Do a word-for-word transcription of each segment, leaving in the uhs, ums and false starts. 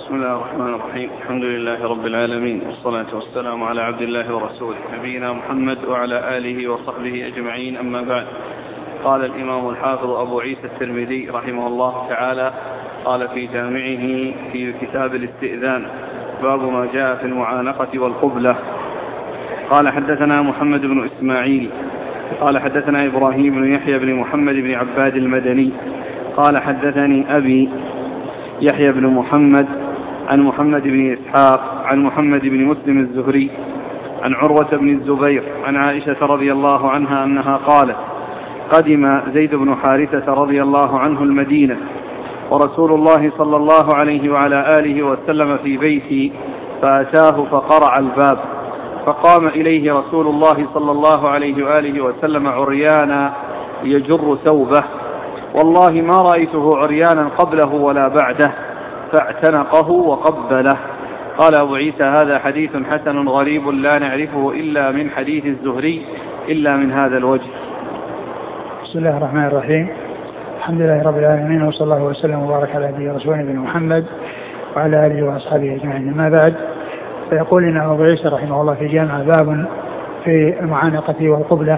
بسم الله الرحمن الرحيم. الحمد لله رب العالمين، والصلاة والسلام على عبد الله ورسوله نبينا محمد وعلى آله وصحبه أجمعين، أما بعد. قال الإمام الحافظ أبو عيسى الترمذي رحمه الله تعالى قال في جامعه في كتاب الاستئذان: باب ما جاء في المعانقة والقبلة. قال حدثنا محمد بن إسماعيل قال حدثنا إبراهيم بن يحيى بن محمد بن عباد المدني قال حدثني أبي يحيى بن محمد عن محمد بن إسحاق عن محمد بن مسلم الزهري عن عروة بن الزبير عن عائشة رضي الله عنها أنها قالت: قدم زيد بن حارثة رضي الله عنه المدينة ورسول الله صلى الله عليه وعلى آله وسلم في بيتي، فأتاه فقرع الباب، فقام إليه رسول الله صلى الله عليه وآله وسلم عريانا يجر ثوبه، والله ما رأيته عريانا قبله ولا بعده، فاعتنقه وقبله. قال أبو عيسى: هذا حديث حسن غريب لا نعرفه إلا من حديث الزهري إلا من هذا الوجه. بسم الله الرحمن الرحيم. الحمد لله رب العالمين، وصلى الله وسلم وبارك على نبينا رسولنا نبينا محمد وعلى آله وأصحابه أجمعين، أما بعد. فيقول لنا أبو عيسى رحمه الله في جامع باب في المعانقة والقبلة.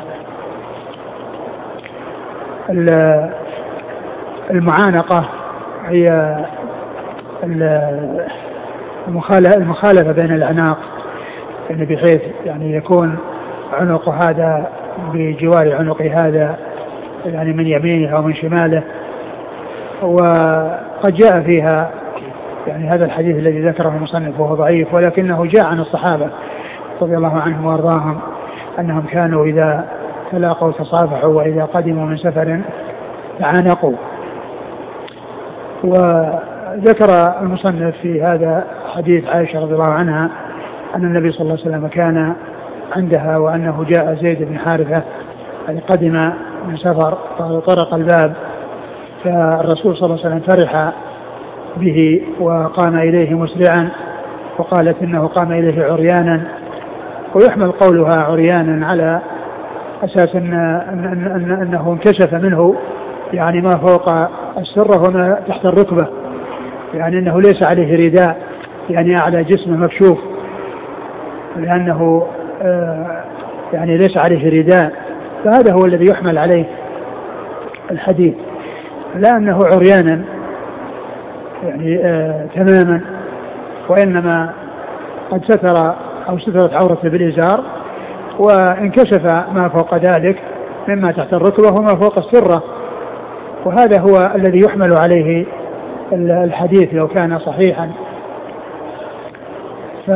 المعانقة هي المخالفة بين الأعناق، يعني بحيث يعني يكون عنق هذا بجوار عنق هذا، يعني من يمينه أو من شماله. وقد جاء فيها يعني هذا الحديث الذي ذكره المصنف وهو ضعيف، ولكنه جاء عن الصحابة رضي الله عنهم وارضاهم أنهم كانوا إذا تلاقوا تصافحوا، وإذا قدموا من سفر تعانقوا. وذكر المصنف في هذا حديث عائشة رضي الله عنها أن النبي صلى الله عليه وسلم كان عندها، وأنه جاء زيد بن حارثة يعني قدم من سفر فطرق الباب، فالرسول صلى الله عليه وسلم فرح به وقام إليه مسرعا، وقالت إنه قام إليه عريانا. ويحمل قولها عريانا على أساس أن أن أن أنه انكشف منه يعني ما فوق السرة وما تحت الركبة، يعني أنه ليس عليه رداء، يعني أعلى جسمه مكشوف، لأنه آه يعني ليس عليه رداء. فهذا هو الذي يحمل عليه الحديث، لا أنه عريانا يعني آه تماما، وإنما قد ستر أو سترت عورته بالإزار، وانكشف ما فوق ذلك مما تحت الركبة وما فوق السرة. وهذا هو الذي يحمل عليه الحديث لو كان صحيحا. ف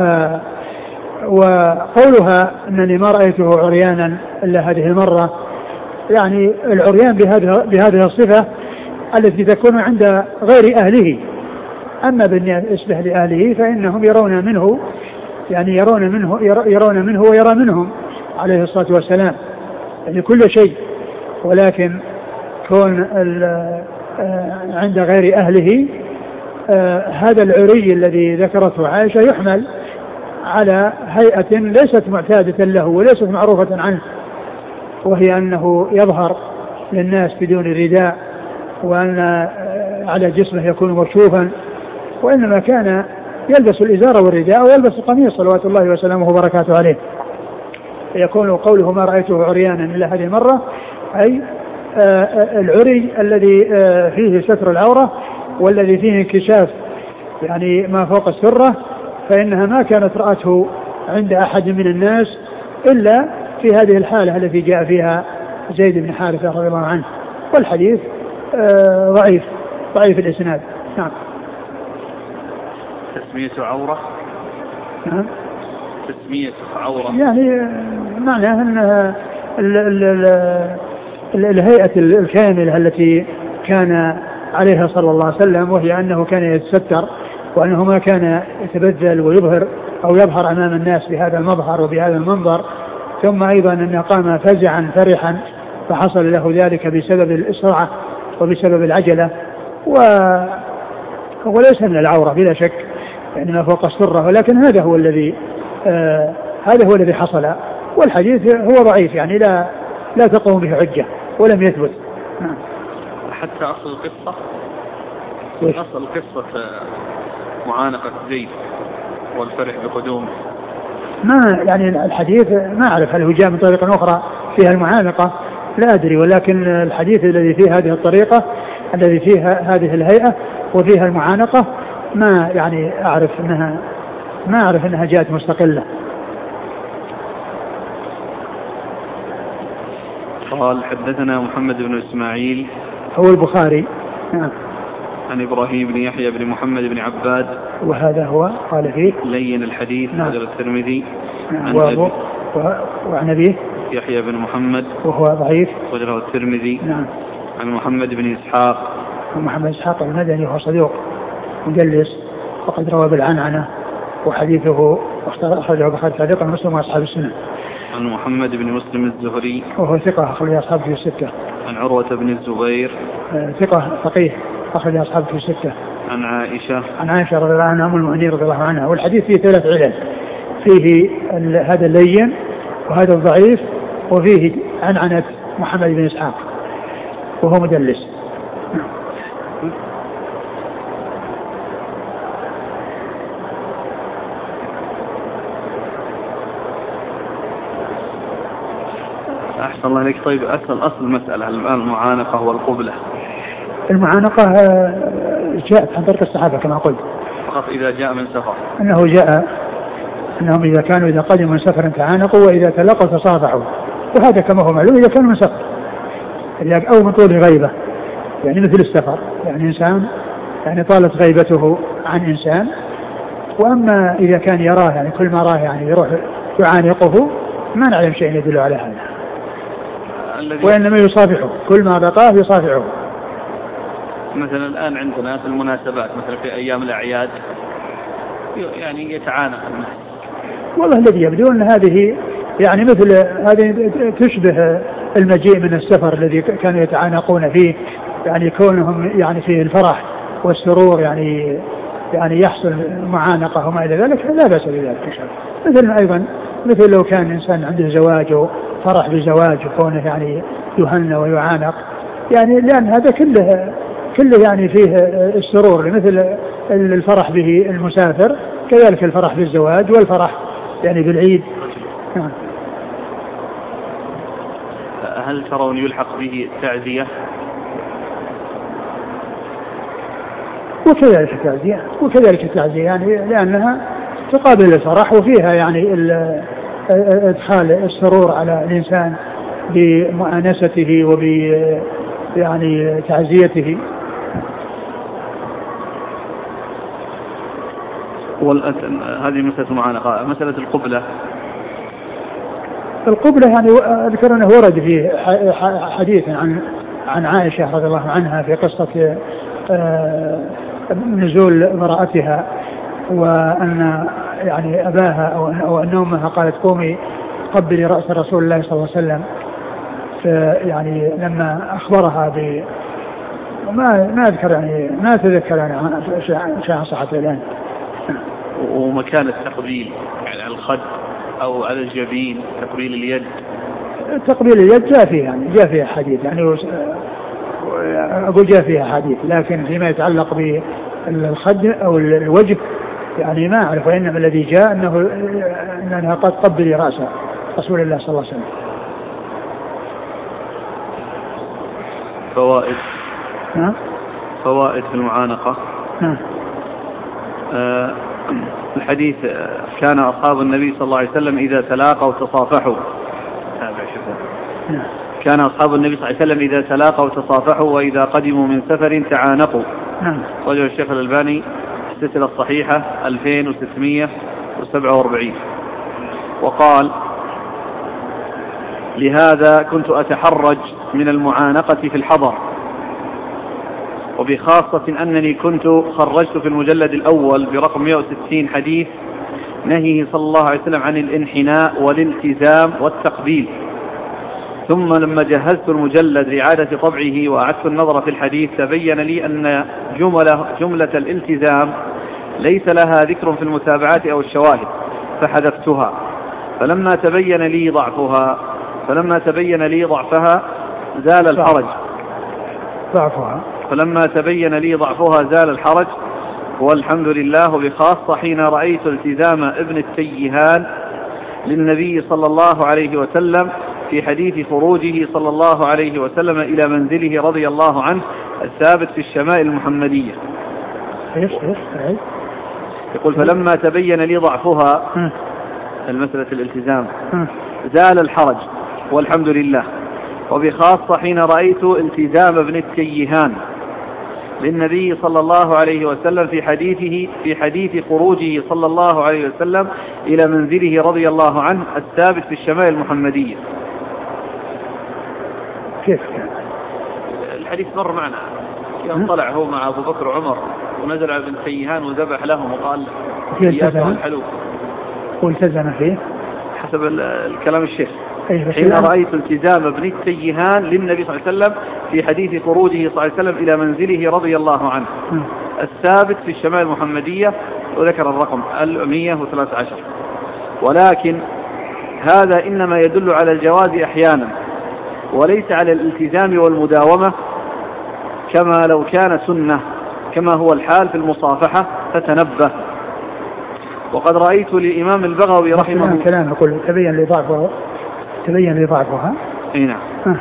وقولها أنني ما رأيته عريانا إلا هذه المرة، يعني العريان بهذه بهذه الصفة التي تكون عند غير أهله. أما بالنسبة لأهله فإنهم يرون منه يعني يرون منه يرون منه ويرى منهم عليه الصلاة والسلام يعني كل شيء، ولكن كون عند غير أهله هذا العري الذي ذكرته عائشة يحمل على هيئة ليست معتادة له وليست معروفة عنه، وهي أنه يظهر للناس بدون رداء، وأن على جسمه يكون مكشوفا، وإنما كان يلبس الإزار والرداء ويلبس القميص صلوات الله وسلامه وبركاته عليه. يكون قوله ما رأيته عريانا إلا هذه المرة أي العري الذي فيه ستر العورة والذي فيه انكشاف يعني ما فوق السرة، فإنها ما كانت رأته عند أحد من الناس إلا في هذه الحالة التي جاء فيها زيد بن حارثة رضي الله عنه. والحديث ضعيف ضعيف الإسناد. نعم. تسمية عورة. نعم. تسمية عورة يعني معناها أنها الهيئة الكاملة التي كان عليها صلى الله عليه وسلم، وهي أنه كان يتستر، وأنه ما كان يتبذل ويظهر أو يظهر أمام الناس بهذا المظهر وبهذا المنظر. ثم أيضا أنه قام فزعا فرحا، فحصل له ذلك بسبب الإسرعة وبسبب العجلة، وليس من العورة بلا شك يعني ما فوق السرة، ولكن هذا هو الذي آه هذا هو الذي حصل. والحديث هو ضعيف يعني لا لا تقوم به حجة ولم يثبت. حتى أصل القصة أصل قصة معانقة زيد والفرح بقدوم. ما يعني الحديث ما أعرف هل هو جاء من طريقة أخرى فيها المعانقة لا أدري، ولكن الحديث الذي فيه هذه الطريقة الذي فيها هذه الهيئة وفيها المعانقة ما يعني أعرف أنها ما أعرف أنها جاءت مستقلة. قال حدثنا محمد بن إسماعيل هو البخاري نعم. عن إبراهيم بن يحيى بن محمد بن عباد وهذا هو قال فيه لين الحديث نعم. هذا الترمذي نعم. عن وعن أبيه يحيى بن محمد وهو ضعيف وجره الترمذي نعم. عن محمد بن إسحاق محمد إسحاق المدني وهو صدوق مجلس وقد روى بالعنعنة وحديثه أخرجه البخاري تعليقا ومسلم وأصحاب السنة. عن محمد بن مسلم الزهري وهو ثقة أخرج أصحابه في الستة. عن عروة بن الزبير ثقة فقيه أخرج أصحابه في الستة. عن عائشة عن عائشة رضي الله عنها أم المؤمنين رضي الله عنها. والحديث فيه ثلاث علل، فيه هذا اللين وهذا الضعيف وفيه عنعنة محمد بن إسحاق وهو مدلس. أحسن الله عليك. طيب أصل أصل المسألة الآن المعانقة والقبلة. المعانقة جاءت عن طريق الصحابة كما قلت فقط إذا جاء من سفر، أنه جاء أنهم إذا كانوا إذا قدموا من سفر تعانقوا وإذا تلقوا تصافحوا، وهذا كما هو معلوم إذا كانوا من سفر أو من طول غيبة، يعني مثل السفر، يعني إنسان يعني طالت غيبته عن إنسان، وأما إذا كان يراه يعني كل ما راه يعني يروح يعانقه ما نعلم شيء يدل على هذا، وإنما يصافحه كل ما بقاه يصافحه. مثلا الآن عندنا في المناسبات مثلا في أيام الأعياد يعني يتعانق الناس. والله الذي يبدو أن هذه يعني مثل هذه تشبه المجيء من السفر الذي كانوا يتعانقون فيه، يعني كونهم يعني فيه الفرح والسرور يعني يعني يحصل معانقة وما إلى ذلك لا بأس بذلك. مثل أيضا مثل لو كان إنسان عنده زواج وفرح بزواج وكونه يعني يهنى ويعانق، يعني لأن هذا كله كله يعني فيه السرور مثل الفرح به المسافر، كذلك الفرح بالزواج والفرح يعني بالعيد. هل ترون يلحق به التعزية؟ وكذلك التعزية وكذلك التعزية يعني لأنها تقابل الفرح وفيها يعني إدخال السرور على الإنسان بمؤانسته وب يعني تعزيته. هذه مسألة معانقة. مسألة القبلة القبلة يعني أذكر أنه ورد في حديث عن عن عائشة رضي الله عنها في قصة نزول امرأتها، وأن يعني أباها أو أو أن أمها قالت قومي قبلي رأس رسول الله صلى الله عليه وسلم، يعني لما أخبرها ب ما ما أذكر يعني ما أتذكر أنا شيء صحته الآن. ومكان التقبيل يعني على الخد أو على الجبين، تقبيل اليد. تقبيل اليد جاء فيها يعني جاء فيها حديث يعني أقول جاء فيها حديث، لكن فيما يتعلق بالخد أو الوجه يعني ما أعرف، وإنما الذي جاء أنه أنها قد قبل رأس رسول الله صلى الله عليه وسلم. فوائد ها؟ فوائد في المعانقة. ها؟ آه الحديث كان أصحاب النبي صلى الله عليه وسلم إذا تلاقوا تصافحوا. كان أصحاب النبي صلى الله عليه وسلم إذا تلاقوا تصافحوا وإذا قدموا من سفر تعانقوا. وجه الشيخ الألباني السلسلة الصحيحة ألفين وستمائة وسبعة وأربعين. وقال لهذا كنت أتحرج من المعانقة في الحضر، وبخاصة أنني كنت خرجت في المجلد الأول برقم مئة وستين حديث نهيه صلى الله عليه وسلم عن الانحناء والالتزام والتقبيل، ثم لما جهزت المجلد لإعادة طبعه وأعدت النظر في الحديث تبين لي أن جملة, جملة الالتزام ليس لها ذكر في المتابعات أو الشواهد فحذفتها، فلما تبين لي ضعفها فلما تبين لي ضعفها زال الحرج ضعفها فلما تبين لي ضعفها زال الحرج والحمد لله بخاصة حين رأيت التزام ابن التيهان للنبي صلى الله عليه وسلم في حديث خروجه صلى الله عليه وسلم إلى منزله رضي الله عنه الثابت في الشمائل المحمدية. يقول فلما تبين لي ضعفها المسألة الالتزام زال الحرج والحمد لله، وبخاصة حين رأيت التزام ابن التيهان للنبي صلى الله عليه وسلم في حديثه في حديث خروجه صلى الله عليه وسلم إلى منزله رضي الله عنه الثابت في الشمائل المحمدية. كيف كان الحديث مر معنا يوم طلع هو مع أبو بكر وعمر ونزل على ابن التيهان وذبح لهم وقال إياكم الحلوب والتزم فيه حسب الكلام الشيخ. حين رأيت التزام ابن التيهان للنبي صلى الله عليه وسلم في حديث خروجه صلى الله عليه وسلم إلى منزله رضي الله عنه الثابت في الشمائل المحمدية، وذكر الرقم مئة وثلاثة عشر. ولكن هذا إنما يدل على الجواز أحيانا وليس على الالتزام والمداومة كما لو كان سنة كما هو الحال في المصافحة فتنبه. وقد رأيت للإمام البغوي رحمه الله كلام يقول تبين لي ضعفها تبين لي ضعفها اي نعم آه.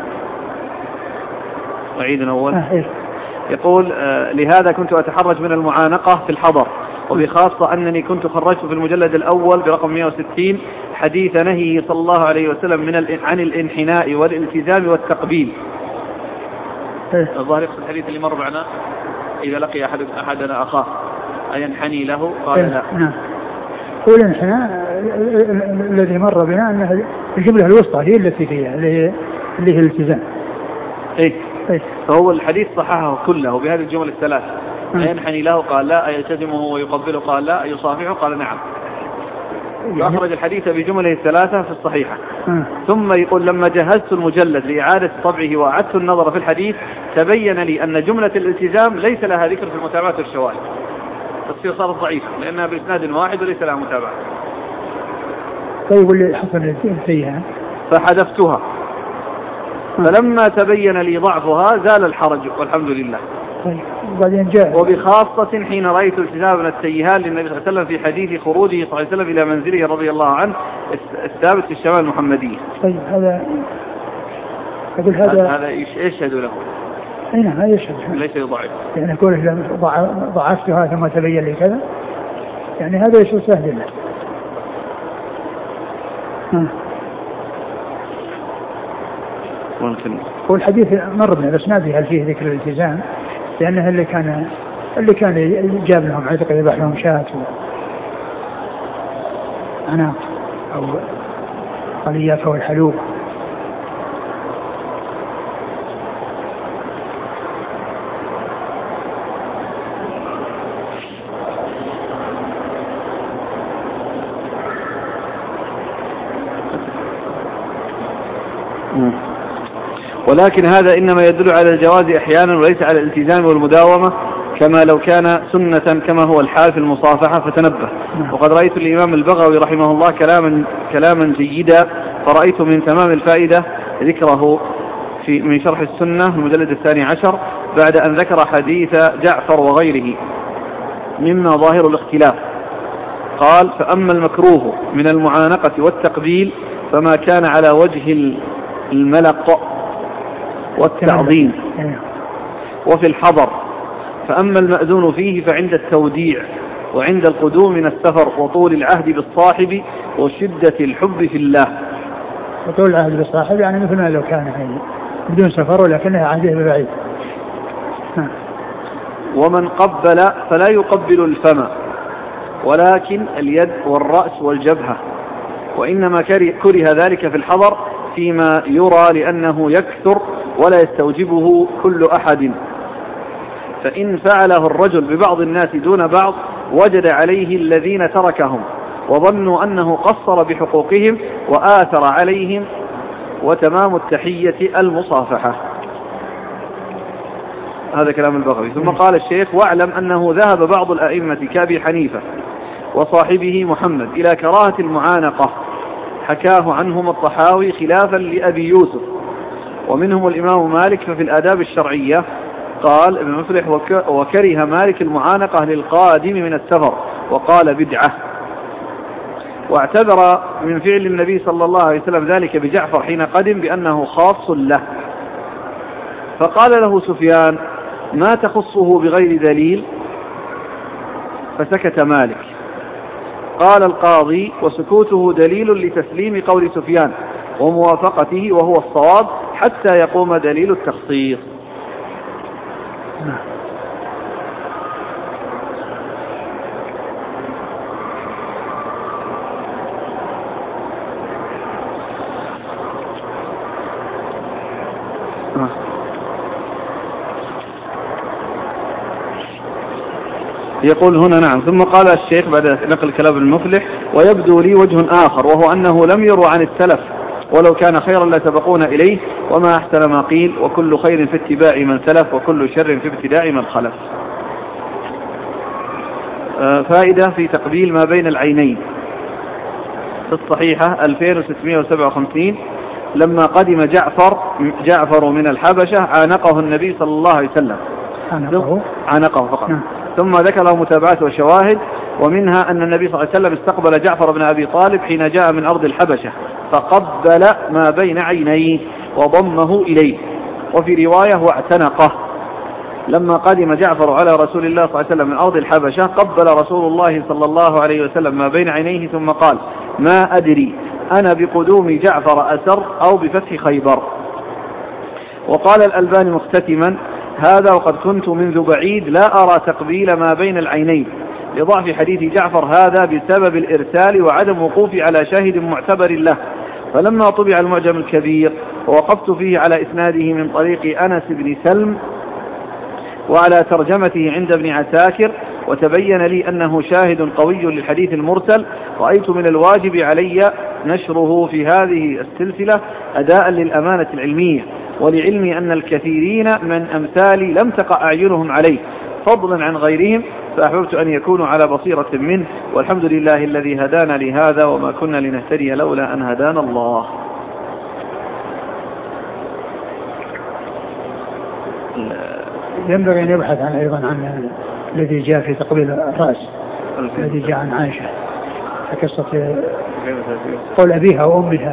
أعيد أول آه. إيه؟ يقول آه لهذا كنت أتحرج من المعانقة في الحضر، وبخاصة أنني كنت خرجت في المجلد الأول برقم مئة وستين حديث نهيه صلى الله عليه وسلم من عن الانحناء والالتزام والتقبيل. إيه؟ الظاهر يقصد الحديث اللي مر معنا إذا لقي أحد أحدنا أخاه أينحني له قال إيه؟ لا. نعم. والانحناء الذي مر بنا أن الجملة الوسطى هي التي فيها اللي هي الالتزام. إيه؟ إيه؟ فهو الحديث صححه كله بهذه الجمل الثلاث. أينحني له قال لا، أيلتزمه ويقبله قال لا، أيصافحه قال نعم. فأخرج الحديث بجمله الثلاثة في الصحيحة. م. ثم يقول لما جهزت المجلد لإعادة طبعه وأعدت النظر في الحديث تبين لي أن جملة الالتزام ليس لها ذكر في المتابعات والشواهد، تصير صارت ضعيفة لأنها بإسناد واحد وليس لها متابعة. طيب اللي حصل فيها فحذفتها فلما تبين لي ضعفها زال الحرج والحمد لله. طيب جاء وبخاصة حين رأيت التزام ابن التيهان للنبي صلى الله عليه وسلم في حديث خروجه صلى الله عليه وسلم إلى منزله رضي الله عنه الثابت في الشمال المحمدية. طيب هذا أقول هذا هذا يشهد له. أي نعم هذا يشهد ليس يضعف يعني أقول ضعفتها ثم تبين لي كذا يعني هذا يشهد سهل له. ممكن والحديث مر بنا بس ما فيه هل فيه ذكر الالتزام، لأنه اللي كان اللي كان جاب لهم عتق يذبح لهم شاة أنا أو قليات أو الحلوب. ولكن هذا إنما يدل على الجواز أحيانا وليس على الالتزام والمداومة كما لو كان سنة كما هو الحال في المصافحة فتنبه. وقد رأيت الإمام البغوي رحمه الله كلاما كلاما جيدا، فرأيت من تمام الفائدة ذكره في من شرح السنة المجلد الثاني عشر بعد أن ذكر حديث جعفر وغيره مما ظاهر الاختلاف. قال فأما المكروه من المعانقة والتقبيل فما كان على وجه الملق والتعظيم وفي الحضر، فأما المأذون فيه فعند التوديع وعند القدوم من السفر وطول العهد بالصاحب وشدة الحب في الله. وطول العهد بالصاحب يعني مثل ما لو كان بدون سفر ولكنها عهده ببعيد. ومن قبل فلا يقبل الفم ولكن اليد والرأس والجبهة، وإنما كره ذلك في الحضر فيما يرى لأنه يكثر ولا يستوجبه كل أحد، فإن فعله الرجل ببعض الناس دون بعض وجد عليه الذين تركهم وظنوا أنه قصر بحقوقهم وآثر عليهم، وتمام التحية المصافحة. هذا كلام البغوي. ثم قال الشيخ واعلم أنه ذهب بعض الأئمة كأبي حنيفة وصاحبه محمد إلى كراهة المعانقة، حكاه عنهم الطحاوي خلافا لأبي يوسف، ومنهم الإمام مالك ففي الآداب الشرعية قال ابن مفلح وكره مالك المعانقة للقادم من السفر وقال بدعة. واعتذر من فعل النبي صلى الله عليه وسلم ذلك بجعفر حين قدم بأنه خاص له. فقال له سفيان ما تخصه بغير دليل؟ فسكت مالك. قال القاضي وسكوته دليل لتسليم قول سفيان وموافقته وهو الصواب حتى يقوم دليل التخصيص. يقول هنا نعم. ثم قال الشيخ بعد نقل كلام المفلح ويبدو لي وجه آخر وهو أنه لم يروى عن السلف ولو كان خيرا لسبقونا إليه وما أحسن ما قيل وكل خير في اتباع من سلف وكل شر في ابتداع من خلف. آه فائدة في تقبيل ما بين العينين في الصحيحة ألفين وستمائة وسبعة وخمسين لما قدم جعفر جعفر من الحبشة عانقه النبي صلى الله عليه وسلم عانقه, عانقه فقط. ثم ذكر له متابعات وشواهد ومنها أن النبي صلى الله عليه وسلم استقبل جعفر بن أبي طالب حين جاء من أرض الحبشة فقبل ما بين عينيه وضمه إليه. وفي رواية واعتنقه. لما قدم جعفر على رسول الله صلى الله عليه وسلم من أرض الحبشة قبل رسول الله صلى الله عليه وسلم ما بين عينيه ثم قال ما أدري أنا بقدوم جعفر أسر أو بفتح خيبر. وقال الألباني مختتما هذا وقد كنت منذ بعيد لا أرى تقبيل ما بين العينين لضعف حديث جعفر هذا بسبب الإرسال وعدم وقوفي على شاهد معتبر له. فلما طبع المعجم الكبير ووقفت فيه على إسناده من طريق أنس بن سلم وعلى ترجمته عند ابن عساكر وتبين لي أنه شاهد قوي للحديث المرسل رأيت من الواجب علي نشره في هذه السلسلة أداء للأمانة العلمية ولعلمي أن الكثيرين من أمثالي لم تقع أعينهم عليه فضلا عن غيرهم فأحببت أن يكونوا على بصيرة منه والحمد لله الذي هدانا لهذا وما كنا لنهتدي لولا أن هدانا الله. ينبغي أن يبحث عن أيضا عن الذي جاء في تقبيل الرأس الذي جاء عن عائشة قصة قول أبيها وأمها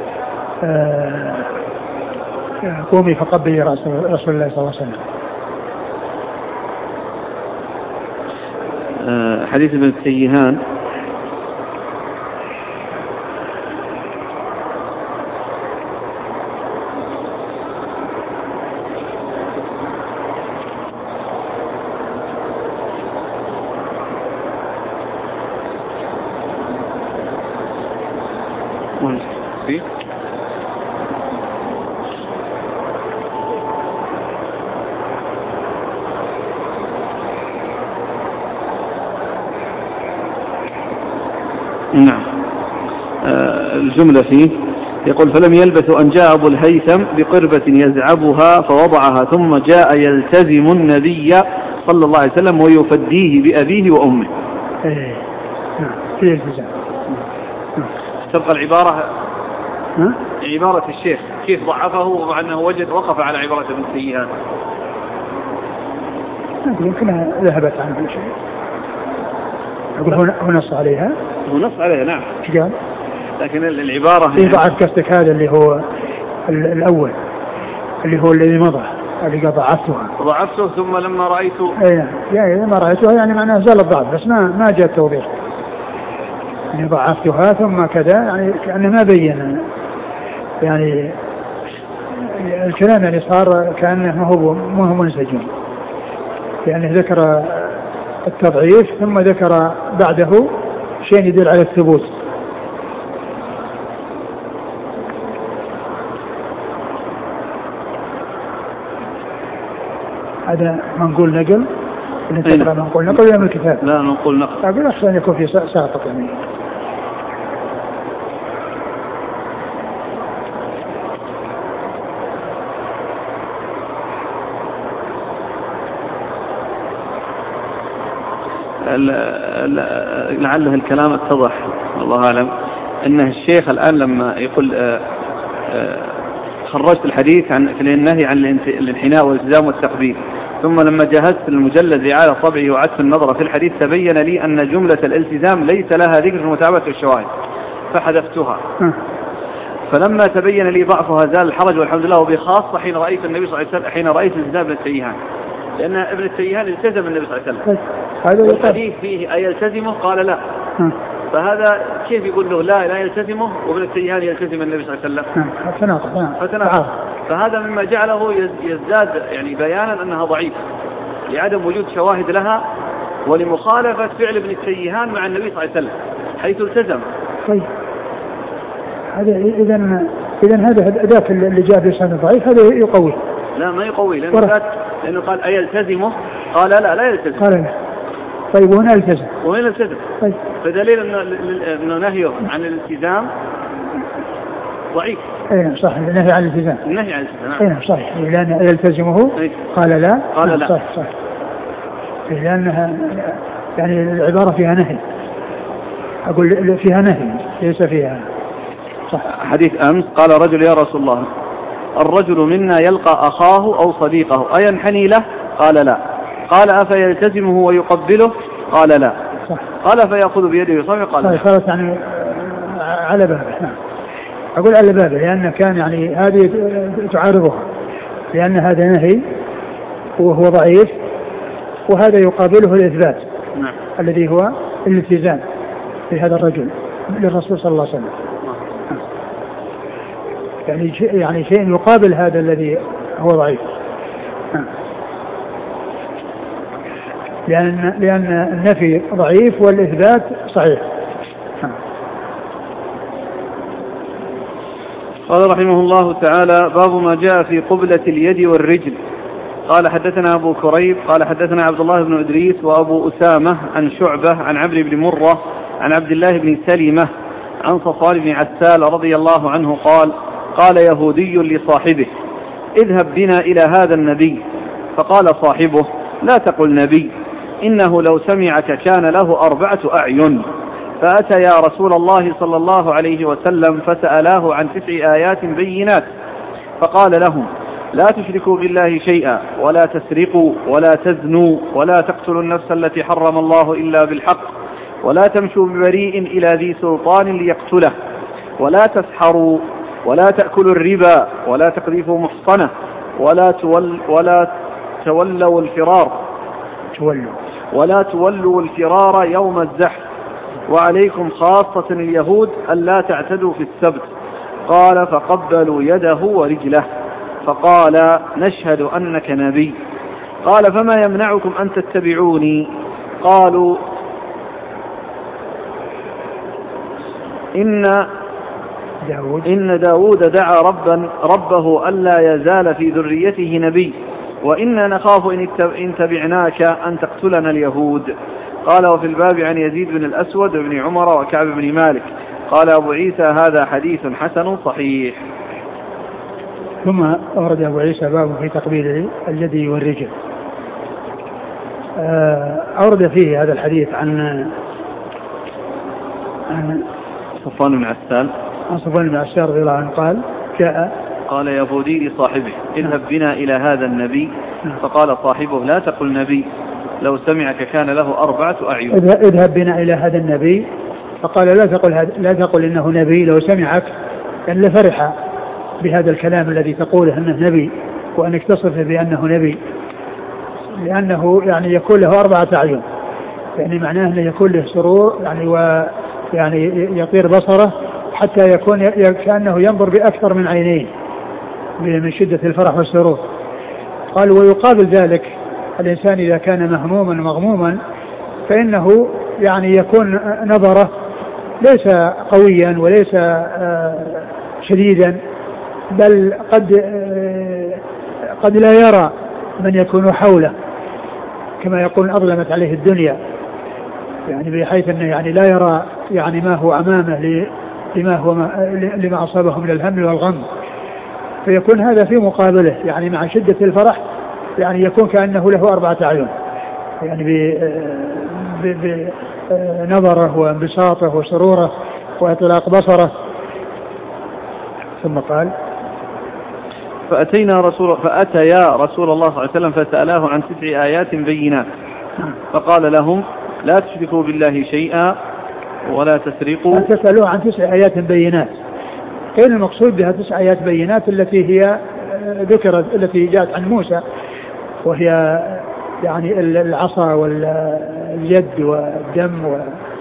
قومي فقبلي رأس رسول الله صلى الله عليه وسلم. حديث ابن السيهان فيه نعم. آه الجملة فيه يقول فلم يلبث أن جاء أبو الهيثم بقربة يزعبها فوضعها ثم جاء يلتزم النبي صلى الله عليه وسلم ويفديه بأبيه وأمه. ايه نعم في التزام. تبقى العبارة ها؟ عبارة الشيخ كيف ضعفه ومع أنه وجد وقف على عبارة ابن السيهان يمكنها ذهبت عنه شيء. أقول هو نص عليها هو نص عليها نعم قال لكن العبارة في ضعف قصدك هذا اللي هو الأول اللي هو الذي مضى اللي قال ضعفته ضعفته ثم لما رأيته اي يعني لما رأيته يعني معناه زال الضعف بس ما ما جاء التوضيح يعني ضعفتها ثم كذا يعني كأنه ما بين يعني الكلام يعني صار كأنه ما هو ما هو منسجم يعني ذكر التضعيف ثم ذكر بعده شيء يدل على الثبوت. هذا ما نقول نقل اللي تقرأ ما نقول نقل ولا من الكتاب؟ لا نقول نقل. أقول أحسن يكون في ساقط يعني. لعله الكلام اتضح والله أعلم أنه الشيخ الآن لما يقول خرجت الحديث عن في النهي عن الانحناء والالتزام والتقبيل ثم لما جهزت المجلد لإعادة طبعه وعدت النظر في الحديث تبين لي أن جملة الالتزام ليس لها ذكر في المتابعة والشواهد فحذفتها. فلما تبين لي ضعفها زال الحرج والحمد لله، وبخاصة حين رأيت النبي صلى الله عليه وسلم حين رأيت التزام ابن التيهان، لأن ابن التيهان التزم النبي صلى الله عليه وسلم. هذا الحديث فيه أيلتزمه؟ قال لا. فهذا كيف يقول له لا لا يلتزمه وابن التيهان يلتزم النبي صلى الله عليه وسلم؟ فتناقض. فهذا مما جعله يزداد يعني بيانا أنها ضعيفة لعدم وجود شواهد لها ولمخالفة فعل ابن التيهان مع النبي صلى الله عليه وسلم حيث التزم. طيب هذا إذا إذا هذا الأداة اللي جاء في سنة ضعيف هذا يقوي. لا ما يقوي لأنه قال لأنه قال أيلتزمه؟ قال لا لا يلتزم. قال لا. طيب وهنا التزم. وهنا التزم. طيب. فدليل أنه نهيه عن الالتزام ضعيف. اي صح، النهي عن الالتزام. النهي عن الالتزام. اي صحيح، لأن يلتزمه قال لا. قال لا. صح صح. لأنها يعني العبارة فيها نهي. أقول فيها نهي ليس فيها. صح. حديث أمس قال رجل يا رسول الله الرجل منا يلقى أخاه أو صديقه أينحني له؟ قال لا. قال أفيلتزمه ويقبله؟ قال لا. صح. قال فيأخذ بيده ويصافحه؟ قال لا. صارت يعني على بابه. أقول على بابه لأن كان يعني هذه تعارضها، لأن هذا نهي وهو ضعيف، وهذا يقابله الإثبات. نعم. الذي هو الالتزام في هذا الرجل للرسول صلى الله عليه وسلم. يعني شيء يعني شيء يقابل هذا الذي هو ضعيف. لأن لأن النفي ضعيف والإثبات صحيح. قال رحمه الله تعالى باب ما جاء في قبلة اليد والرجل. قال حدثنا أبو كريب قال حدثنا عبد الله بن إدريس وأبو أسامة عن شعبة عن عمرو بن مرة عن عبد الله بن سلمة عن صفوان بن عسال رضي الله عنه قال قال يهودي لصاحبه اذهب بنا إلى هذا النبي. فقال صاحبه لا تقل نبي، إنه لو سمعك كان له أربعة أعين. فأتى يا رسول الله صلى الله عليه وسلم فسألاه عن تسع آيات بينات فقال لهم لا تشركوا بالله شيئا ولا تسرقوا ولا تزنوا ولا تقتلوا النفس التي حرم الله إلا بالحق ولا تمشوا ببريء إلى ذي سلطان ليقتله ولا تسحروا ولا تأكلوا الربا ولا تقذفوا محصنة ولا تول ولا تولوا الفرار تولوا ولا تولوا الفرار يوم الزحف وعليكم خاصة اليهود ألا تعتدوا في السبت. قال فقبلوا يده ورجله فقال نشهد أنك نبي. قال فما يمنعكم أن تتبعوني؟ قالوا إن داود, إن داود دعا ربا ربه ألا يزال في ذريته نبي وإنا نخاف إن تبعناك أن تقتلنا اليهود. قال وفي الباب عن يزيد بن الأسود بن عمر وكعب بن مالك. قال أبو عيسى هذا حديث حسن صحيح. ثم أورد أبو عيسى باب في تقبيل اليد والرجل. أورد فيه هذا الحديث عن عن صفوان بن عسال عن صفوان بن عسال رضي الله عنه قال جاء قال يهودي لصاحبه اذهب بنا إلى هذا النبي. فقال صاحبه لا تقل نبي، لو سمعك كان له أربعة أعين. اذهب بنا إلى هذا النبي. فقال لا تقل لا تقل إنه نبي، لو سمعك كان لفرح بهذا الكلام الذي تقوله أنه نبي وأنك تصفه بأنه نبي، لأنه يعني يكون له أربعة أعين، يعني معناه أنه يكون له سرور يعني ويعني يطير بصره حتى يكون كأنه ينظر بأكثر من عينين من شدة الفرح والسرور. قال ويقابل ذلك الإنسان إذا كان مهموما مغموما فإنه يعني يكون نظره ليس قويا وليس شديدا، بل قد قد لا يرى من يكون حوله، كما يقول أظلمت عليه الدنيا، يعني بحيث أنه يعني لا يرى يعني ما هو أمامه لما هو لما أصابه من الهم والغم، فيكون هذا في مقابله يعني مع شدة الفرح يعني يكون كأنه له أربعة أعين، يعني بنظره وانبساطه وسروره وإطلاق بصره. ثم قال فأتينا رسول فأتيا رسول الله صلى الله عليه وسلم فسألاه عن تسع آيات بينات فقال لهم لا تشركوا بالله شيئا ولا تسرقوا. تسألوه عن تسع آيات بينات، كان المقصود بها تسع آيات بينات التي هي ذكرت التي جاءت عن موسى، وهي يعني العصا واليد والدم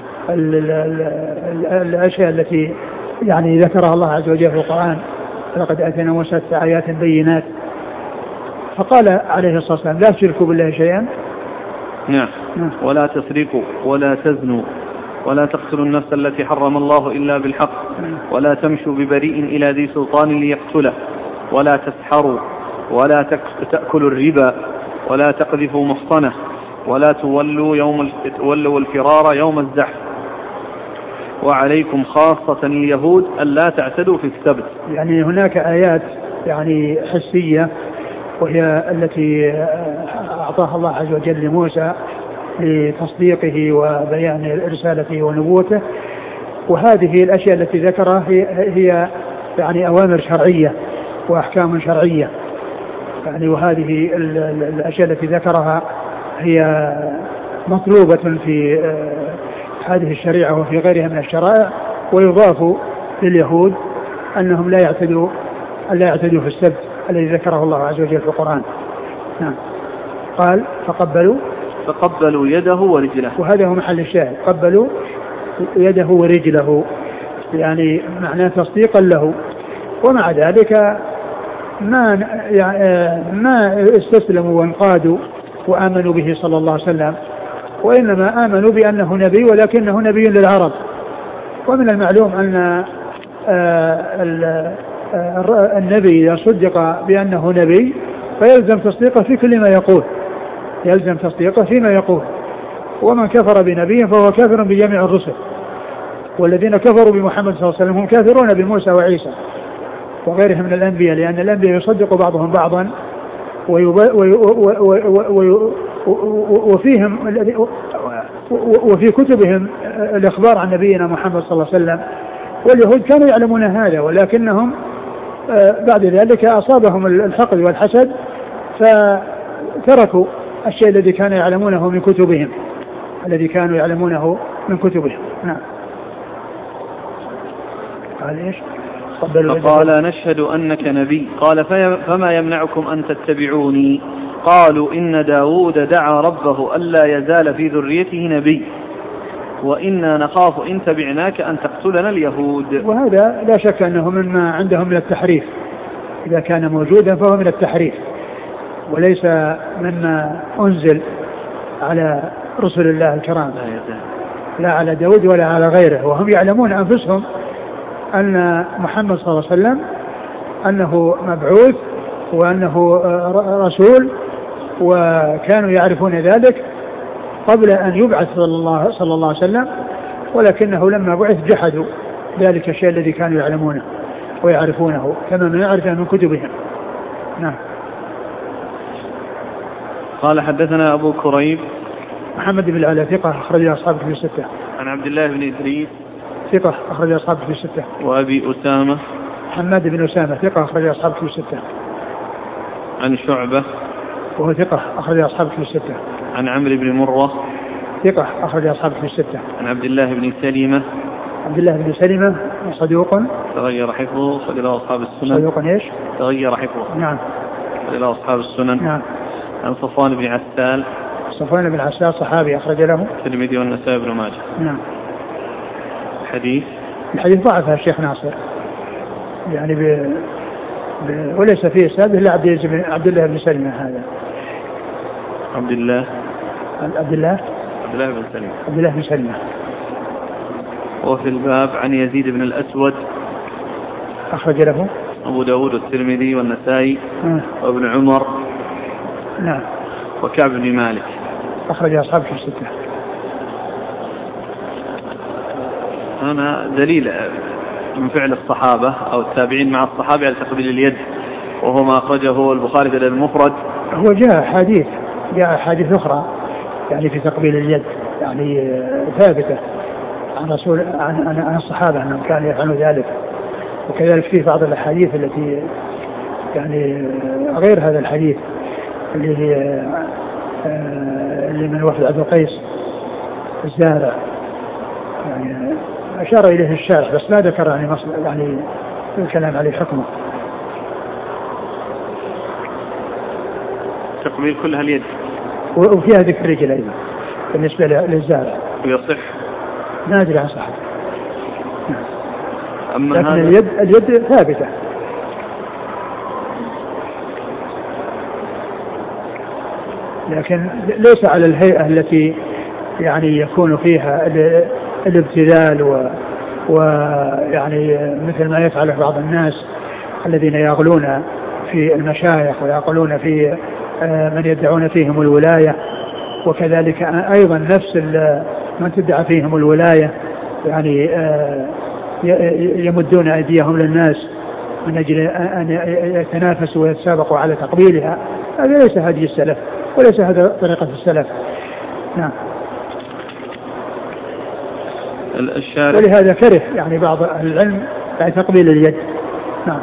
والأشياء التي يعني ذكرها الله عز وجل في القرآن، لقد آتينا موسى تسع آيات بينات. فقال عليه الصلاة والسلام لا تشركوا بالله شيئا. نعم. ولا تسرقوا ولا تزنوا ولا تقتلوا النفس التي حرم الله إلا بالحق ولا تمشوا ببريء إلى ذي سلطان ليقتله ولا تسحروا ولا تأكلوا الربا ولا تقذفوا محصنة ولا تولوا, يوم تولوا الفرار يوم الزحف وعليكم خاصة اليهود ألا تعتدوا في السبت. يعني هناك آيات يعني حسية وهي التي أعطاها الله عز وجل لموسى لتصديقه وبيان رسالته ونبوته، وهذه الأشياء التي ذكرها هي يعني أوامر شرعية وأحكام شرعية يعني، وهذه الأشياء التي ذكرها هي مطلوبة في هذه الشريعة وفي غيرها من الشرائع، ويضاف لليهود أنهم لا يعتدوا لا يعتدوا في السبت الذي ذكره الله عز وجل في القرآن. نعم. قال فقبلوا فقبلوا يده ورجله، وهذا هو محل الشاهد، قبلوا يده ورجله يعني معناه تصديقا له، ومع ذلك ما ما استسلموا وانقادوا وآمنوا به صلى الله عليه وسلم، وإنما آمنوا بأنه نبي ولكنه نبي للعرب. ومن المعلوم أن النبي إذا صدق بأنه نبي فيلزم تصديقه في كل ما يقول، يلزم تصديقه فيما يقول، ومن كفر بنبي فهو كافر بجميع الرسل، والذين كفروا بمحمد صلى الله عليه وسلم هم كافرون بموسى وعيسى وغيرهم من الأنبياء، لأن الأنبياء يصدق بعضهم بعضا وفيهم وفي كتبهم الإخبار عن نبينا محمد صلى الله عليه وسلم، واليهود كانوا يعلمون هذا، ولكنهم بعد ذلك أصابهم الحقد والحسد فتركوا الشيء الذي كانوا يعلمونه من كتبهم الذي كانوا يعلمونه من كتبهم. نعم. قال إيش؟ فقال نشهد أنك نبي. قال فما يمنعكم أن تتبعوني؟ قالوا إن داود دعا ربه ألا يزال في ذريته نبي وإنا نخاف إن تبعناك أن تقتلنا اليهود. وهذا لا شك أنه مما عندهم من التحريف، إذا كان موجودا فهو من التحريف وليس مما أنزل على رسل الله الكرام، لا على داود ولا على غيره، وهم يعلمون أنفسهم أن محمد صلى الله عليه وسلم أنه مبعوث وأنه رسول، وكانوا يعرفون ذلك قبل أن يبعث صلى الله, صلى الله عليه وسلم، ولكنه لما بعث جحدوا ذلك الشيء الذي كانوا يعلمونه ويعرفونه كما ما يعرفه من كتبهم. نعم. قال حدثنا أبو كريب محمد بن العلاء ثقة أخرج أصحابه في الستة. عن عبد الله بن إدريس ثقة أخرج أصحابه في الستة. وأبي أسامة حماد بن أسامة ثقة أخرج أصحابه في الستة. عن شعبة وهو ثقة أخرج أصحابه في الستة. عن عمرو بن مرة ثقة أخرج أصحابه في الستة. عن عبد الله بن سلمة عبد الله بن سلمة صدوق تغير حفظه خرج له أصحاب السنن. صدوق إيش؟ تغير حفظه. نعم. خرج له أصحاب السنن. نعم. عن صفوان بن عسال صفوان بن عسال صحابي أخرج له الترمذي والنسائي بن ماجه. نعم. الحديث الحديث ضعفه الشيخ ناصر يعني ب... ب... وليس فيه سابه إلا عبد الله بن سلمة. هذا عبد الله عبد الله عبد الله بن سلمة عبد الله بن سلمة. وفي الباب عن يزيد بن الأسود أخرج له أبو داود والترمذي والنسائي آه. وابن عمر. نعم. وكعب بن مالك أخرج أصحابه في الستة. هنا دليل من فعل الصحابة أو التابعين مع الصحابة على تقبيل اليد، وهو ما أخرجه البخاري في المفرد. هو جاء حديث جاء حديث أخرى يعني في تقبيل اليد يعني ثابتة عن رسول عن عن الصحابة أنهم كانوا يفعلون ذلك، وكذلك في بعض الأحاديث التي يعني غير هذا الحديث اللي هي اللي من وفد عبد القيس الزارع، يعني أشار إليه الشارح بس ما ذكر يعني يعني الكلام عليه حكمه. تقبيل كلها اليد وفيها ذكر الرجل أيضا بالنسبة للزارع ويصح، ما أدري عن صحته، أما لكن هذا اليد اليد ثابتة. لكن ليس على الهيئة التي يعني يكون فيها الابتذال و ويعني مثل ما يفعله بعض الناس الذين يغلون في المشايخ ويغلون في من يدعون فيهم الولاية، وكذلك أيضا نفس من تدعى فيهم الولاية يعني يمدون أيديهم للناس من أجل أن يتنافسوا ويتسابقوا على تقبيلها. هذا ليس هدي السلف وليس هذا طريقة السلف. نعم. الشارع ولهذا كره يعني بعض أهل العلم يعني تقبيل اليد. نعم.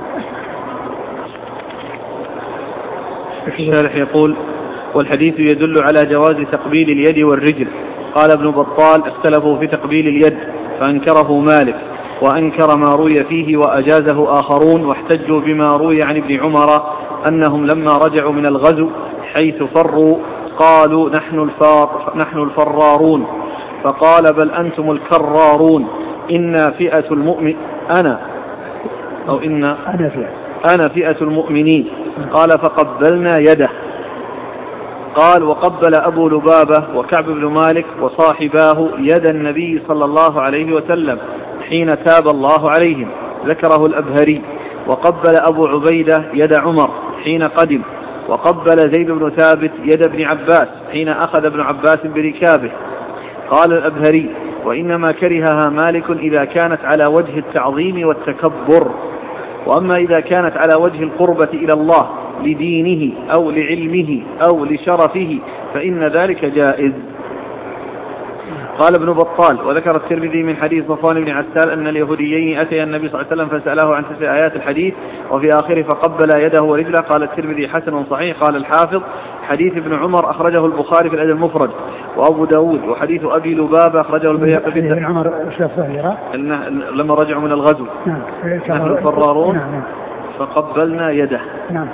الشارح يقول: والحديث يدل على جواز تقبيل اليد والرجل. قال ابن بطال: اختلفوا في تقبيل اليد فأنكره مالك، وأنكر ما روي فيه وأجازه آخرون، واحتجوا بما روي عن ابن عمر أنهم لما رجعوا من الغزو حيث فروا قالوا نحن, الفار نحن الفرارون، فقال: بل أنتم الكرارون، إنا فئة المؤمن أنا أو إنا أنا فئة, أنا فئة المؤمنين. قال: فقبلنا يده. قال: وقبل أبو لبابة وكعب بن مالك وصاحباه يد النبي صلى الله عليه وسلم حين تاب الله عليهم، ذكره الأبهري. وقبل أبو عبيدة يد عمر حين قدم. وقبل زيد بن ثابت يد ابن عباس حين أخذ ابن عباس بركابه. قال الأبهري: وإنما كرهها مالك إذا كانت على وجه التعظيم والتكبر، وأما إذا كانت على وجه القربة إلى الله لدينه أو لعلمه أو لشرفه فإن ذلك جائز. قال ابن بطال: وذكر الترمذي من حديث صفوان بن عسال أن اليهوديين أتيا النبي صلى الله عليه وسلم فسأله عن تسع آيات الحديث وفي آخره فقبل يده ورجله. قال الترمذي: حسن صحيح. قال الحافظ: حديث ابن عمر أخرجه البخاري في الأدب المفرد وأبو داود، وحديث أبي لبابة أخرجه البيهقي في ابن عمر لما رجعوا من الغزو نحن الفرارون فقبلنا يده. نعم.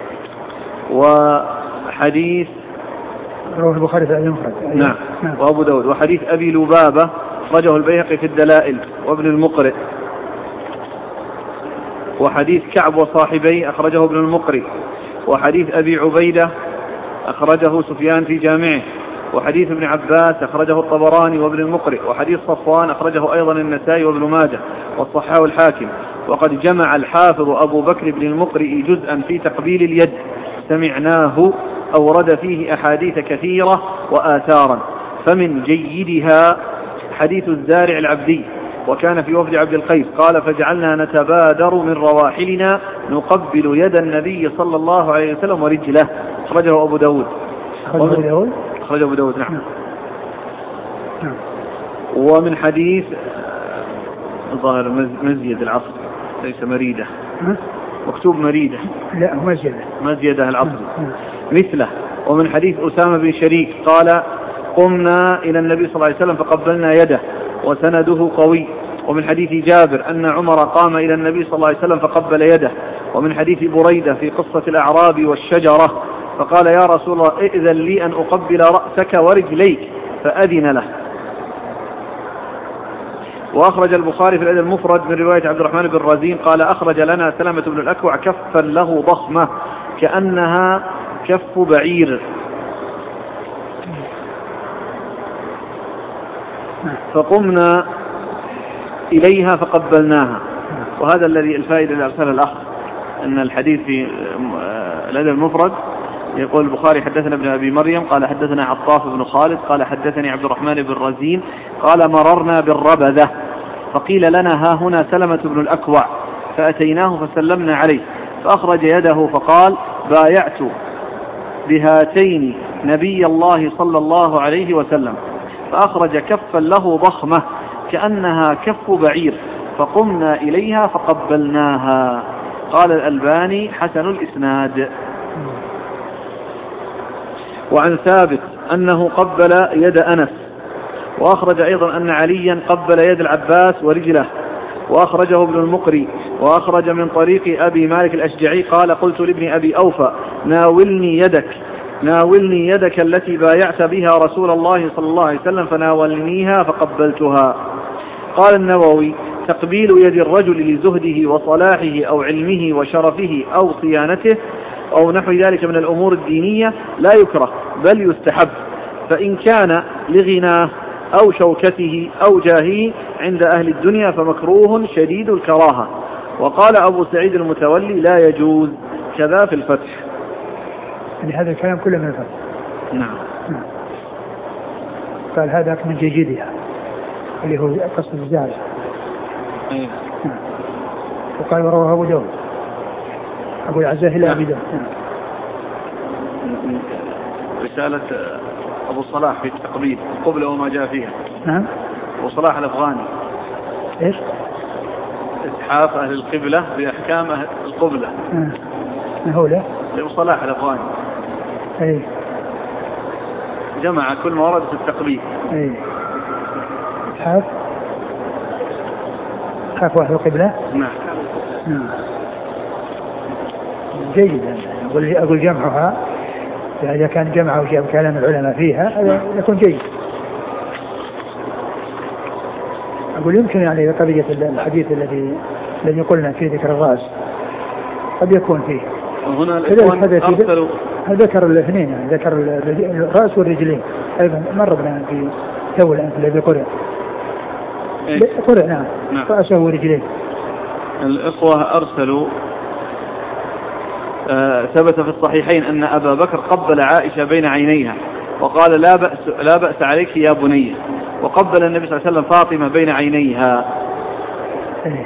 وحديث رواه البخاري في الأدب المفرد. نعم. نعم. وأبو داود. وحديث أبي لبابة أخرجه البيهقي في الدلائل وابن المقرئ. وحديث كعب وصاحبيه أخرجه ابن المقرئ. وحديث أبي عبيدة أخرجه سفيان في جامعه. وحديث ابن عباس أخرجه الطبراني وابن المقرئ. وحديث صفوان أخرجه أيضا النسائي وابن ماجه والصحاح الحاكم. وقد جمع الحافظ أبو بكر بن المقرئ جزءا في تقبيل اليد سمعناه أورد فيه أحاديث كثيرة وآثارا، فمن جيدها حديث الزارع العبدي وكان في وفد عبد القيس قال: فجعلنا نتبادر من رواحلنا نقبل يد النبي صلى الله عليه وسلم ورجله. أخرجه أبو داود. أخرجه أبو داود. نعم. ومن حديث ظاهر مزيد العصر ليس مريدة، مكتوب مريدة، لا مزيدة مزيدة العصر مثله. ومن حديث أسامة بن شريك قال: قمنا إلى النبي صلى الله عليه وسلم فقبلنا يده، وسنده قوي. ومن حديث جابر أن عمر قام إلى النبي صلى الله عليه وسلم فقبل يده. ومن حديث بريدة في قصة الأعراب والشجرة فقال: يا رسول الله ائذن لي أن أقبل رأسك ورجليك، فأذن له. وأخرج البخاري في الأدب المفرد من رواية عبد الرحمن بن رزين قال: أخرج لنا سلمة بن الأكوع كفا له ضخمة كأنها كف بعير، فقمنا إليها فقبلناها. وهذا الذي الفائدة اللي أرسل الأخ أن الحديث في الأدب المفرد يقول البخاري: حدثنا ابن أبي مريم قال حدثنا عطاف بن خالد قال حدثني عبد الرحمن بن رزين قال: مررنا بالربذة فقيل لنا: ها هنا سلمة بن الأكوع، فأتيناه فسلمنا عليه فأخرج يده فقال: بايعت بهاتين نبي الله صلى الله عليه وسلم، فأخرج كفا له ضخمة كأنها كف بعير، فقمنا إليها فقبلناها. قال الألباني حسن الإسناد. وعن ثابت أنه قبل يد أنس، وأخرج أيضا أن عليا قبل يد العباس ورجله، وأخرجه ابن المقري، وأخرج من طريق أبي مالك الأشجعي قال قلت لابن أبي أوفى ناولني يدك ناولني يدك التي بايعت بها رسول الله صلى الله عليه وسلم، فناولنيها فقبلتها. قال النووي تقبيل يد الرجل لزهده وصلاحه أو علمه وشرفه أو صيانته أو نحو ذلك من الأمور الدينية لا يكره بل يستحب، فإن كان لغناه أو شوكته أو جاهه عند أهل الدنيا فمكروه شديد الكراهة. وقال أبو سعيد المتولي لا يجوز، كذا في الفتح. يعني هذا الكلام كله من الفتح. نعم. قال هذا من جيدها اللي هو قصة الزارع. أيه. وقال ورواه أبو داود أبو العزاه إلى أبي داود. رسالة أبو صلاح في التقبيل قبل وما جاء فيها. نعم. أبو صلاح الأفغاني. إيش؟ إتحاف أهل القبلة بأحكام أهل القبلة. ما هو له؟ أبو صلاح الأفغاني. أي. جمع كل ما ورد في التقبيل. أي. إتحاف. إتحاف أهل القبلة. نعم. نعم. جيد. أقول أقول جمعها. إذا كان جمعه وجاب كلام العلماء فيها يكون جيد. أقول يمكن يعني قضية الحديث الذي الذي قلنا فيه ذكر الرأس قد يكون فيه. وهنا الإخوان أرسلوا ذكر الاثنين يعني ذكر الرأس والرجلين أيضا مر بنا في تو الآن الذي قرأ. قرأ نعم. نعم. رأسه ورجليه. الإخوة أرسلوا آه ثبت في الصحيحين أن أبا بكر قبل عائشة بين عينيها وقال لا بأس, لا بأس عليك يا بني، وقبل النبي صلى الله عليه وسلم فاطمة بين عينيها. إيه.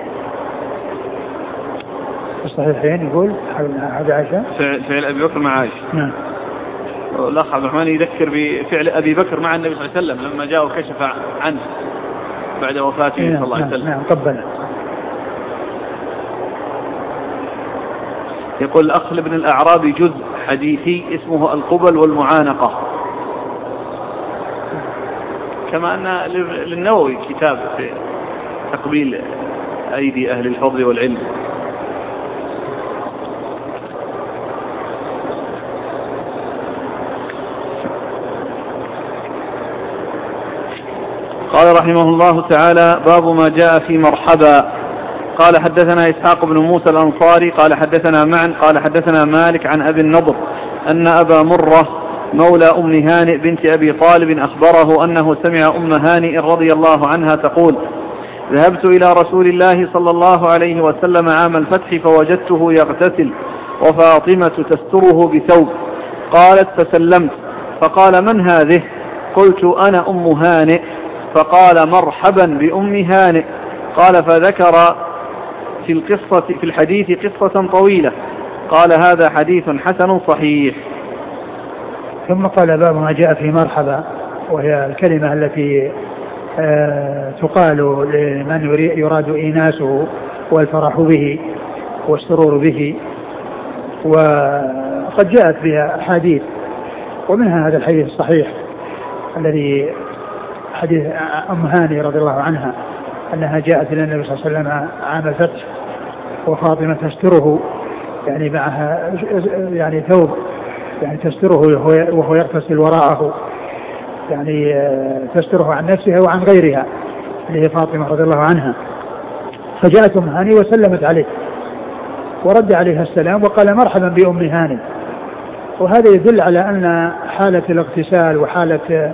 في الصحيحين يقول هذا عائشة فعل, فعل أبي بكر مع عائشة. نعم. الأخ عبد الرحمن يذكر بفعل أبي بكر مع النبي صلى الله عليه وسلم لما جاء وكشف عنه بعد وفاته نعم. صلى الله عليه وسلم. نعم. قبله. يقول الأخ لابن الأعرابي جزء حديثي اسمه القبل والمعانقة، كما أن للنووي كتاب في تقبيل أيدي أهل الفضل والعلم. قال رحمه الله تعالى باب ما جاء في مرحبا. قال حدثنا إسحاق بن موسى الأنصاري قال حدثنا معن قال حدثنا مالك عن أبي النضر أن أبا مرة مولى أم هانئ بنت أبي طالب أخبره أنه سمع أم هانئ رضي الله عنها تقول ذهبت إلى رسول الله صلى الله عليه وسلم عام الفتح فوجدته يغتسل وفاطمة تستره بثوب، قالت فسلمت فقال من هذه؟ قلت أنا أم هانئ، فقال مرحبا بأم هانئ. قال فذكر في القصة في الحديث قصة طويلة. قال هذا حديث حسن صحيح. ثم قال باب ما جاء في مرحبا، وهي الكلمة التي آه تقال لمن يراد إيناسه والفرح به والسرور به، وقد جاءت بها أحاديث ومنها هذا الحديث الصحيح الذي حديث أم هاني رضي الله عنها أنها جاءت إلى النبي صلى الله عليه وسلم عام الفتح وفاطمة تستره يعني معها يعني ثوب يعني تستره وهو يغتسل وراءه، يعني تستره عن نفسها وعن غيرها اللي هي فاطمة رضي الله عنها. فجاءت أم هاني وسلمت عليه ورد عليها السلام وقال مرحبا بأم هاني. وهذا يدل على أن حالة الاغتسال وحالة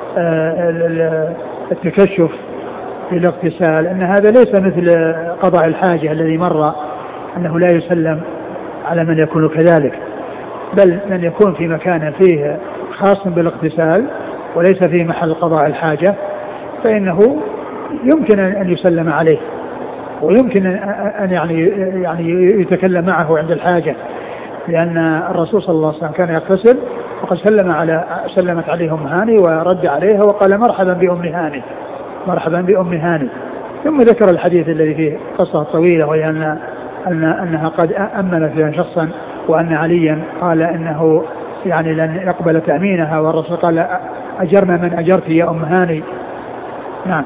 التكشف في الاغتسال أن هذا ليس مثل قضاء الحاجة الذي مر أنه لا يسلم على من يكون كذلك، بل من يكون في مكان فيه خاص بالاغتسال وليس في محل قضاء الحاجة فإنه يمكن أن يسلم عليه ويمكن أن يعني يعني يتكلم معه عند الحاجة، لأن الرسول صلى الله عليه وسلم كان يغتسل وقد سلم على سلمت عليه أم هاني ورد عليها وقال مرحبا بأم هاني مرحبا بأم هاني. ثم ذكر الحديث الذي فيه قصة طويلة، وهي أن أن أنها قد أمن فيها شخصا، وأن عليا قال إنه يعني لن يقبل تأمينها، والرسول قال أجرنا من أجرت يا أم هاني. نعم.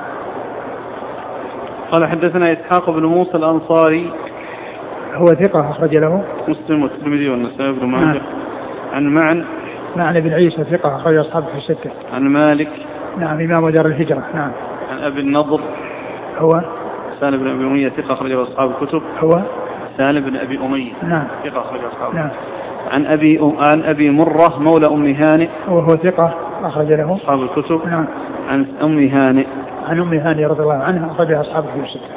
قال حدثنا إسحاق بن موسى الأنصاري هو ثقة أخرج له مسلم والترمذي والنسائي بن ماجه. نعم. عن معن معن بن عيسى ثقة أخرج أصحابه في الستة. عن مالك نعم إمام دار الهجرة. نعم. عن أبي النضر هو سالم بن أبي أمية ثقة أخرج أصحاب الكتب. هو سالم بن أبي أمية نعم ثقة أخرج أصحاب. نعم. عن أبي أم... عن أبي مرة مولى أم هانئ وهو ثقة أخرج له أصحاب الكتب. نعم. عن أم هانئ عن أم هانئ رضي الله عنها أخرج أصحابه في الستة.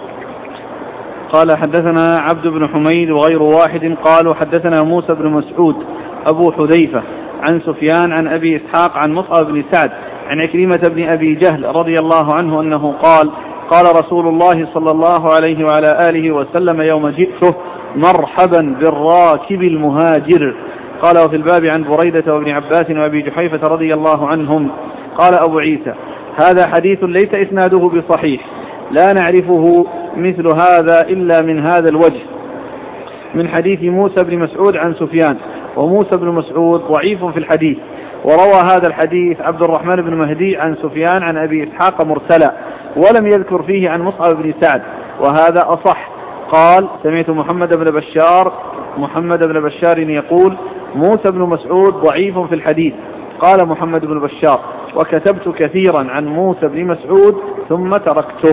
قال حدثنا عبد بن حميد وغير واحد قالوا حدثنا موسى بن مسعود أبو حذيفة عن سفيان عن أبي إسحاق عن مصعب بن سعد عن عكرمة بن أبي جهل رضي الله عنه أنه قال قال رسول الله صلى الله عليه وعلى آله وسلم يوم جئته مرحبا بالراكب المهاجر. قال وفي الباب عن بريدة وابن عباس وأبي جحيفة رضي الله عنهم. قال أبو عيسى هذا حديث ليس إسناده بصحيح، لا نعرفه مثل هذا إلا من هذا الوجه من حديث موسى بن مسعود عن سفيان، وموسى بن مسعود ضعيف في الحديث. وروى هذا الحديث عبد الرحمن بن مهدي عن سفيان عن أبي إسحاق مرسلا، ولم يذكر فيه عن مصعب بن سعد، وهذا أصح. قال سمعت محمد بن بشار محمد بن بشار يقول موسى بن مسعود ضعيف في الحديث. قال محمد بن بشار وكتبت كثيرا عن موسى بن مسعود ثم تركته.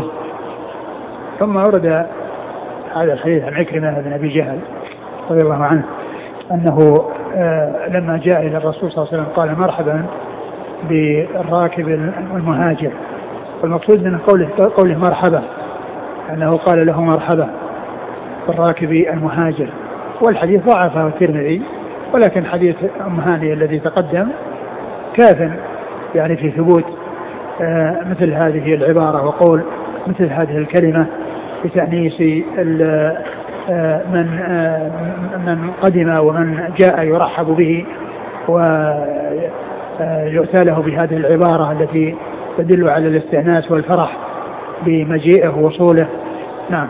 ثم أورد هذا الحديث عن عكرمة بن أبي جهل رضي الله عنه أنه آه لما جاء إلى الرسول صلى الله عليه وسلم قال مرحبا بالراكب المهاجر، والمقصود من قوله, قوله مرحبا أنه قال له مرحبا بالراكب المهاجر. والحديث ضعفه الترمذي، ولكن حديث أم هاني الذي تقدم كاف يعني في ثبوت آه مثل هذه العبارة وقول مثل هذه الكلمة بتأنيس من من قدم ومن جاء يرحب به ويؤتى له بهذه العبارة التي تدل على الاستئناس والفرح بمجيئه ووصوله. نعم.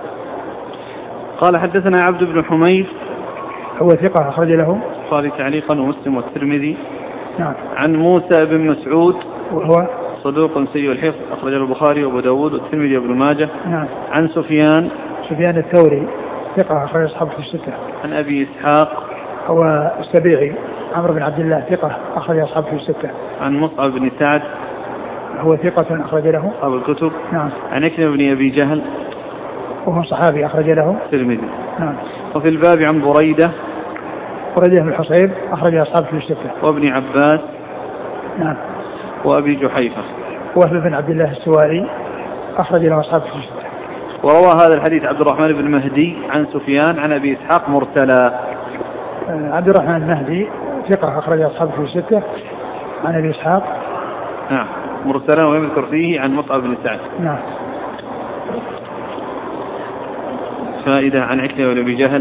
قال حدثنا عبد بن حميد هو ثقة أخرج له قال تعليقا ومسلم والترمذي. نعم. عن موسى بن مسعود وهو صدوق سيء الحفظ أخرجه البخاري وأبو داود والترمذي وابن ماجه. نعم. عن سفيان سفيان الثوري ثقة أخرج أصحابه في الستة. عن أبي إسحاق هو السبيعي عمرو بن عبد الله ثقة أخرج أصحابه في الستة. عن مصعب بن سعد هو ثقة أخرج له أصحاب الكتب. نعم. عن عكرمة بن أبي جهل وهو صحابي أخرج له الترمذي. نعم. وفي الباب عن بريدة بريدة بن الحصيب أخرج أصحابه في الستة. وابن عباس نعم. وأبي جحيفة وهب بن عبد الله السواري أخرج له أصحابه في الستة. وروى هذا الحديث عبد الرحمن بن مهدي عن سفيان عن أبي إسحاق مرسلا. عبد الرحمن المهدي ثقة أخرج أصحابه في الستة عن أبي إسحاق نعم مرسلا، ويذكر فيه عن مصعب بن سعد. نعم. فائدة عن عكرمة بن أبي جهل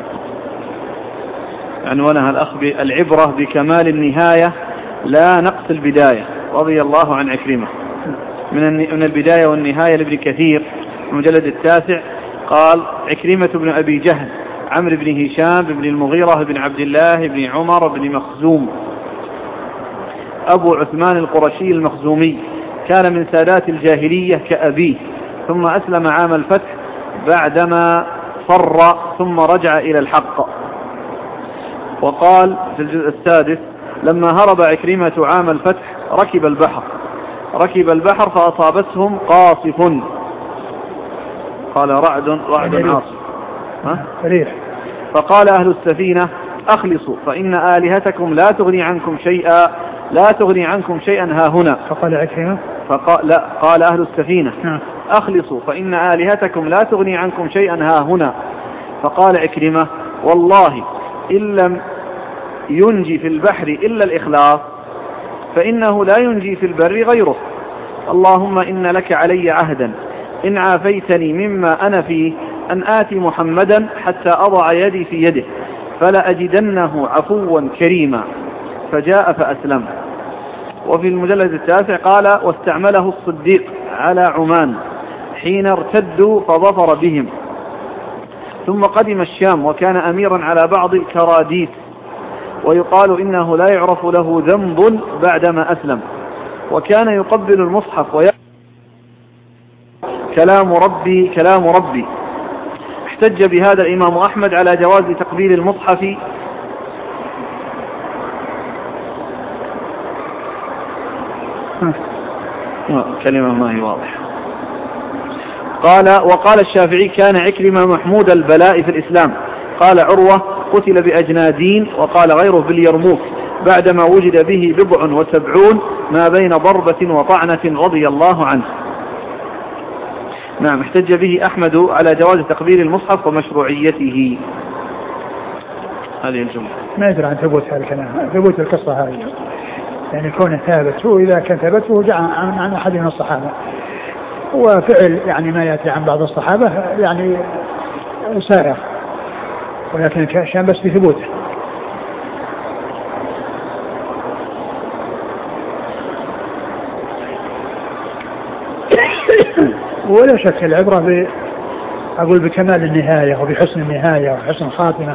عنوانها الأخ العبرة بكمال النهاية لا نقص البداية، رضي الله عن عكرمة. من البداية والنهاية لابن كثير المجلد التاسع قال عكرمة بن أبي جهل عمرو بن هشام بن المغيرة بن عبد الله بن عمر بن مخزوم أبو عثمان القرشي المخزومي، كان من سادات الجاهلية كأبيه، ثم أسلم عام الفتح بعدما فر ثم رجع إلى الحق. وقال في الجزء السادس لما هرب عكرمة عام الفتح ركب البحر ركب البحر فأصابتهم قاصف، قال رعد رعد عاصف فقال أهل السفينة أخلصوا فإن آلهتكم لا تغني عنكم شيئا لا تغني عنكم شيئا ها هنا. فقال عكرمة فقال لا قال أهل السفينة أخلصوا فإن آلهتكم لا تغني عنكم شيئا ها هنا. فقال عكرمة والله إن لم ينجي في البحر إلا الإخلاص فإنه لا ينجي في البر غيره. اللهم إن لك علي عهدا إن عافيتني مما أنا فيه أن آتي محمدا حتى أضع يدي في يده فلا أجدنه عفوا كريما، فجاء فأسلم. وفي المجلد التاسع قال واستعمله الصديق على عمان حين ارتدوا فظفر بهم، ثم قدم الشام وكان أميرا على بعض الكراديس، ويقال إنه لا يعرف له ذنب بعدما أسلم، وكان يقبل المصحف ويقول كلام ربي كلام ربي. احتج بهذا الإمام أحمد على جواز تقبيل المصحف كلمة ما هي واضحة. قال وقال الشافعي كان عكرمة محمود البلاء في الإسلام. قال عروة قتل بأجنادين، وقال غيره باليرموك بعدما وجد به بضع وسبعون ما بين ضربة وطعنة رضي الله عنه. نعم، احتج به أحمد على جواز تقبيل المصحف ومشروعيته. هذه الجملة ما يدري عن ثبوت هذا الكلام، ثبوت القصة هذه، يعني كونه ثابت، هو إذا كان ثبت هو جاء عن, عن أحد من الصحابة، وفعل يعني ما يأتي عن بعض الصحابة يعني سائر، ولكن كان بس بثبوته. ولا شك العبرة ب أقول بكمال النهاية وبحسن النهاية وحسن الخاتمة،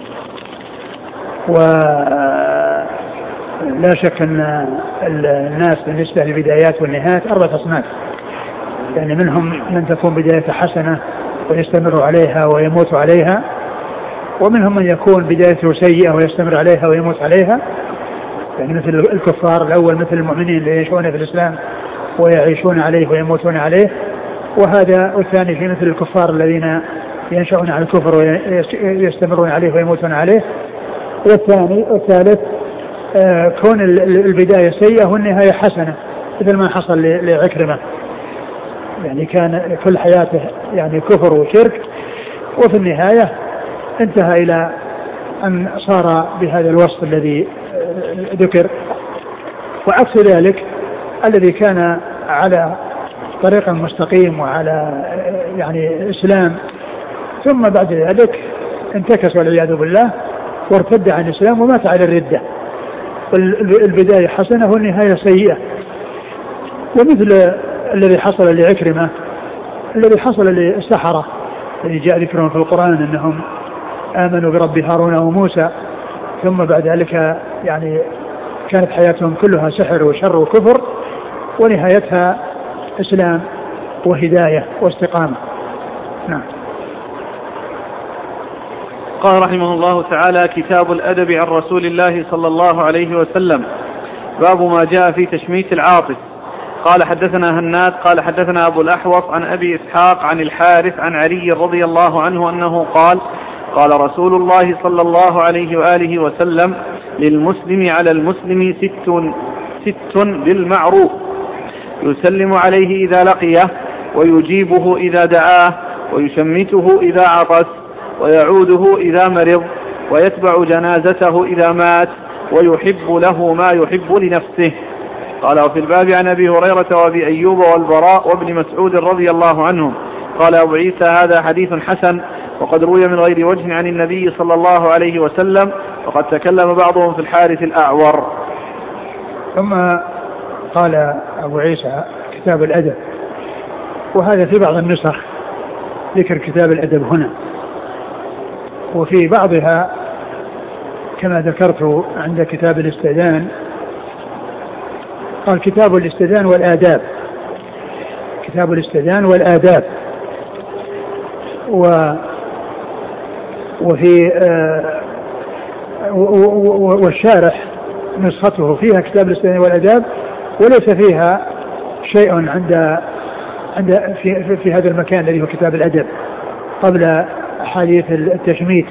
ولا شك أن الناس بالنسبة للبدايات والنهايات أربعة أصناف، يعني منهم من تكون بداية حسنة ويستمر عليها ويموت عليها، ومنهم من يكون بدايته سيئة ويستمر عليها ويموت عليها، يعني مثل الكفار الأول، مثل المؤمنين اللي يعيشون في الإسلام ويعيشون عليه ويموتون عليه، وهذا الثاني في مثل الكفار الذين ينشأون على الكفر ويستمرون عليه ويموتون عليه. والثاني والثالث آه كون البداية سيئة والنهاية حسنة، مثل ما حصل لعكرمة، يعني كان كل حياته يعني كفر وشرك، وفي النهاية انتهى إلى أن صار بهذا الوصف الذي ذكر. وعكس ذلك الذي كان على طريق مستقيم وعلى يعني إسلام، ثم بعد ذلك انتكس والعياذ بالله وارتد عن الإسلام ومات على الردة، البداية حسنة والنهاية سيئة. ومثل الذي حصل لعكرمة، الذي حصل للسحرة الذي جاء ذكرهم في القرآن أنهم آمنوا برب هارون وموسى، ثم بعد ذلك يعني كانت حياتهم كلها سحر وشر وكفر، ونهايتها إسلام وهداية واستقامة. نعم. قال رحمه الله تعالى: كتاب الأدب عن رسول الله صلى الله عليه وسلم. باب ما جاء في تشميت العاطس. قال حدثنا هناد قال حدثنا أبو الأحوص عن أبي إسحاق عن الحارث عن علي رضي الله عنه أنه قال: قال رسول الله صلى الله عليه وآله وسلم: للمسلم على المسلم ست ست بالمعروف، يسلم عليه إذا لقيه، ويجيبه إذا دعاه، ويشمته إذا عطس، ويعوده إذا مرض، ويتبع جنازته إذا مات، ويحب له ما يحب لنفسه. قال: وفي الباب عن أبي هريرة وأبي أيوب والبراء وابن مسعود رضي الله عنهم. قال أبو عيسى: هذا حديث حسن، وقد روي من غير وجه عن النبي صلى الله عليه وسلم، وقد تكلم بعضهم في الحارث الأعور. ثم قال أبو عيسى: كتاب الأدب، وهذا في بعض النسخ ذكر كتاب الأدب هنا، وفي بعضها كما ذكرت عند كتاب الاستئذان قال كتاب الاستئذان والآداب، كتاب الاستئذان والآداب. و وفي آه والشارح نسخته فيها كتاب الاستئذان والآداب، وليس فيها شيء عند عند في, في, في هذا المكان الذي هو كتاب الأدب قبل أحاديث التشميت،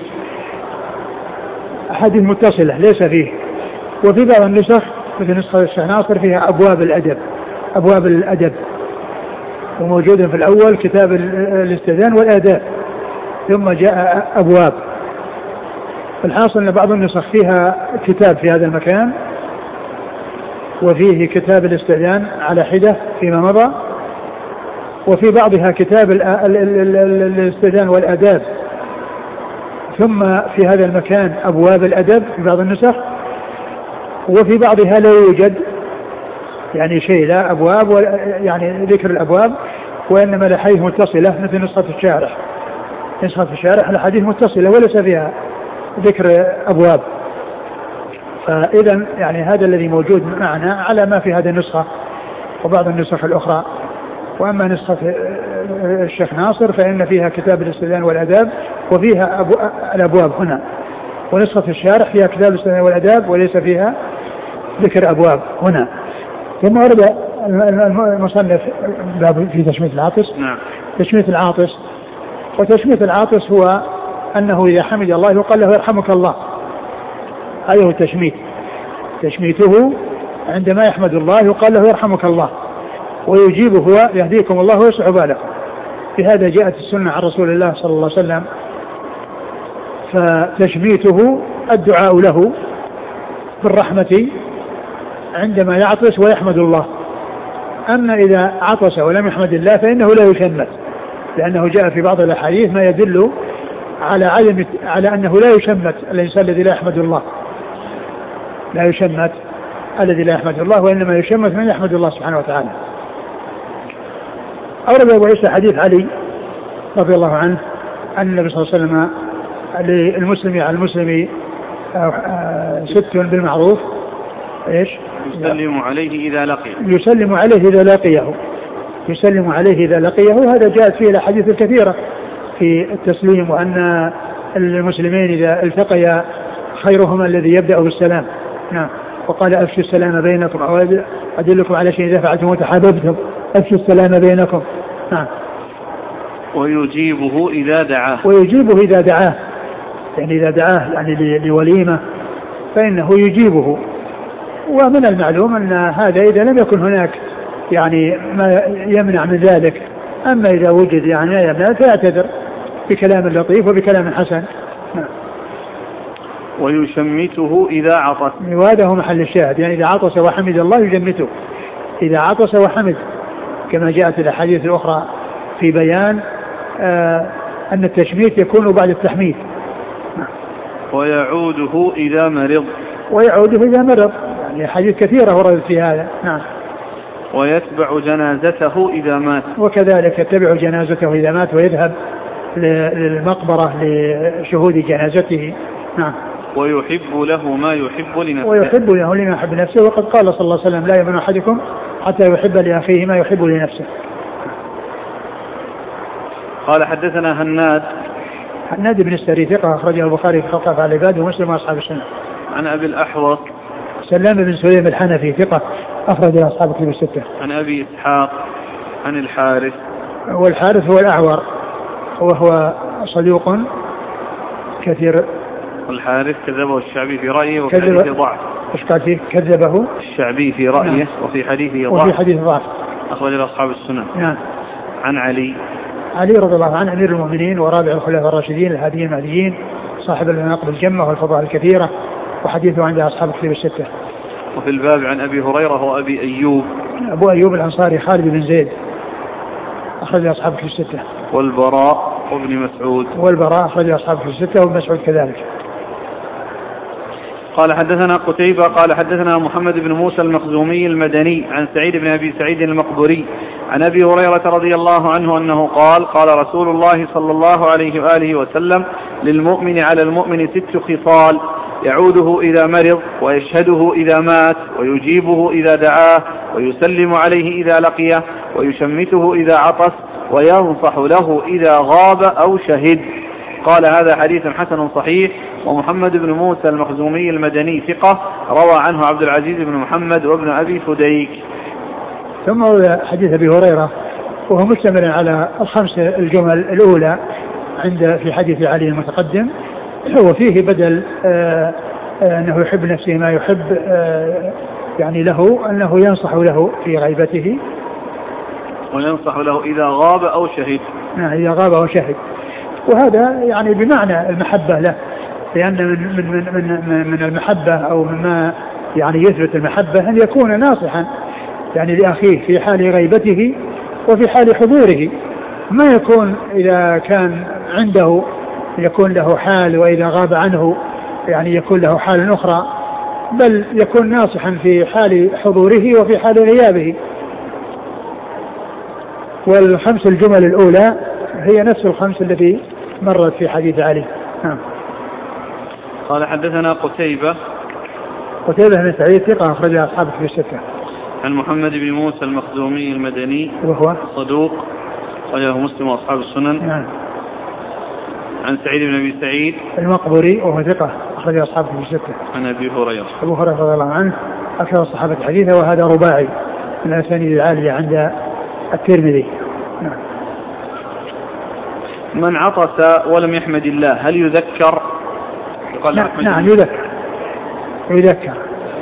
أحاديث متصلة ليس فيه. وفي بعض النسخ مثل نسخة الشيخ ناصر فيها أبواب الأدب، أبواب الأدب، وموجود في الأول كتاب الاستئذان والآداب، ثم جاء أبواب. الحاصل أن بعض النسخ فيها كتاب في هذا المكان، وفيه كتاب الاستئذان على حدة فيما مضى، وفي بعضها كتاب الاستئذان والآداب، ثم في هذا المكان أبواب الأدب في بعض النسخ، وفي بعضها لا يوجد يعني شيء، لا أبواب يعني ذكر الأبواب، وإنما لحيه متصلة مثل نسخة الشارح. نسخة الشارح الحديث متصلة وليس فيها ذكر أبواب. فإذا يعني هذا الذي موجود معنا على ما في هذه النسخة وبعض النسخ الأخرى. وأما نسخة الشيخ ناصر فإن فيها كتاب الاستئذان والآداب وفيها أبو الأبواب هنا، ونسخة الشارح فيها كتاب الاستئذان والآداب وليس فيها ذكر أبواب هنا. ثم ورد المصنف باب في تشميت العاطس. نعم. تشميت العاطس، وتشميت العاطس هو أنه إذا حمد الله يقال له يرحمك الله، هذا هو التشميت. تشميته عندما يحمد الله يقال له يرحمك الله، ويجيبه هو يهديكم الله ويصلح بالكم. في هذا جاءت السنة عن رسول الله صلى الله عليه وسلم. فتشميته الدعاء له بالرحمة عندما يعطس ويحمد الله. أما إذا عطس ولم يحمد الله فإنه لا يشمت، لأنه جاء في بعض الأحاديث ما يدل على عدم على أنه لا يشمت الإنسان الذي لا يحمد الله، لا يشمت الذي لا يحمد الله، وإنما يشمت من يحمد الله سبحانه وتعالى. أورد أبو عيسى حديث علي رضي الله عنه أن النبي صلى الله عليه وسلم للمسلم على المسلم ست بالمعروف ايش؟ يسلم عليه إذا لقيه يسلم عليه إذا لقيه يسلم عليه إذا لقيه وهذا جاءت فيه الأحاديث الكثيرة في التسليم، وأن المسلمين إذا التقيا خيرهما الذي يبدأ بالسلام. نعم. وقال أفشوا السلام بينكم أو أدلكم على شيء إذا فعلتم وتحاببتم أفشوا السلام بينكم. نعم. ويجيبه إذا دعاه ويجيبه إذا دعاه يعني إذا دعاه يعني لوليمة فإنه يجيبه. ومن المعلوم أن هذا إذا لم يكن هناك يعني ما يمنع من ذلك، أما إذا وجد يعني ما يمنع فيعتذر بكلام لطيف وبكلام حسن. نعم. ويشمته إذا عطس، وهذا هو محل الشاهد، يعني إذا عطس وحمد الله يجمته، إذا عطس وحمد، كما جاءت الأحاديث الأخرى في بيان آه أن التشميت يكون بعد التحميد. نعم. ويعوده إذا مرض ويعوده إذا مرض، يعني حديث كثيرة وردت في هذا. نعم. ويتبع جنازته إذا مات، وكذلك يتبع جنازته إذا مات ويذهب للمقبرة لشهود جنازته. نعم. ويحب له ما يحب لنفسه ويحب له لما يحب لنفسه، وقد قال صلى الله عليه وسلم لا يؤمن أحدكم حتى يحب لأخيه ما يحب لنفسه. قال حدثنا هناد هناد بن السري ثقة أخرجه البخاري في خلق أفعال العباد ومسلم وأصحاب السنة. عن أبي الأحوص سلام بن سليم الحنفي ثقة أخرج أصحاب الكتب الستة. عن أبي إسحاق عن الحارث، والحارث هو الأعور وهو صدوق كثير. الحارث كذبه الشعبي في رأيه وفي حديثه ضعف. ايش قال فيه؟ كذبه الشعبي في رأيه. نعم. وفي حديثه ضعف. وفي حديث ضعف أخرج أصحاب السنة. نعم. عن علي علي رضي الله عنه أمير المؤمنين ورابع الخلفاء الراشدين الهاديين المهديين صاحب المناقب الجمة والفضائل الكثيرة، وحديثه عند أصحاب الكتب الستة. وفي الباب عن أبي هريرة وأبي أيوب أبو أيوب الأنصاري خالد بن زيد أخرج أصحاب الكتب الستة. والبراء وابن مسعود والبراء أخرج أصحاب الكتب الستة وابن مسعود كذلك. قال حدثنا قتيبة قال حدثنا محمد بن موسى المخزومي المدني عن سعيد بن أبي سعيد المقبري عن أبي هريرة رضي الله عنه أنه قال قال رسول الله صلى الله عليه وآله وسلم للمؤمن على المؤمن ست خصال يعوده إذا مرض ويشهده إذا مات ويجيبه إذا دعاه ويسلم عليه إذا لقيه ويشمته إذا عطس وينصح له إذا غاب أو شهد. قال هذا حديث حسن صحيح. ومحمد بن موسى المخزومي المدني ثقة روى عنه عبد العزيز بن محمد وابن أبي فديك. ثم حديث أبي هريرة وهو مشتمل على الخمس الجمل الأولى عند في حديث علي المتقدم، هو فيه بدل آآ آآ أنه يحب نفسه ما يحب يعني له أنه ينصح له في غيبته وينصح له إذا غاب أو شهد. نعم إذا غاب أو شهد، وهذا يعني بمعنى المحبة له، لأن من, من, من, من المحبة أو مما يعني يثبت المحبة أن يكون ناصحا يعني لأخيه في حال غيبته وفي حال حضوره، ما يكون إذا كان عنده يكون له حال وإذا غاب عنه يعني يكون له حال أخرى، بل يكون ناصحا في حال حضوره وفي حال غيابه. والخمس الجمل الأولى هي نفس الخمس التي مرت في حديث علي. نعم. قال حدثنا قتيبة قتيبة بن سعيد ثقة أخرج أصحابه في الستة. عن محمد بن موسى المخزومي المدني وهو صدوق أخرجه مسلم وأصحاب السنن. نعم. عن سعيد بن أبي سعيد المقبري وهو ثقة أخرج أصحابه في الستة. عن أبي هريرة أبو هريرة رضي الله عنه أكثر الصحابة حديثا، وهذا رباعي من الأسانيد العالية عند الترمذي. نعم. من عطس ولم يحمد الله هل يذكر؟ نعم, نعم يذكر يذكر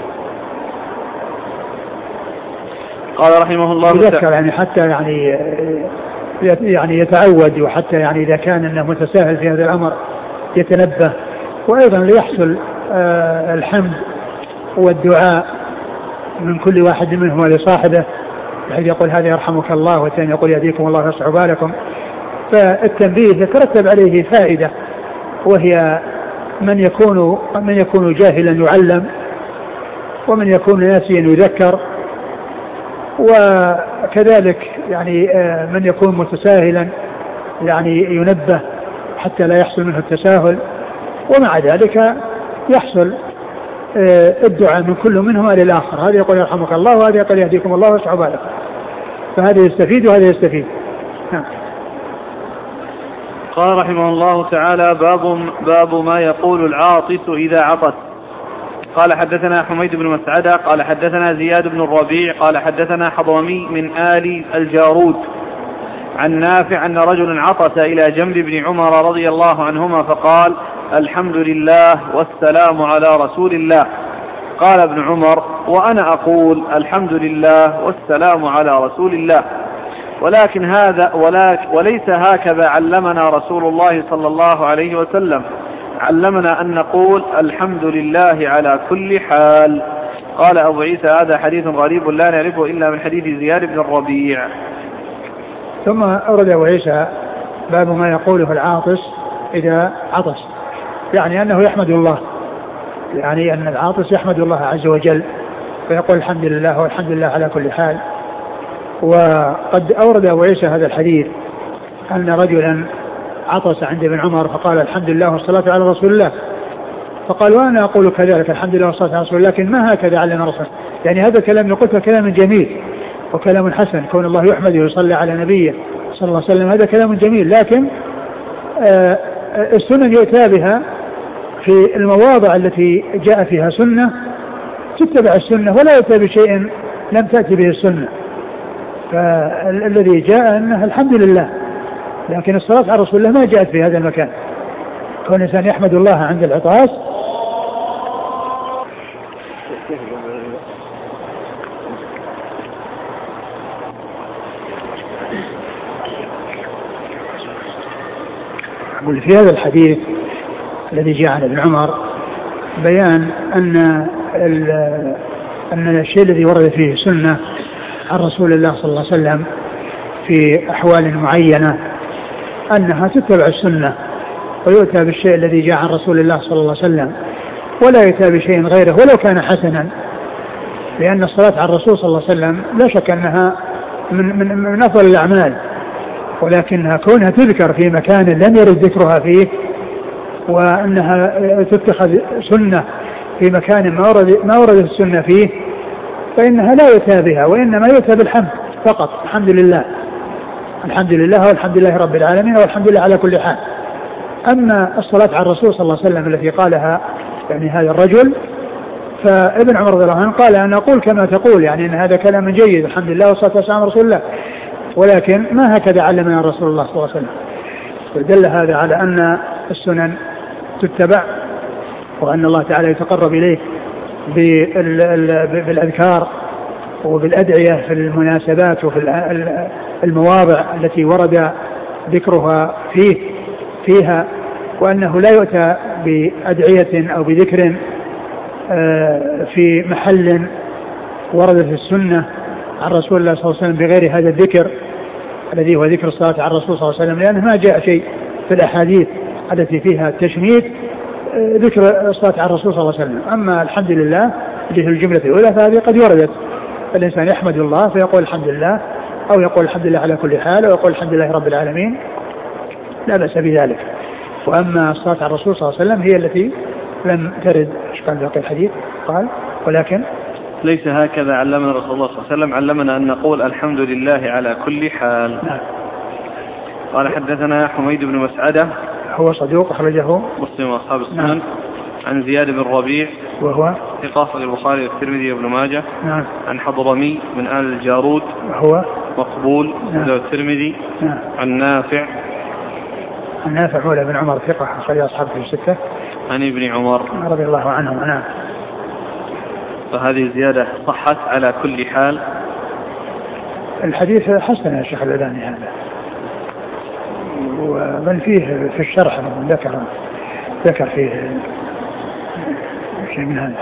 قال رحمه الله يذكر يعني حتى يعني يعني يتعود، وحتى يعني إذا كان أنه متساهل في هذا الأمر يتنبه، وأيضا ليحصل الحمد والدعاء من كل واحد منهم لصاحبه، بحيث يقول هذا يرحمك الله، والثاني يقول يهديكم الله ويصلح بالكم. فالتنبيه يترتب عليه فائدة، وهي من يكون من يكون جاهلا يعلم، ومن يكون ناسيا يذكر، وكذلك يعني من يكون متساهلا يعني ينبه حتى لا يحصل منه التساهل، ومع ذلك يحصل الدعاء من كل منهما للآخر، هذا يقول يرحمك الله وهذا يقول يهديكم الله ويصلح بالكم، فهذا يستفيد وهذا يستفيد. نعم. قال رحمه الله تعالى باب, باب ما يقول العاطس إذا عطس. قال حدثنا حميد بن مسعدة قال حدثنا زياد بن الربيع قال حدثنا حضرمي من آل الجارود عن نافع أن رجل عطس إلى جنب ابن عمر رضي الله عنهما فقال الحمد لله والسلام على رسول الله. قال ابن عمر وأنا أقول الحمد لله والسلام على رسول الله، ولكن هذا وليس هكذا علمنا رسول الله صلى الله عليه وسلم، علمنا أن نقول الحمد لله على كل حال. قال أبو عيسى هذا حديث غريب لا نعرفه إلا من حديث زياد بن الربيع. ثم أورد أبو عيسى باب ما يقوله العاطس إذا عطس، يعني أنه يحمد الله، يعني أن العاطس يحمد الله عز وجل فيقول الحمد لله والحمد لله على كل حال. وقد أورد أبو عيسى هذا الحديث أن رجلا عطس عند ابن عمر فقال الحمد لله والصلاة على رسول الله، فقال وأنا أقول كذلك الحمد لله والصلاة على رسول الله، لكن ما هكذا علم رسول، يعني هذا الكلام يقول كلام جميل وكلام حسن، كون الله يحمد ويصلي على نبيه صلى الله عليه وسلم هذا كلام جميل، لكن آه السنن يؤتى بها في المواضع التي جاء فيها سنة تتبع السنة، ولا يؤتى بشيء لم تأتي به السنة. فالذي جاء أنه الحمد لله، لكن الصلاة على رسول الله ما جاءت في هذا المكان. كون الإنسان يحمد الله عند العطاس أقول في هذا الحديث الذي جاء عن ابن عمر بيان أن أن الشيء الذي ورد فيه سنة عن رسول الله صلى الله عليه وسلم في أحوال معينة أنها تتبع السنة، ويؤتى بالشيء الذي جاء عن رسول الله صلى الله عليه وسلم، ولا يؤتى بشيء غيره ولو كان حسنا، لأن الصلاة على الرسول صلى الله عليه وسلم لا شك أنها من, من, من أفضل الأعمال، ولكنها كونها تذكر في مكان لم يرد ذكرها فيه، وأنها تتخذ سنة في مكان ما ورد ما وردت السنة فيه، فإنها لا يؤتى بها، وإنما يؤتى بالحمد فقط، الحمد لله الحمد لله والحمد لله رب العالمين والحمد لله على كل حال. أما الصلاة على الرسول صلى الله عليه وسلم التي قالها يعني هذا الرجل، فابن عمر رضي الله عنه قال أنا أقول كما تقول، يعني أن هذا كلام جيد الحمد لله والصلاة والسلام على رسول الله، ولكن ما هكذا علمنا رسول الله صلى الله عليه وسلم. ودل هذا على أن السنن تتبع، وأن الله تعالى يتقرب إليه بالأذكار وبالأدعية في المناسبات وفي المواضع التي ورد ذكرها فيه فيها، وأنه لا يؤتى بأدعية أو بذكر في محل ورد في السنة عن رسول الله صلى الله عليه وسلم بغير هذا الذكر الذي هو ذكر الصلاة على الرسول صلى الله عليه وسلم، لأنه ما جاء شيء في الأحاديث التي فيها التشميت ذكر الصلاة على الرسول صلى الله عليه وسلم. أما الحمد لله في الجملة الأولى فهذه قد وردت، الإنسان يحمد الله فيقول الحمد لله، أو يقول الحمد لله على كل حال، أو يقول الحمد لله رب العالمين، لا بأس بذلك. وأما الصلاة على الرسول صلى الله عليه وسلم هي التي لم ترد. ايش قال باقي الحديث؟ قال ولكن ليس هكذا علمنا رسول الله صلى الله عليه وسلم، علمنا أن نقول الحمد لله على كل حال. نعم. قال حدثنا حميد بن مسعدة هو صدوق أخرجه مسلم وأصحاب السنن. نعم. عن زياد بن ربيع وهو ثقة البخاري والترمذي وابن ماجه. نعم. عن حضرمي من آل الجارود وهو مقبول. نعم. الترمذي. نعم. عن نافع عن نافع مولى بن عمر ثقة أخرج أصحابه الستة. عن ابن عمر رضي الله عنهم. نعم. فهذه الزيادة صحت على كل حال. الحديث حسن يا شيخ الألباني هذا، ومن فيه في الشرح ذكر ذكر فيه شيء من هذا.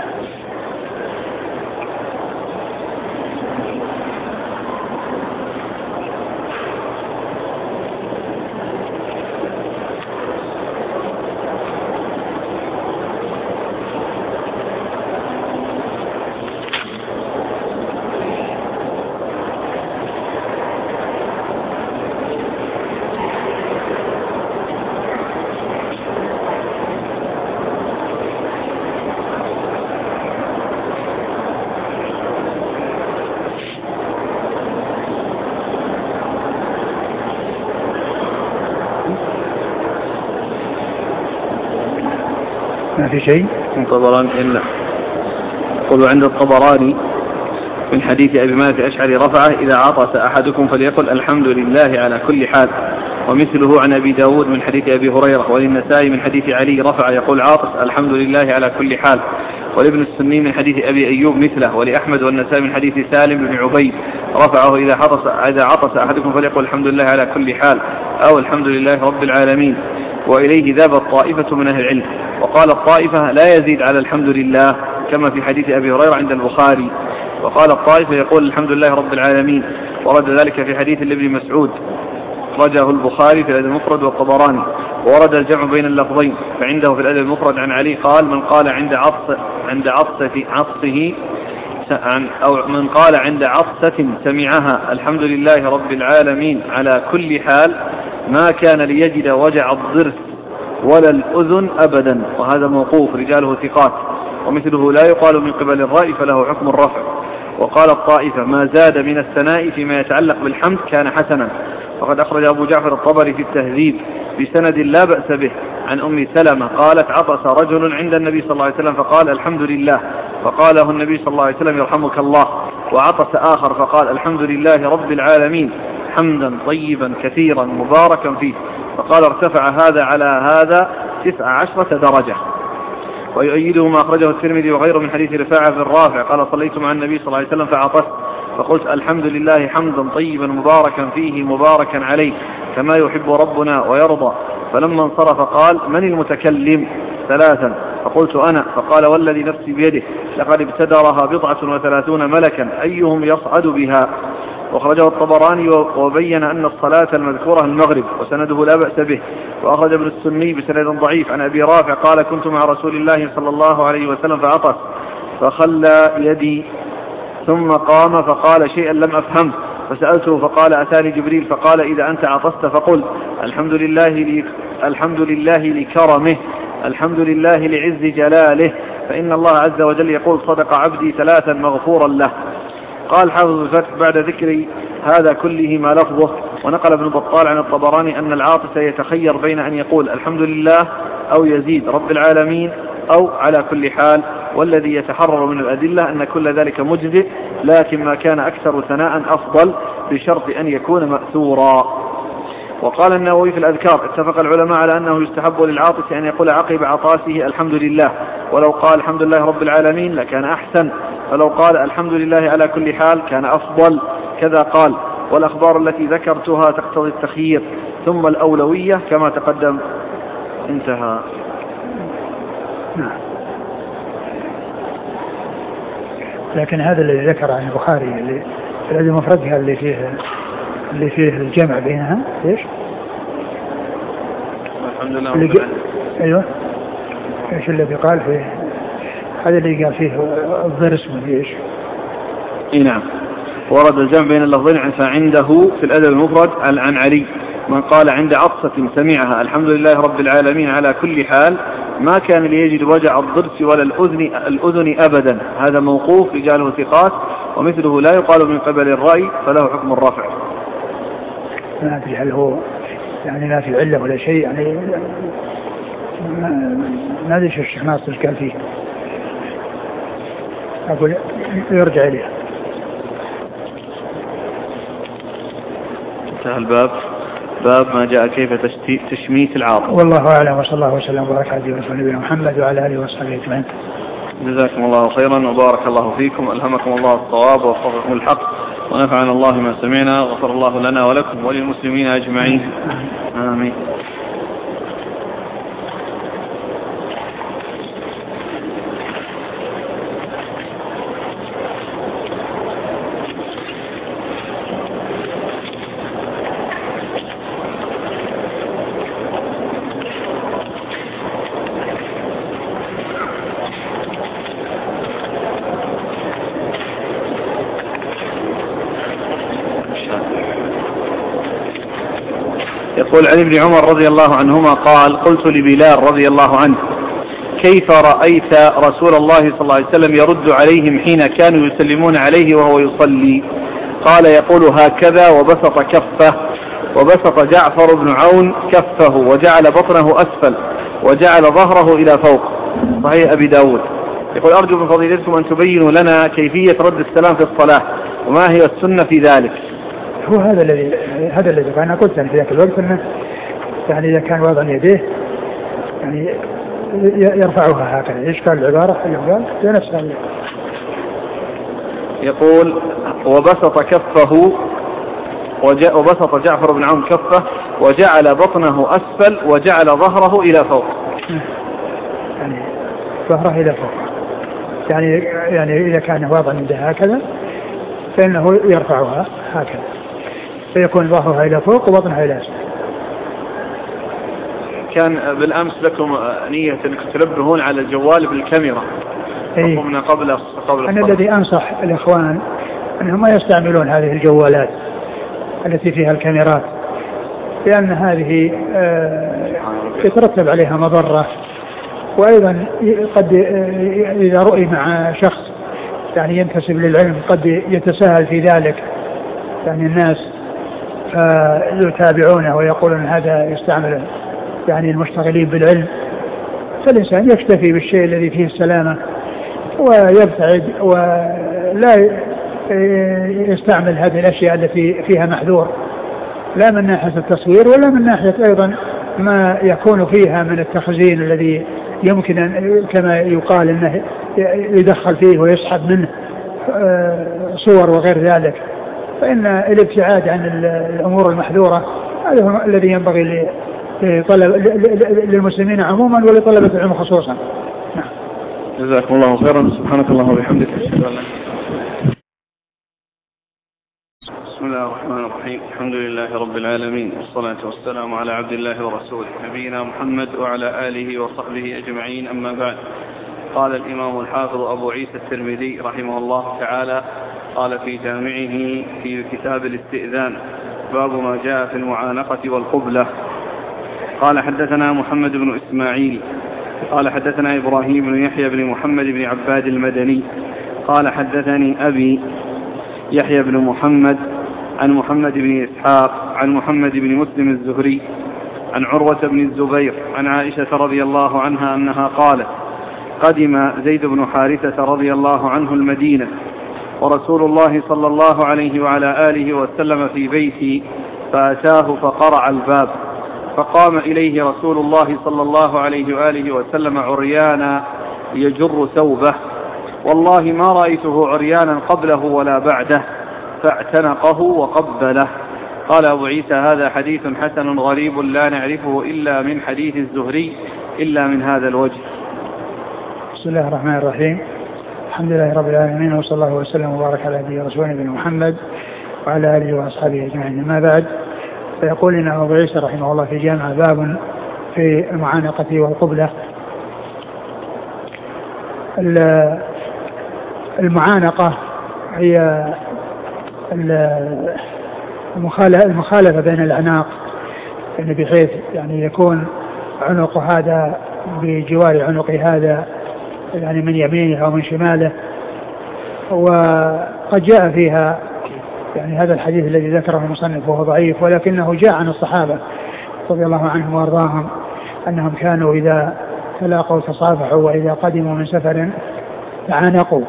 ما في شيء من طبراني إلا قلوا عند الطبراني من حديث أبي مالك الأشعري رفعه: إذا عطس أحدكم فليقل الحمد لله على كل حال. ومثله عن أبي داود من حديث أبي هريرة. وللنسائي من حديث علي رفع يقول عاطس الحمد لله على كل حال. ولابن السني من حديث أبي أيوب مثله. ولأحمد والنسائي من حديث سالم بن عبيد رفعه: إذا عطس إذا عطس أحدكم فليقل الحمد لله على كل حال أو الحمد لله رب العالمين. وإليه ذهبت طائفة من أهل العلم، وقال الطائفة لا يزيد على الحمد لله كما في حديث أبي هريرة عند البخاري. وقال الطائفة يقول الحمد لله رب العالمين، ورد ذلك في حديث لابن مسعود رجاه البخاري في الأدب المفرد والطبراني. وورد الجمع بين اللفظين، فعنده في الأدب المفرد عن علي قال: من قال عند عطس عند عطسه عطسه أو من قال عند عطسة سمعها الحمد لله رب العالمين على كل حال ما كان ليجد وجع الضرس ولا الأذن أبدا. وهذا موقوف رجاله ثقات، ومثله لا يقال من قبل الرأي فله حكم الرفع. وقال الطائفة ما زاد من الثناء فيما يتعلق بالحمد كان حسنا. وقد أخرج أبو جعفر الطبري في التهذيب بسند لا بأس به عن أم سلمة قالت: عطس رجل عند النبي صلى الله عليه وسلم فقال الحمد لله، فقاله النبي صلى الله عليه وسلم يرحمك الله. وعطس آخر فقال الحمد لله رب العالمين حمدا طيبا كثيرا مباركا فيه، فقال ارتفع هذا على هذا تسع عشرة درجة. ويؤيده ما أخرجه الترمذي وغيره من حديث رفاعة في الرافع قال: صليت مع النبي صلى الله عليه وسلم فعطست فقلت الحمد لله حمدا طيبا مباركا فيه مباركا عليه كما يحب ربنا ويرضى. فلما انصرف قال: من المتكلم؟ ثلاثا. فقلت أنا. فقال: والذي نفسي بيده لقد ابتدرها بضعة وثلاثون ملكا أيهم يصعد بها. وأخرجه الطبراني وبين أن الصلاة المذكورة المغرب، وسنده لا بأس به. وأخرج ابن السني بسند ضعيف عن أبي رافع قال: كنت مع رسول الله صلى الله عليه وسلم فعطس فخلى يدي ثم قام فقال شيئا لم أفهمه، فسألته فقال: أتاني جبريل فقال: إذا أنت عطست فقل الحمد لله لي الحمد لله لكرمه الحمد لله لعز جلاله، فإن الله عز وجل يقول صدق عبدي ثلاثا مغفورا له. قال حافظ الفتح بعد ذكر هذا كله ما لفظه. ونقل ابن بطال عن الطبراني أن العاطس يتخير بين أن يقول الحمد لله أو يزيد رب العالمين أو على كل حال، والذي يتحرر من الأدلة أن كل ذلك مجزئ، لكن ما كان أكثر ثناء أفضل بشرط أن يكون مأثورا. وقال النووي في الأذكار: اتفق العلماء على أنه يستحب للعاطس أن يقول عقب عطاسه الحمد لله، ولو قال الحمد لله رب العالمين لكان أحسن، فلو قال الحمد لله على كل حال كان أفضل. كذا قال. والأخبار التي ذكرتها تقتضي التخيير، ثم الأولوية كما تقدم. انتهى. نعم. لكن هذا الذي ذكر عن البخاري اللي الذي مفردها اللي فيه اللي فيه الجمع بينها ايش؟ الحمد لله. اللي ج... ايوه ايش الذي قال فيه؟ هذا اللي قال فيه الضرس من ايش؟ اي نعم. ورد الجمع بين اللفظين عنده في الأدب المفرد عن علي من قال عند عطسة سمعها الحمد لله رب العالمين على كل حال ما كان ليجد وجع الضرس ولا الأذن, الأذن أبدا. هذا موقوف رجاله ثقات ومثله لا يقال من قبل الرأي فله حكم الرفع. ما أدري هل هو يعني لا في علة ولا شيء يعني ما أدري شو الشيخ ناصر قال فيه. أقول يرجع إليه. انتهى الباب. باب ما جاء كيف تشميت العاطس. والله أعلم وصلى الله وسلم وبارك على نبينا محمد وعلى آله وصحبه أجمعين. جزاكم الله خيرا وبارك الله فيكم. ألهمكم الله الصواب ووفقكم الحق ونفعنا الله ما سمعنا. غفر الله لنا ولكم وللمسلمين أجمعين. آمين. يقول عن ابن عمر رضي الله عنهما قال قلت لبلال رضي الله عنه كيف رأيت رسول الله صلى الله عليه وسلم يرد عليهم حين كانوا يسلمون عليه وهو يصلي؟ قال يقول هكذا وبسط كفه. وبسط جعفر بن عون كفه وجعل بطنه أسفل وجعل ظهره إلى فوق. صحيح أبي داود. يقول أرجو من فضيلتكم أن تبينوا لنا كيفية رد السلام في الصلاة وما هي السنة في ذلك. هو هذا الذي هذا الذي أنا قلت في ذاك الوقت أنه يعني إذا كان وضع يديه يعني يرفعها هكذا. إيش قال العبارة؟ العبارة هي نفسها. يقول وبسط كفه وبسط جعفر بن عون كفه وجعل بطنه أسفل وجعل ظهره إلى فوق. يعني ظهره إلى فوق يعني يعني إذا كان وضع يده هكذا فإنه يرفعها هكذا فيكون ظهرها إلى فوق وبطنها إلى أسفل. كان بالأمس لكم نية أنك تنبهون على الجوال بالكاميرا. أي. قبل قبل قبل أنا الذي أنصح الإخوان أنهم ما يستعملون هذه الجوالات التي فيها الكاميرات لأن هذه يترتب عليها مضرة. وأيضا قد إذا رؤي مع شخص يعني ينتسب للعلم قد يتساهل في ذلك يعني الناس يتابعونه ويقولون هذا يستعمل يعني المشتغلين بالعلم. فالإنسان يكتفي بالشيء الذي فيه السلامة ويبتعد ولا يستعمل هذه الأشياء التي فيها محذور لا من ناحية التصوير ولا من ناحية أيضا ما يكون فيها من التخزين الذي يمكن أن كما يقال أنه يدخل فيه ويسحب منه صور وغير ذلك. فإن الابتعاد عن الأمور المحذورة هذا هو الذي ينبغي للمسلمين عموما ولطلبة العلم خصوصا. نعم. جزاكم الله خيرا. سبحانك اللهم وبحمدك أشهد أن لا إله إلا أنت. بسم الله الرحمن الرحيم. الحمد لله رب العالمين والصلاة والسلام على عبد الله ورسوله نبينا محمد وعلى آله وصحبه أجمعين. أما بعد. قال الإمام الحافظ أبو عيسى الترمذي رحمه الله تعالى قال في جامعه في كتاب الاستئذان باب ما جاء في المعانقة والقبلة. قال حدثنا محمد بن إسماعيل قال حدثنا إبراهيم بن يحيى بن محمد بن عباد المدني قال حدثني أبي يحيى بن محمد عن محمد بن إسحاق عن محمد بن مسلم الزهري عن عروة بن الزبير عن عائشة رضي الله عنها أنها قالت قدم زيد بن حارثة رضي الله عنه المدينة ورسول الله صلى الله عليه وعلى آله وسلم في بيتي فأتاه فقرع الباب فقام إليه رسول الله صلى الله عليه وآله وسلم عريانا يجر ثوبه والله ما رأيته عريانا قبله ولا بعده فاعتنقه وقبله. قال أبو عيسى هذا حديث حسن غريب لا نعرفه إلا من حديث الزهري إلا من هذا الوجه. بسم الله الرحمن الرحيم. الحمد لله رب العالمين وصلى الله وسلم وبارك على نبينا ورسوله نبينا محمد وعلى آله وأصحابه أجمعين. ما بعد فيقول لنا أبو عيسى رحمه الله في جامع باب في المعانقة والقبلة. المعانقة هي المخالفة بين الأعناق يعني بحيث يعني يكون عنق هذا بجوار عنق هذا يعني من يمينه أو من شماله. وقد جاء فيها يعني هذا الحديث الذي ذكره المصنف وهو ضعيف، ولكنه جاء عن الصحابة رضي الله عنهم وارضاهم أنهم كانوا إذا تلاقوا تصافحوا وإذا قدموا من سفر تعانقوا.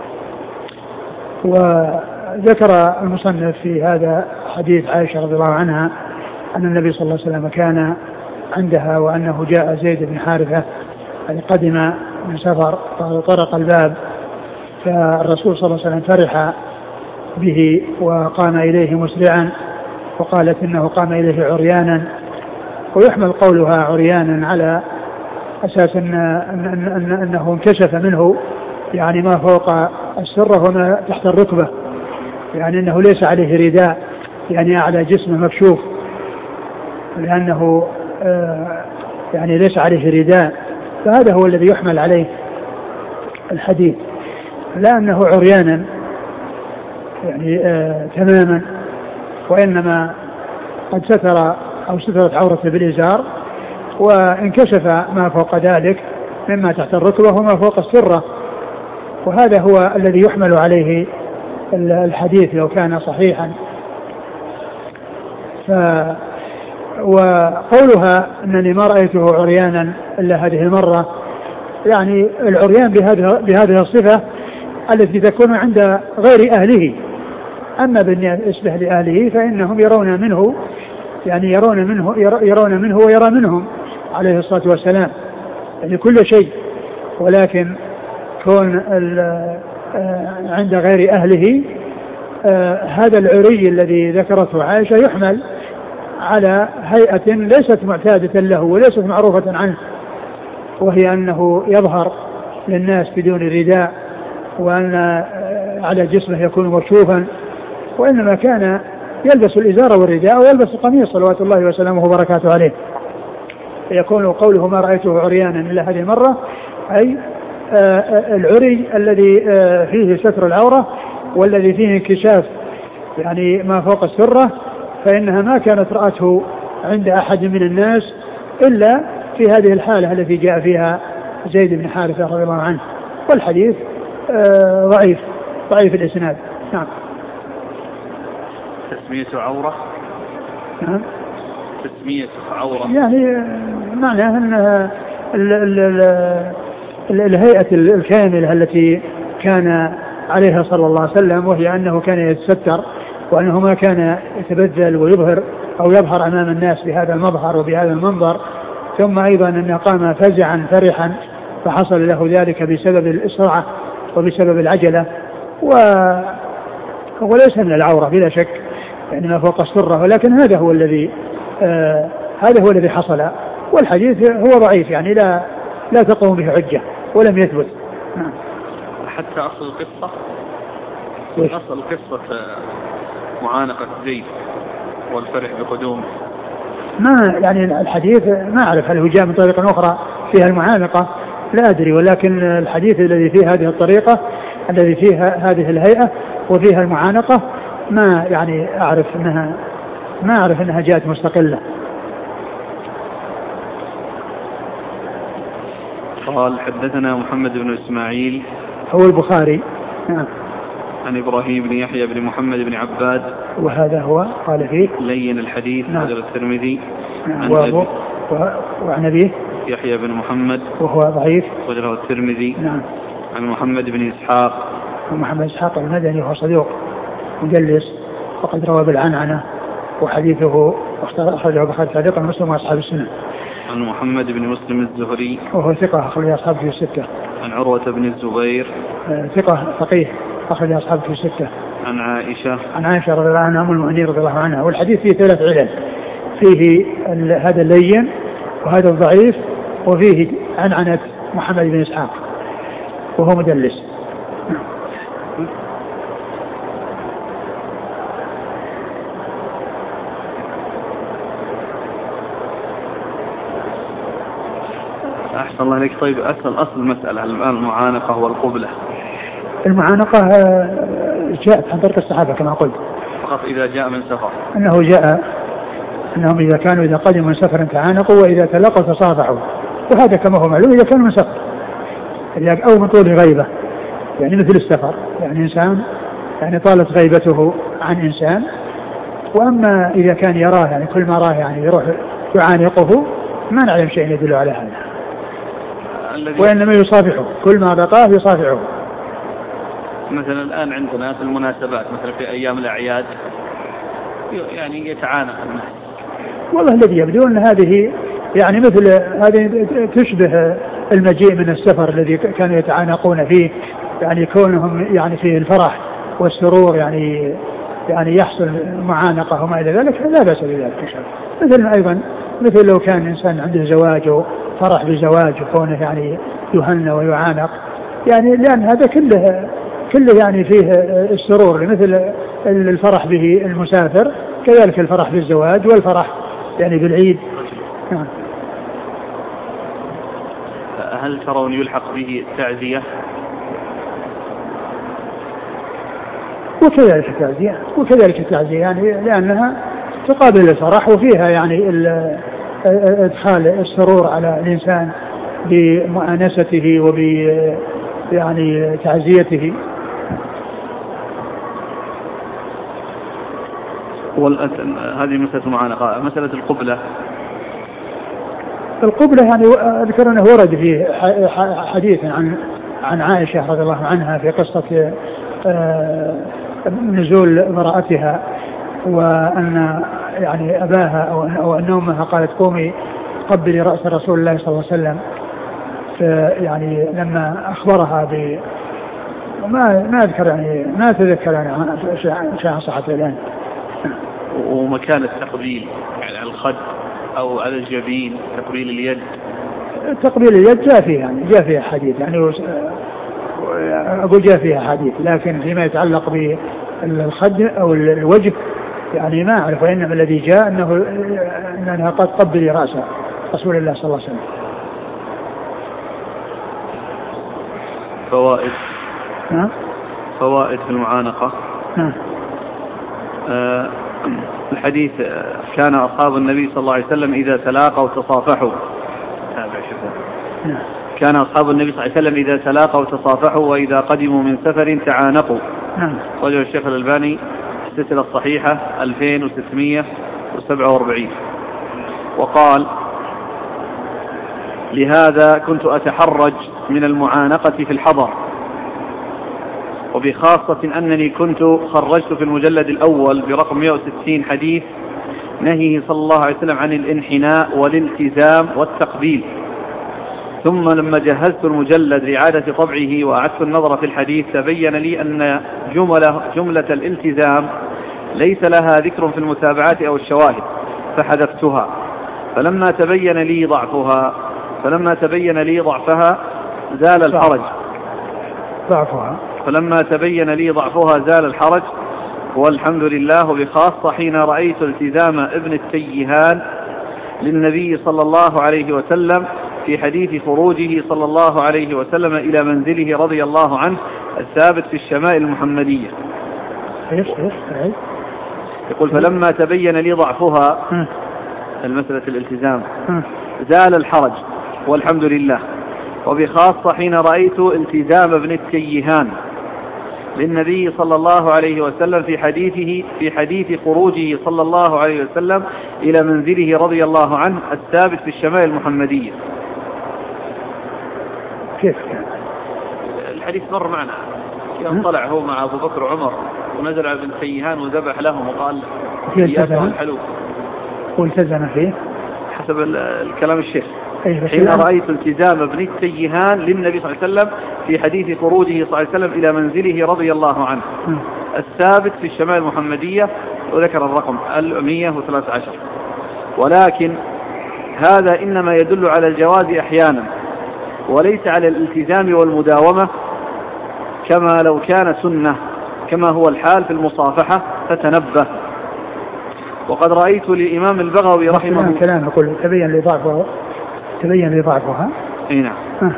وذكر المصنف في هذا حديث عائشة رضي الله عنها أن النبي صلى الله عليه وسلم كان عندها وأنه جاء زيد بن حارثة يعني قدم من سفر طرق الباب، فالرسول صلى الله عليه وسلم فرح به وقام إليه مسرعا، وقالت إنه قام إليه عريانا. ويحمل قولها عريانا على أساس أن أن أن أنه انكشف منه يعني ما فوق السرة وما تحت الركبة، يعني أنه ليس عليه رداء يعني على جسمه مكشوف، لأنه آه يعني ليس عليه رداء، فهذا هو الذي يحمل عليه الحديث، لا أنه عريانا يعني آه تماما، وإنما قد ستر أو سترت عورته بالإزار وانكشف ما فوق ذلك مما تحت الركبة وما فوق السرة، وهذا هو الذي يحمل عليه الحديث لو كان صحيحا. ف وقولها أنني ما رأيته عريانا إلا هذه المرة، يعني العريان بهذه بهذه الصفة التي تكون عند غير أهله، أما بالنسبة لأهله فإنهم يرون منه يعني يرون منه يرون منه ويرى منهم عليه الصلاة والسلام يعني كل شيء، ولكن كون عند غير أهله هذا العري الذي ذكرته عائشة يحمل على هيئة ليست معتادة له وليست معروفة عنه، وهي أنه يظهر للناس بدون رداء، وأن على جسمه يكون مكشوفا، وإنما كان يلبس الإزار والرداء ويلبس القميص صلوات الله وسلامه وبركاته عليه. يكون قوله ما رأيته عريانا إلا هذه المرة أي العري الذي فيه ستر العورة والذي فيه انكشاف يعني ما فوق السرة، فإنها ما كانت رأته عند أحد من الناس إلا في هذه الحالة التي جاء فيها زيد بن حارثة رضي الله عنه. والحديث ضعيف ضعيف الإسناد. نعم. تسمية عورة. نعم. تسمية عورة يعني معناه أنها ال ال ال الهيئة الكاملة التي كان عليها صلى الله عليه وسلم، وهي أنه كان يتستر وأنه ما كان يتبذل ويظهر أو يظهر أمام الناس بهذا المظهر وبهذا المنظر. ثم أيضا أنه قام فزعا فرحا فحصل له ذلك بسبب الإسرعة وبسبب العجلة، و وليس من العورة بلا شك يعني ما فوق السرة، ولكن هذا هو الذي آه هذا هو الذي حصل. والحديث هو ضعيف يعني لا لا تقوم به حجة ولم يثبت. نعم. حتى أصل القصة أصل قصة معانقة زيد والفرح بقدوم ما يعني الحديث ما أعرف هل هو جاء من طريقة أخرى فيها المعانقة لا أدري، ولكن الحديث الذي فيه هذه الطريقة الذي فيها هذه الهيئة وفيها المعانقة ما يعني أعرف أنها ما أعرف أنها جاءت مستقلة. قال حدثنا محمد بن إسماعيل هو البخاري. نعم. عن إبراهيم بن يحيى بن محمد بن عباد وهذا هو قال فيه لين الحديث. نعم. الترمذي. نعم. وعن, وعن أبيه يحيى بن محمد وهو ضعيف وجره الترمذي. نعم. عن محمد بن إسحاق محمد إسحاق المدني وهو صدوق مدلس وقد روى بالعنعنة وحديثه أخرجه البخاري تعليقا ومسلم وأصحاب السنة. عن محمد بن مسلم الزهري وهو ثقة أخرج أصحابه في الستة. عن عروة بن الزبير ثقة فقيه أخرج أصحابه في الستة. عن عائشة عن عائشة رضي الله عنها أم المؤمنين رضي الله عنها. والحديث فيه ثلاث علل، فيه هذا اللين وهذا الضعيف وفيه عنعنة محمد بن إسحاق وهو مدلس. أحسن الله عليك. طيب أصل أصل المسألة الآن المعانقة والقبلة. المعانقة جاءت عن طريق الصحابة كما قلت، فقط إذا جاء من سفر. أنه جاء أنهم إذا كانوا إذا قدموا من سفر تعانقوا وإذا تلقوا تصافحوا، وهذا كما هو معلوم إذا كانوا من سفر أو من طول غيبة، يعني مثل السفر، يعني إنسان يعني طالت غيبته عن إنسان، وأما إذا كان يراه يعني كل ما راه يعني يروح يعانقه ما نعلم شيء يدل على هذا، وإنما يصافحه كل ما بقاه يصافحه. مثلا الآن عندنا في المناسبات مثلا في أيام الأعياد يعني يتعانق الناس. والله الذي يبدو أن هذه يعني مثل هذه تشبه المجيء من السفر الذي كانوا يتعانقون فيه، يعني كونهم يعني فيه الفرح والسرور يعني يعني يحصل معانقة وما إلى ذلك لا بأس بذلك إن شاء الله. مثل أيضا مثل لو كان إنسان عنده زواج وفرح بزواج وكونه يعني يهنى ويعانق، يعني لأن هذا كله كله يعني فيه السرور، مثل الفرح به المسافر كذلك الفرح بالزواج والفرح يعني بالعيد. نعم. هل ترون يلحق به التعزية؟ وكذلك التعزية وكذلك التعزية يعني لأنها تقابل الفرح وفيها يعني إدخال السرور على الإنسان بمؤانسته وب يعني تعزيته. هذه مسألة معانقة. مسألة القبلة القبلة يعني أذكر أنه ورد في حديث عن عن عائشة رضي الله عنها في قصة نزول براءتها، وأن يعني أباها أو أن أمها قالت قومي قبلي رأس رسول الله صلى الله عليه وسلم، يعني لما أخبرها ب ما ما أذكر يعني ما أتذكر يعني شيء صحته الآن. ومكان التقبيل يعني على الخد أو على الجبين تقبيل اليد. تقبيل اليد جاء فيها يعني جاء فيها حديث يعني أقول جاء فيها حديث، لكن فيما يتعلق بالخد أو الوجه يعني ما أعرف، وإنما الذي جاء أنه أنها قد قبل رأس رسول الله صلى الله عليه وسلم. فوائد نعم. فوائد في المعانقة. نعم. آه الحديث كان أصحاب النبي صلى الله عليه وسلم إذا تلاقوا تصافحوا. تابع شوفوا. نعم. كان أصحاب النبي صلى الله عليه وسلم إذا تلاقوا تصافحوا وإذا قدموا من سفر تعانقوا. نعم. رجل الشيخ الألباني السلسلة الصحيحة ألفين وستمائة وسبعة وأربعين. وقال لهذا كنت أتحرج من المعانقة في الحضر، وبخاصة أنني كنت خرجت في المجلد الأول برقم مئة وستين حديث نهيه صلى الله عليه وسلم عن الانحناء والالتزام والتقبيل، ثم لما جهزت المجلد لإعادة طبعه وأعدت النظر في الحديث تبين لي أن جملة, جملة الالتزام ليس لها ذكر في المتابعات أو الشواهد فحذفتها، فلما تبين لي ضعفها فلما تبين لي ضعفها زال الحرج ضعفها فلما تبين لي ضعفها زال الحرج والحمد لله، بخاصة حين رأيت التزام ابن التيهان للنبي صلى الله عليه وسلم في حديث خروجه صلى الله عليه وسلم إلى منزله رضي الله عنه الثابت في الشمائل المحمدية. يقول فلما تبين لي ضعفها المسألة الالتزام زال الحرج والحمد لله، وبخاصة حين رأيت التزام ابن التيهان للنبي صلى الله عليه وسلم في حديثه في حديث خروجه صلى الله عليه وسلم إلى منزله رضي الله عنه الثابت في الشمائل المحمدية. كيف كان الحديث مر معنا يوم طلع هو مع أبو بكر وعمر ونزل على ابن التيهان وذبح لهم وقال إياكم الحلوب والتزم فيه حسب الكلام الشيخ. أيه حين رأيت التزام ابن التيهان للنبي صلى الله عليه وسلم في حديث خروجه صلى الله عليه وسلم إلى منزله رضي الله عنه م. الثابت في الشمائل المحمدية، وذكر الرقم مئة وثلاثة عشر. ولكن هذا إنما يدل على الجواز أحيانا وليس على الالتزام والمداومة، كما لو كان سنة كما هو الحال في المصافحة فتنبه. وقد رأيت للإمام البغوي رحمه الله كلام يقول تبين لي ضعفها تبين لي ضعفها اي نعم آه.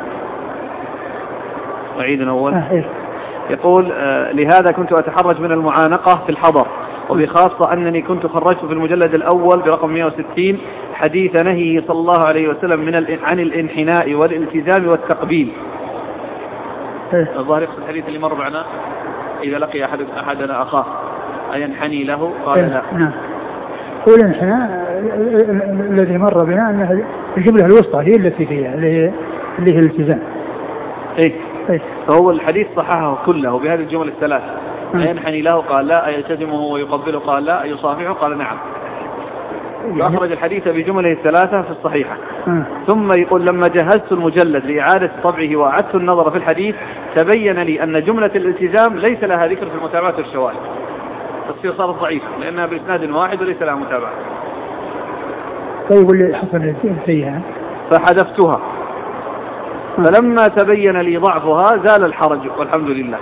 أعيد أول آه. إيه؟ يقول آه لهذا كنت أتحرج من المعانقة في الحضر، وبخاصة أنني كنت خرجت في المجلد الأول برقم مئة وستين حديث نهيه صلى الله عليه وسلم من عن الانحناء والالتزام والتقبيل. الظاهر يقصد الحديث اللي مر معنا إذا لقي أحد أحدنا أخاه أينحني له؟ قال لا. نعم. هو الانحناء الذي مر بنا أنها الجملة الوسطى هي التي فيها اللي هي الالتزام. إيه. إيه. فهو الحديث صححه كله بهذه الجمل الثلاث. أينحني له؟ قال لا. أيلتزمه ويقبله؟ قال لا. أيصافحه؟ قال نعم. أخرج الحديث بجمله الثلاثة في الصحيحة. م. ثم يقول لما جهزت المجلد لإعادة طبعه وأعدت النظر في الحديث تبين لي أن جملة الالتزام ليس لها ذكر في المتابعات والشواهد، تصير صارت ضعيفة لأنها بإسناد واحد وليس لها متابعة. طيب اللي حصل فيها فحذفتها. م. فلما تبين لي ضعفها زال الحرج والحمد لله.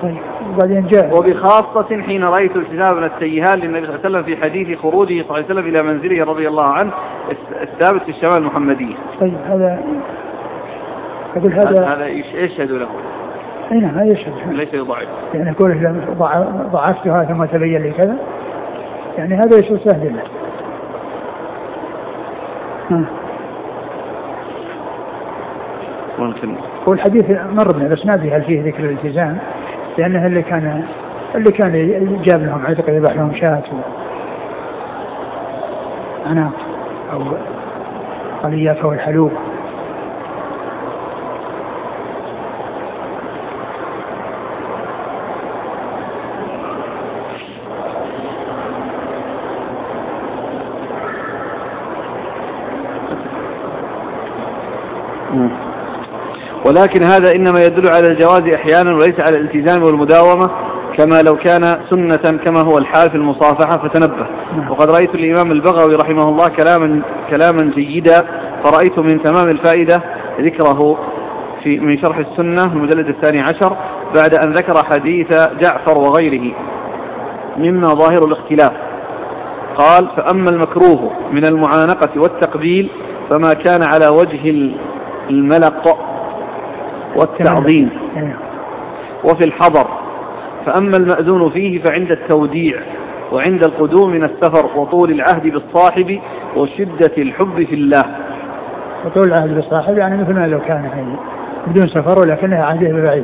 وبخاصة حين رأيت التزام ابن التيهان للنبي صلى الله عليه وسلم في حديث خروجه صلى الله عليه وسلم إلى منزله رضي الله عنه الثابت في الشمال المحمدية. طيب هذا أقول هذا هذا يشهد له. أي نعم هذا يشهد ليس يضعف. يعني أقول ضعفتها ثم تبين لي كذا يعني هذا يشهد سهل له. ممكن. هو الحديث مر بنا بس ما فيه هل فيه ذكر الالتزام لأنه اللي كان اللي كان جاب لهم عتق يذبح لهم شاة أنا أو قليات أو الحلوب. ولكن هذا إنما يدل على الجواز أحيانا وليس على الالتزام والمداومة كما لو كان سنة كما هو الحال في المصافحة فتنبه. وقد رأيت الإمام البغوي رحمه الله كلاما, كلاما جيدا فرأيت من تمام الفائدة ذكره في من شرح السنة المجلد الثاني عشر بعد أن ذكر حديث جعفر وغيره مما ظاهر الاختلاف. قال فأما المكروه من المعانقة والتقبيل فما كان على وجه الملق والتعظيم وفي الحضر، فأما المأذون فيه فعند التوديع وعند القدوم من السفر وطول العهد بالصاحب وشدة الحب في الله. وطول العهد بالصاحب يعني مثل ما لو كان بدون سفر ولكنها عهده ببعيد.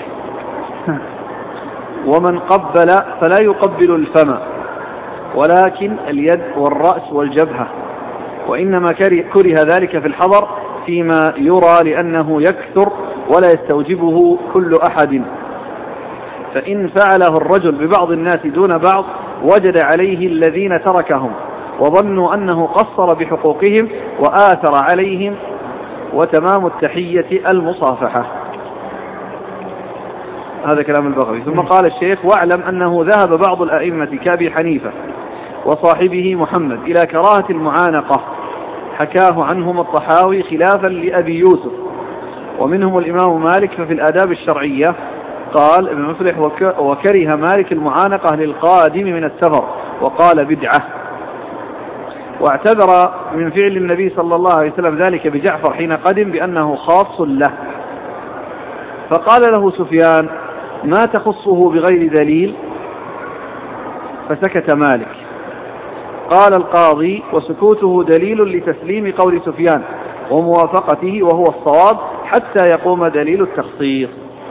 ومن قبل فلا يقبل الفم ولكن اليد والرأس والجبهة، وإنما كره ذلك في الحضر فيما يرى لأنه يكثر ولا يستوجبه كل أحد، فإن فعله الرجل ببعض الناس دون بعض وجد عليه الذين تركهم وظنوا أنه قصر بحقوقهم وآثر عليهم، وتمام التحية المصافحة. هذا كلام البغوي. ثم قال الشيخ واعلم أنه ذهب بعض الأئمة كأبي حنيفة وصاحبه محمد إلى كراهة المعانقة، حكاه عنهم الطحاوي خلافا لأبي يوسف، ومنهم الإمام مالك ففي الآداب الشرعية قال ابن مفلح وكره مالك المعانقة للقادم من السفر وقال بدعة، واعتذر من فعل النبي صلى الله عليه وسلم ذلك بجعفر حين قدم بأنه خاص له، فقال له سفيان ما تخصه بغير دليل؟ فسكت مالك. قال القاضي وسكوته دليل لتسليم قول سفيان وموافقته وهو الصواب حتى يقوم دليل التخصيص.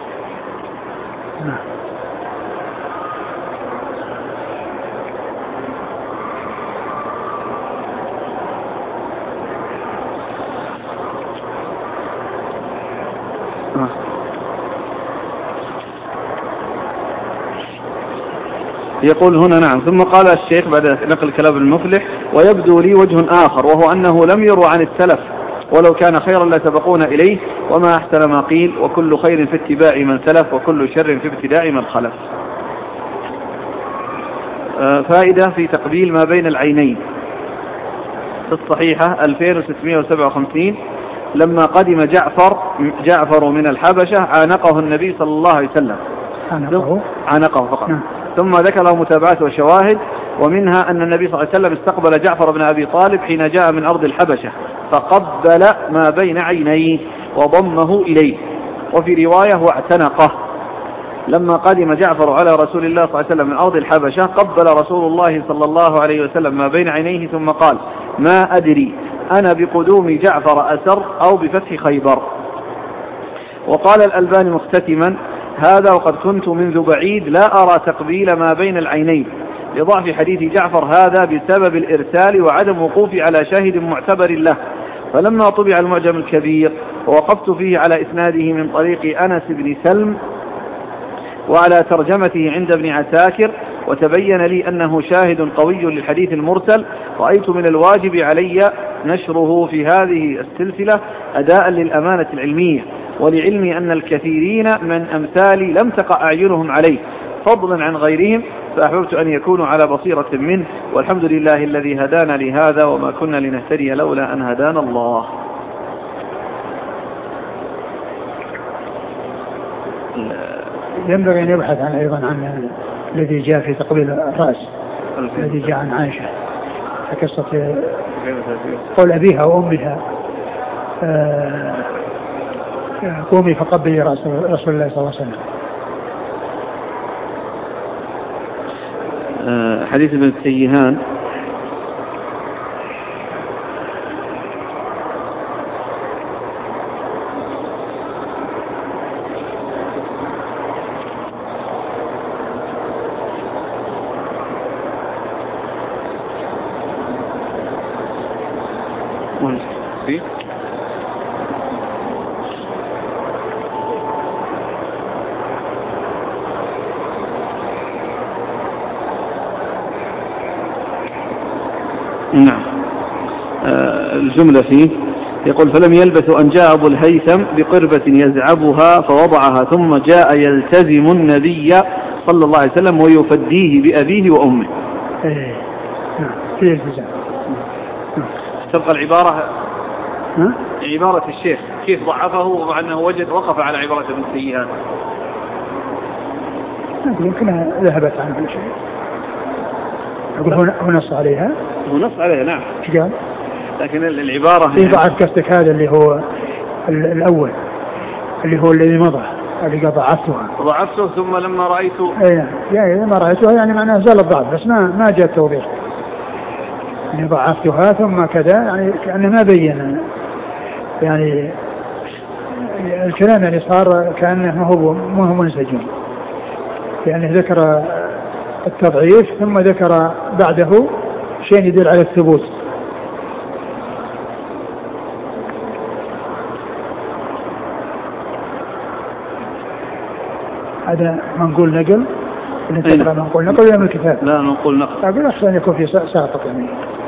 يقول هنا نعم. ثم قال الشيخ بعد نقل كلام المفلح ويبدو لي وجه آخر وهو أنه لم يروا عن السلف ولو كان خيرا لسبقونا إليه وما أحسن ما قيل وكل خير في اتباع من سلف وكل شر في ابتداع من خلف. فائدة في تقبيل ما بين العينين في الصحيحة ألفين وستمائة وسبعة وخمسين لما قدم جعفر جعفر من الحبشة عانقه النبي صلى الله عليه وسلم عانقه, عانقه فقط. ثم ذكر متابعات وشواهد ومنها أن النبي صلى الله عليه وسلم استقبل جعفر بن أبي طالب حين جاء من أرض الحبشة فقبل ما بين عينيه وضمه إليه، وفي رواية واعتنقه. لما قدم جعفر على رسول الله صلى الله عليه وسلم من أرض الحبشة قبل رسول الله صلى الله عليه وسلم ما بين عينيه ثم قال: ما أدري أنا بقدوم جعفر أسر أو بفتح خيبر. وقال الألباني مختتما: هذا وقد كنت منذ بعيد لا أرى تقبيل ما بين العينين، لضعف حديث جعفر هذا بسبب الإرسال وعدم وقوفي على شاهد معتبر له. فلما طبع المعجم الكبير ووقفت فيه على إسناده من طريق أنس بن سلم وعلى ترجمته عند ابن عساكر وتبين لي أنه شاهد قوي للحديث المرسل، رأيت من الواجب علي نشره في هذه السلسلة أداء للأمانة العلمية، ولعلمي أن الكثيرين من أمثالي لم تقع أعينهم عليه فضلا عن غيرهم، فأحببت أن يكونوا على بصيرة منه، والحمد لله الذي هدانا لهذا وما كنا لنهتدي لولا أن هدانا الله. ينبغي أن يبحث عن أيضا عن الذي جاء في تقبيل الرأس الذي جاء عن عائشة في قصة قول أبيها وأمها: قومي فقبلي رأس رسول الله صلى الله عليه وسلم. حديث ابن السيهان نعم. آه الجملة فيه يقول: فلم يلبث أن جاء أبو الهيثم بقربة يزعبها فوضعها ثم جاء يلتزم النبي صلى الله عليه وسلم ويفديه بأبيه وأمه. ايه نعم في التزام. تبقى العبارة ها؟ عبارة الشيخ كيف ضعفه ومع أنه وجد وقف على عبارة ابن السيهان. يمكنها ذهبت عنه كل شيء. أقول هو نص عليها. هو نص عليها نعم. ايش قال؟ لكن العبارة في ضعف قصدك هذا اللي هو الأول اللي هو الذي مضى اللي قال ضعفتها. ضعفته ثم لما رأيته. اي يعني لما رأيتها يعني معناه زال الضعف بس ما ما جاء التوضيح. يعني ضعفتها ثم كذا يعني كأنه ما بين يعني الكلام يعني صار كأنه هو ما هو منسجم. يعني ذكر التضعيف ثم ذكر بعده شيء يدل على الثبوت. هذا ما نقول نقل ما نقول نقل ولا من الكتاب؟ لا نقول نقل. أقول أحسن يكون في ساقط يعني.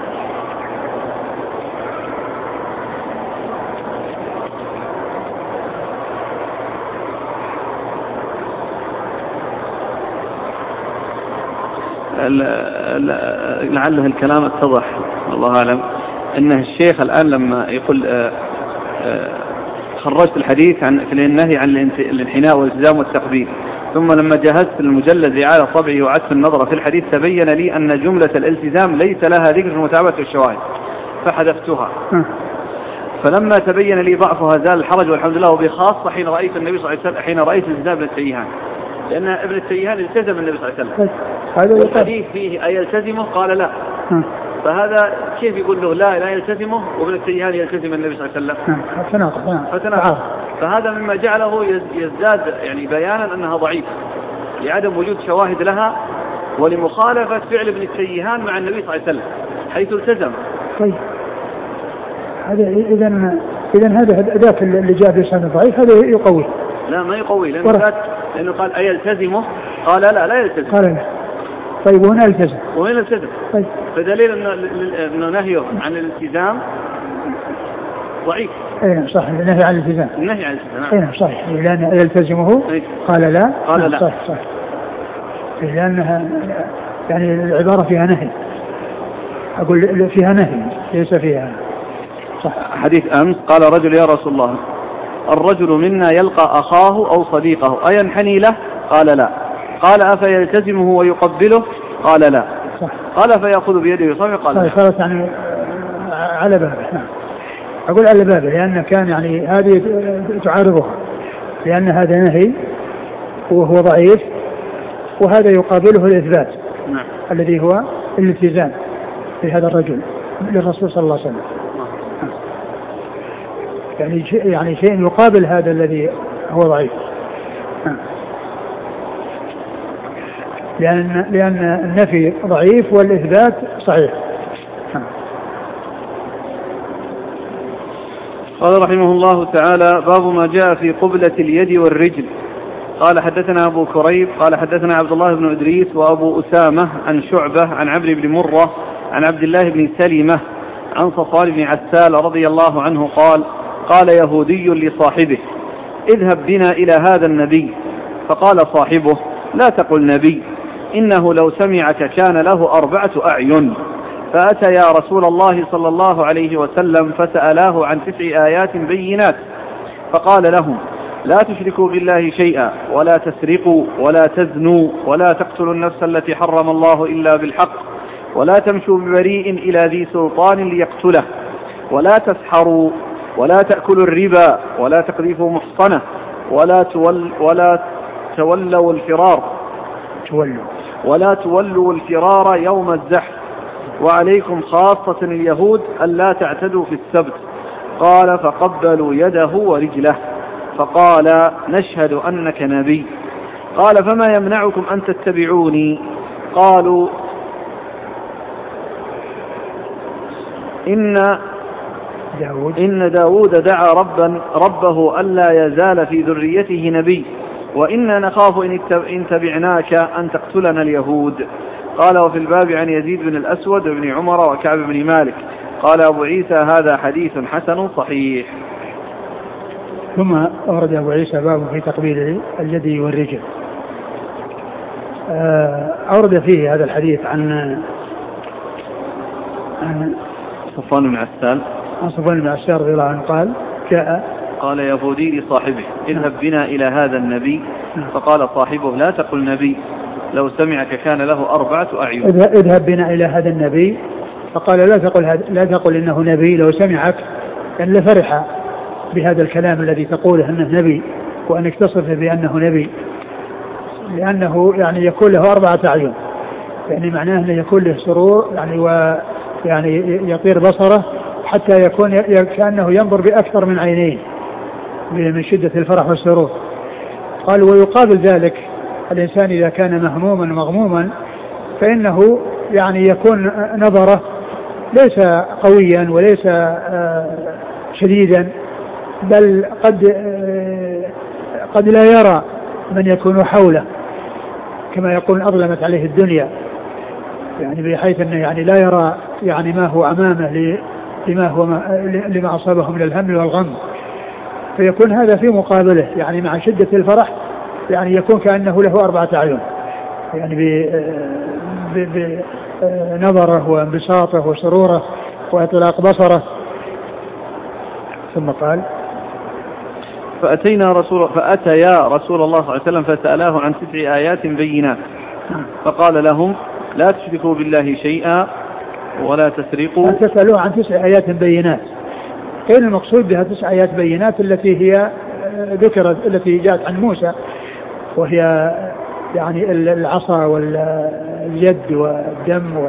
لعله الكلام اتضح والله أعلم. أنه الشيخ الآن لما يقول آآ آآ خرجت الحديث عن في النهي عن الانحناء والالتزام والتقبيل، ثم لما جهزت المجلد لإعادة طبعه وعدت النظر في الحديث تبين لي أن جملة الالتزام ليس لها ذكر في متابعة الشواهد فحذفتها. فلما تبين لي ضعفها زال الحرج والحمد لله، وبخاصة حين رأيت النبي صلى الله عليه وسلم حين رأيت التزام ابن السيهان، لأن ابن السيهان التزم النبي صلى الله عليه وسلم. هذا الحديث فيه أيلتزمه؟ قال لا. فهذا كيف يقول له لا لا يلتزمه وابن السيهان يلتزم النبي صلى الله عليه وسلم؟ فتناقض. فهذا مما جعله يزداد يعني بيانا أنها ضعيفة لعدم وجود شواهد لها ولمخالفة فعل ابن السيهان مع النبي صلى الله عليه وسلم حيث التزم. طيب هذا إذا إذا هذا ذاك اللي جاء في سنة ضعيف هذا يقوي. لا ما يقوي لأنه, لأنه قال أيلتزمه؟ قال لا لا يلتزم. قال لا. طيب وهنا التزم. وهنا التزم. طيب. فدليل إنه إنه نهيه عن الالتزام ضعيف. أي صح النهي عن الالتزام. النهي عن الالتزام. أي صحيح لأن يلتزمه قال لا. قال لا. صح صح. لأنها يعني العبارة فيها نهي. أقول فيها نهي ليس فيها. صح. حديث أمس قال رجل يا رسول الله الرجل منا يلقى أخاه أو صديقه أينحني له؟ قال لا. قال أفيلتزمه ويقبله؟ قال لا. صح. قال فيأخذ بيده ويصفه؟ قال لا. صارت يعني على بابه. أقول على بابه لأن كان يعني هذه تعارضها لأن هذا نهي وهو ضعيف، وهذا يقابله الإثبات نعم. الذي هو الالتزام في هذا الرجل للرسول صلى الله عليه وسلم. يعني شيء يعني شيء يقابل هذا الذي هو ضعيف، لأن لأن النفي ضعيف والإثبات صحيح. قال رحمه الله تعالى: باب ما جاء في قبلة اليد والرجل. قال حدثنا أبو كريب قال حدثنا عبد الله بن إدريس وأبو أسامة عن شعبة عن عمرو بن مرة عن عبد الله بن سلمة عن صفوان بن عسال رضي الله عنه قال: قال يهودي لصاحبه: اذهب بنا إلى هذا النبي. فقال صاحبه: لا تقل نبي، إنه لو سمعك كان له أربعة أعين. فأتى يا رسول الله صلى الله عليه وسلم فسألاه عن تسع آيات بينات، فقال لهم: لا تشركوا بالله شيئا، ولا تسرقوا، ولا تزنوا، ولا تقتلوا النفس التي حرم الله إلا بالحق، ولا تمشوا ببريء إلى ذي سلطان ليقتله، ولا تسحروا، ولا تأكلوا الربا، ولا تقذفوا محصنة، ولا تول ولا تولوا الفرار تولوا ولا تولوا الفرار يوم الزحف، وعليكم خاصة اليهود ألا تعتدوا في السبت. قال: فقبلوا يده ورجله، فقال: نشهد أنك نبي. قال: فما يمنعكم أن تتبعوني؟ قالوا: إن داود, إن داود دعا ربا ربه ألا يزال في ذريته نبي، وإنا نخاف إن تبعناك أن تقتلنا اليهود. قال: وفي الباب عن يزيد بن الأسود وابن عمر وكعب بن مالك. قال أبو عيسى: هذا حديث حسن صحيح. ثم أورد أبو عيسى باب في تقبيل اليد والرجل. أورد فيه هذا الحديث عن عن صفوان بن عسال عن صفوان بن عسال رضي الله عنه قال: جاء قال يهودي لصاحبه: اذهب بنا إلى هذا النبي. فقال صاحبه: لا تقل نبي، لو سمعك كان له أربعة أعين. اذهب بنا إلى هذا النبي. فقال: لا تقل لا تقل إنه نبي، لو سمعك كان لفرح بهذا الكلام الذي تقوله أنه نبي، وأنك تصفه بأنه نبي، لأنه يعني يكون له أربعة أعين، يعني معناه أنه يكون له سرور، يعني ويعني يطير بصره حتى يكون كأنه ينظر بأكثر من عينين من شدة الفرح والسرور. قال: ويقابل ذلك الإنسان إذا كان مهموما مغموما فإنه يعني يكون نظره ليس قويا وليس شديدا، بل قد قد لا يرى من يكون حوله، كما يقول أظلمت عليه الدنيا، يعني بحيث أنه يعني لا يرى يعني ما هو أمامه لما هو لما أصابه من الهم والغم، فيكون هذا في مقابله يعني مع شدة الفرح يعني يكون كأنه له أربعة أعين، يعني بنظره وانبساطه وسروره وإطلاق بصره. ثم قال: فأتينا رسول فأتيا رسول الله صلى الله عليه وسلم فسألاه عن تسع آيات بينات، فقال لهم: لا تشركوا بالله شيئا، ولا تسرقوا. تسألوه عن تسع آيات بينات، كان المقصود بها تسع آيات بينات التي هي ذكرت التي جاءت عن موسى، وهي يعني العصا واليد والدم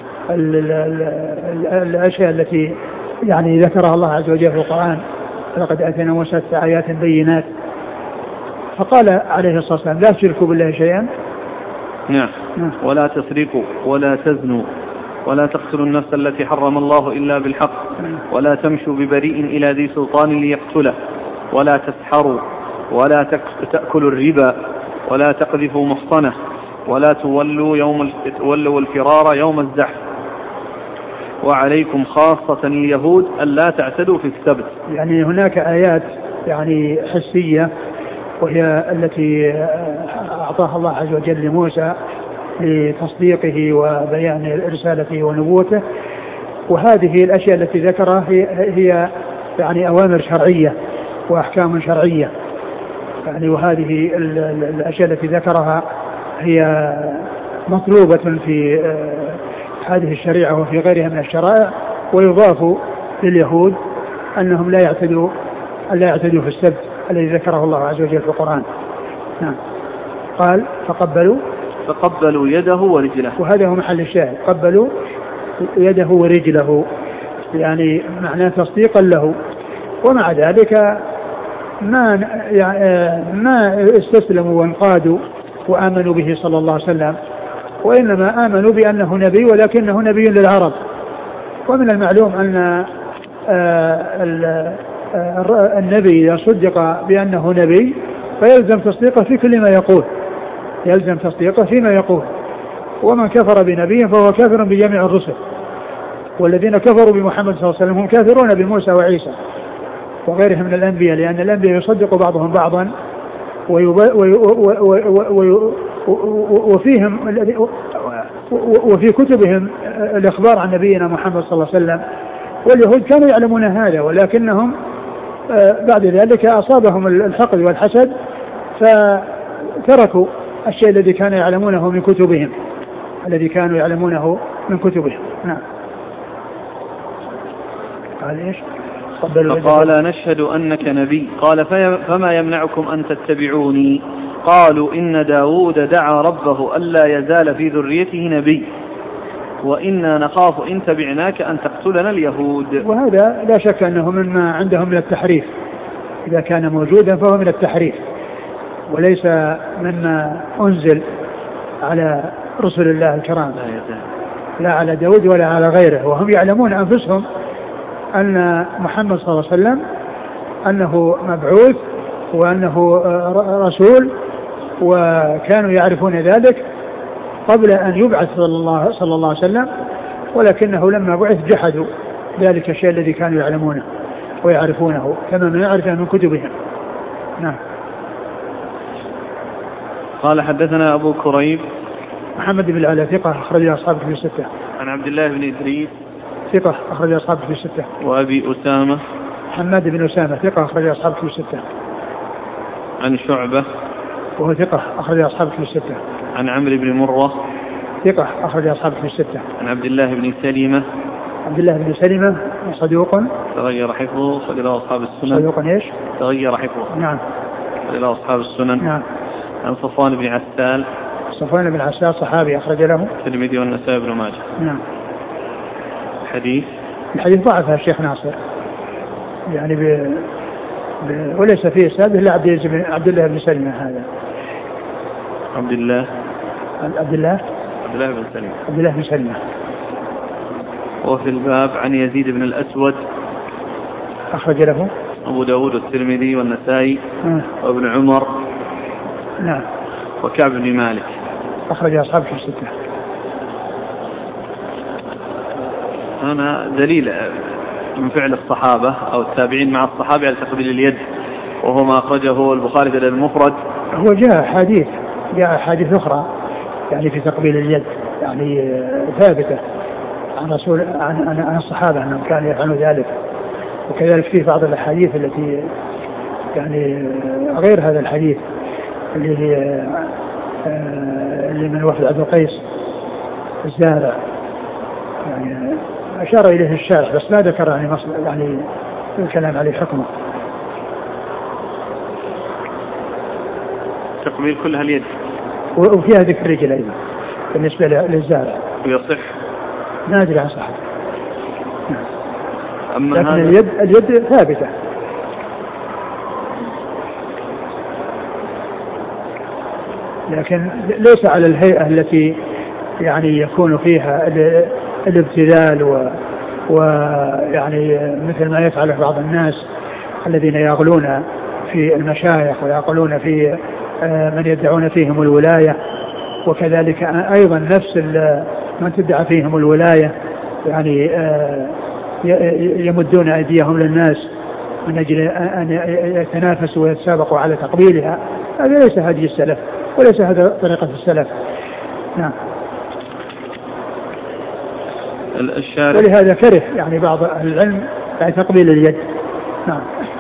والأشياء التي يعني ذكرها الله عز وجل في القرآن: لقد آتينا موسى تسع آيات بينات. فقال عليه الصلاة والسلام: لا تشركوا بالله شيئا. نعم. ولا تسرقوا، ولا تزنوا، ولا تقتلوا النفس التي حرم الله إلا بالحق، ولا تمشوا ببريء إلى ذي سلطان ليقتله، ولا تسحروا، ولا تأكلوا الربا، ولا تقذفوا محصنة، ولا تولوا يوم تولوا الفرار يوم الزحف، وعليكم خاصة اليهود ألا تعتدوا في السبت. يعني هناك آيات يعني حسية، وهي التي أعطاها الله عز وجل لموسى لتصديقه وبيان رسالته ونبوته، وهذه الأشياء التي ذكرها هي, هي يعني أوامر شرعية وأحكام شرعية، يعني وهذه الأشياء التي ذكرها هي مطلوبة في هذه الشريعة وفي غيرها من الشرائع، ويضاف لليهود أنهم لا يعتدوا لا يعتدوا في السبت الذي ذكره الله عز وجل في القرآن. نعم. قال فقبلوا فقبلوا يده ورجله، وهذا هو محل الشاهد، قبلوا يده ورجله، يعني معناه تصديقا له. ومع ذلك ما ما استسلموا وانقادوا وآمنوا به صلى الله عليه وسلم، وإنما آمنوا بأنه نبي ولكنه نبي للعرب. ومن المعلوم أن النبي يصدق بأنه نبي فيلزم تصديقه في كل ما يقول، يلزم تصديقه فيما يقول. ومن كفر بنبي فهو كافر بجميع الرسل، والذين كفروا بمحمد صلى الله عليه وسلم هم كافرون بموسى وعيسى وغيرهم من الأنبياء، لأن الأنبياء يصدق بعضهم بعضا وفيهم وفي كتبهم الإخبار عن نبينا محمد صلى الله عليه وسلم. واليهود كانوا يعلمون هذا، ولكنهم بعد ذلك أصابهم الحقد والحسد فتركوا الشيء الذي كانوا يعلمونه من كتبهم الذي كانوا يعلمونه من كتبهم. نعم. قال إيش؟ فقال نشهد أنك نبي. قال فما يمنعكم أن تتبعوني؟ قالوا إن داود دعا ربه ألا يزال في ذريته نبي وإنا نخاف إن تبعناك أن تقتلنا اليهود. وهذا لا شك أنه مما عندهم من التحريف، إذا كان موجودا فهو من التحريف وليس مما أنزل على رسل الله الكرام، لا على داود ولا على غيره. وهم يعلمون أنفسهم أن محمد صلى الله عليه وسلم أنه مبعوث وأنه رسول، وكانوا يعرفون ذلك قبل أن يبعث صلى الله, صلى الله عليه وسلم، ولكنه لما بعث جحدوا ذلك الشيء الذي كانوا يعلمونه ويعرفونه كما ما يعرفه من كتبهم. نعم. قال حدثنا أبو كريب محمد بن العلاء ثقة أخرج أصحابه في الستة. عن عبد الله بن إدريس ثقة أخرج أصحابه في الستة. وأبي أسامة حماد بن أسامة ثقة أخرج أصحابه في الستة. عن شعبة وهو ثقة أخرج أصحابه في الستة. عن عمرو بن مرة ثقة أخرج أصحابه في الستة. عن عبد الله بن سلمة عبد الله بن سلمة صدوق تغير حفظه صلى الله أصحاب السنن. صدوق إيش؟ تغير حفظه. نعم. صلى الله أصحاب السنن. نعم. عن صفوان بن عسال صفوان بن عسال صحابي أخرج له الترمذي والنسائي بن ماجه. نعم. الحديث الحديث ضعفه الشيخ ناصر يعني ب... ب... وليس فيه سابه إلا عبد الله بن سلمة. هذا عبد الله عبد الله عبد الله بن سلمة عبد الله بن سلمة. وفي الباب عن يزيد بن الأسود أخرج له أبو داود والترمذي والنسائي آه. وابن عمر. نعم. وكعب بن مالك أخرج أصحابه في الستة. هنا دليل من فعل الصحابة أو التابعين مع الصحابة على تقبيل اليد، وهو ما أخرجه البخاري في المفرد. هو جاء حديث جاء حديث أخرى يعني في تقبيل اليد يعني ثابتة عن رسول عن عن, عن الصحابة أنهم كانوا يفعلون ذلك، وكذلك في بعض الأحاديث التي يعني غير هذا الحديث اللي هي اللي من وفد عبد القيس الزارع يعني أشار إليه الشارح بس ما ذكر يعني مصر يعني الكلام عليه حكمه. تقبيل كلها اليد وفيها ذكر الرجل أيضا بالنسبة للزارع ويصح ما أدري عن صحة. أما لكن هذا اليد اليد ثابتة. لكن ليس على الهيئة التي يعني يكون فيها الابتذال و ويعني مثل ما يفعله بعض الناس الذين يغلون في المشايخ ويغلون في من يدعون فيهم الولاية، وكذلك أيضا نفس من تدعى فيهم الولاية يعني يمدون أيديهم للناس من أجل أن يتنافسوا ويتسابقوا على تقبيلها. هذا ليس هدي السلف وليس هذا طريقة السلف. نعم. الشارع ولهذا كره يعني بعض أهل العلم يعني تقبيل اليد. نعم.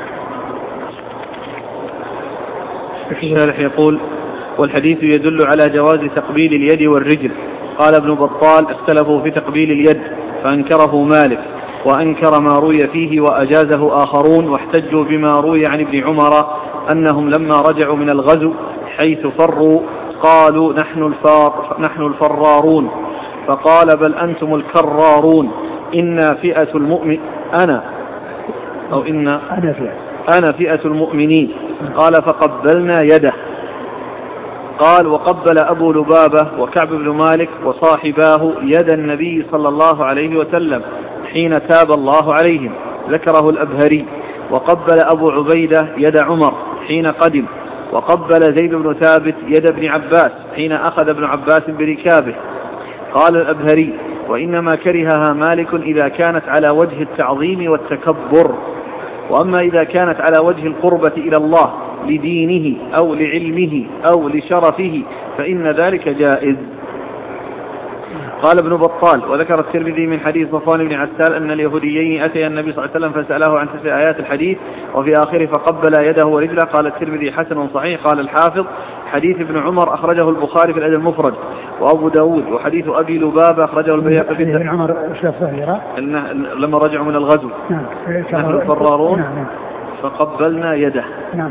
الشارح يقول والحديث يدل على جواز تقبيل اليد والرجل. قال ابن بطال اختلفوا في تقبيل اليد فأنكره مالك وأنكر ما روي فيه وأجازه آخرون، واحتجوا بما روي عن ابن عمر أنهم لما رجعوا من الغزو حيث فروا قالوا نحن, الفار نحن الفرارون، فقال بل أنتم الكرارون، إنا فئة المؤمن أنا أو إنا أنا فئة, أنا فئة المؤمنين. قال فقبلنا يده. قال وقبل أبو لبابة وكعب بن مالك وصاحباه يد النبي صلى الله عليه وسلم حين تاب الله عليهم، ذكره الأبهري. وقبل أبو عبيدة يد عمر حين قدم. وقبل زيد بن ثابت يد ابن عباس حين أخذ ابن عباس بركابه. قال الأبهري وإنما كرهها مالك إذا كانت على وجه التعظيم والتكبر، وأما إذا كانت على وجه القربة إلى الله لدينه أو لعلمه أو لشرفه فإن ذلك جائز. قال ابن بطال وذكر الترمذي من حديث صفوان بن عسال أن اليهوديين أتيا النبي صلى الله عليه وسلم فسأله عن تسع آيات الحديث وفي آخره فقبل يده ورجله. قال الترمذي حسن صحيح. قال الحافظ حديث ابن عمر أخرجه البخاري في الأدب المفرد وأبو داود، وحديث أبي لبابة أخرجه البيهقي في ابن عمر لما رجعوا من الغزو نحن الفرارون فقبلنا يده. نعم.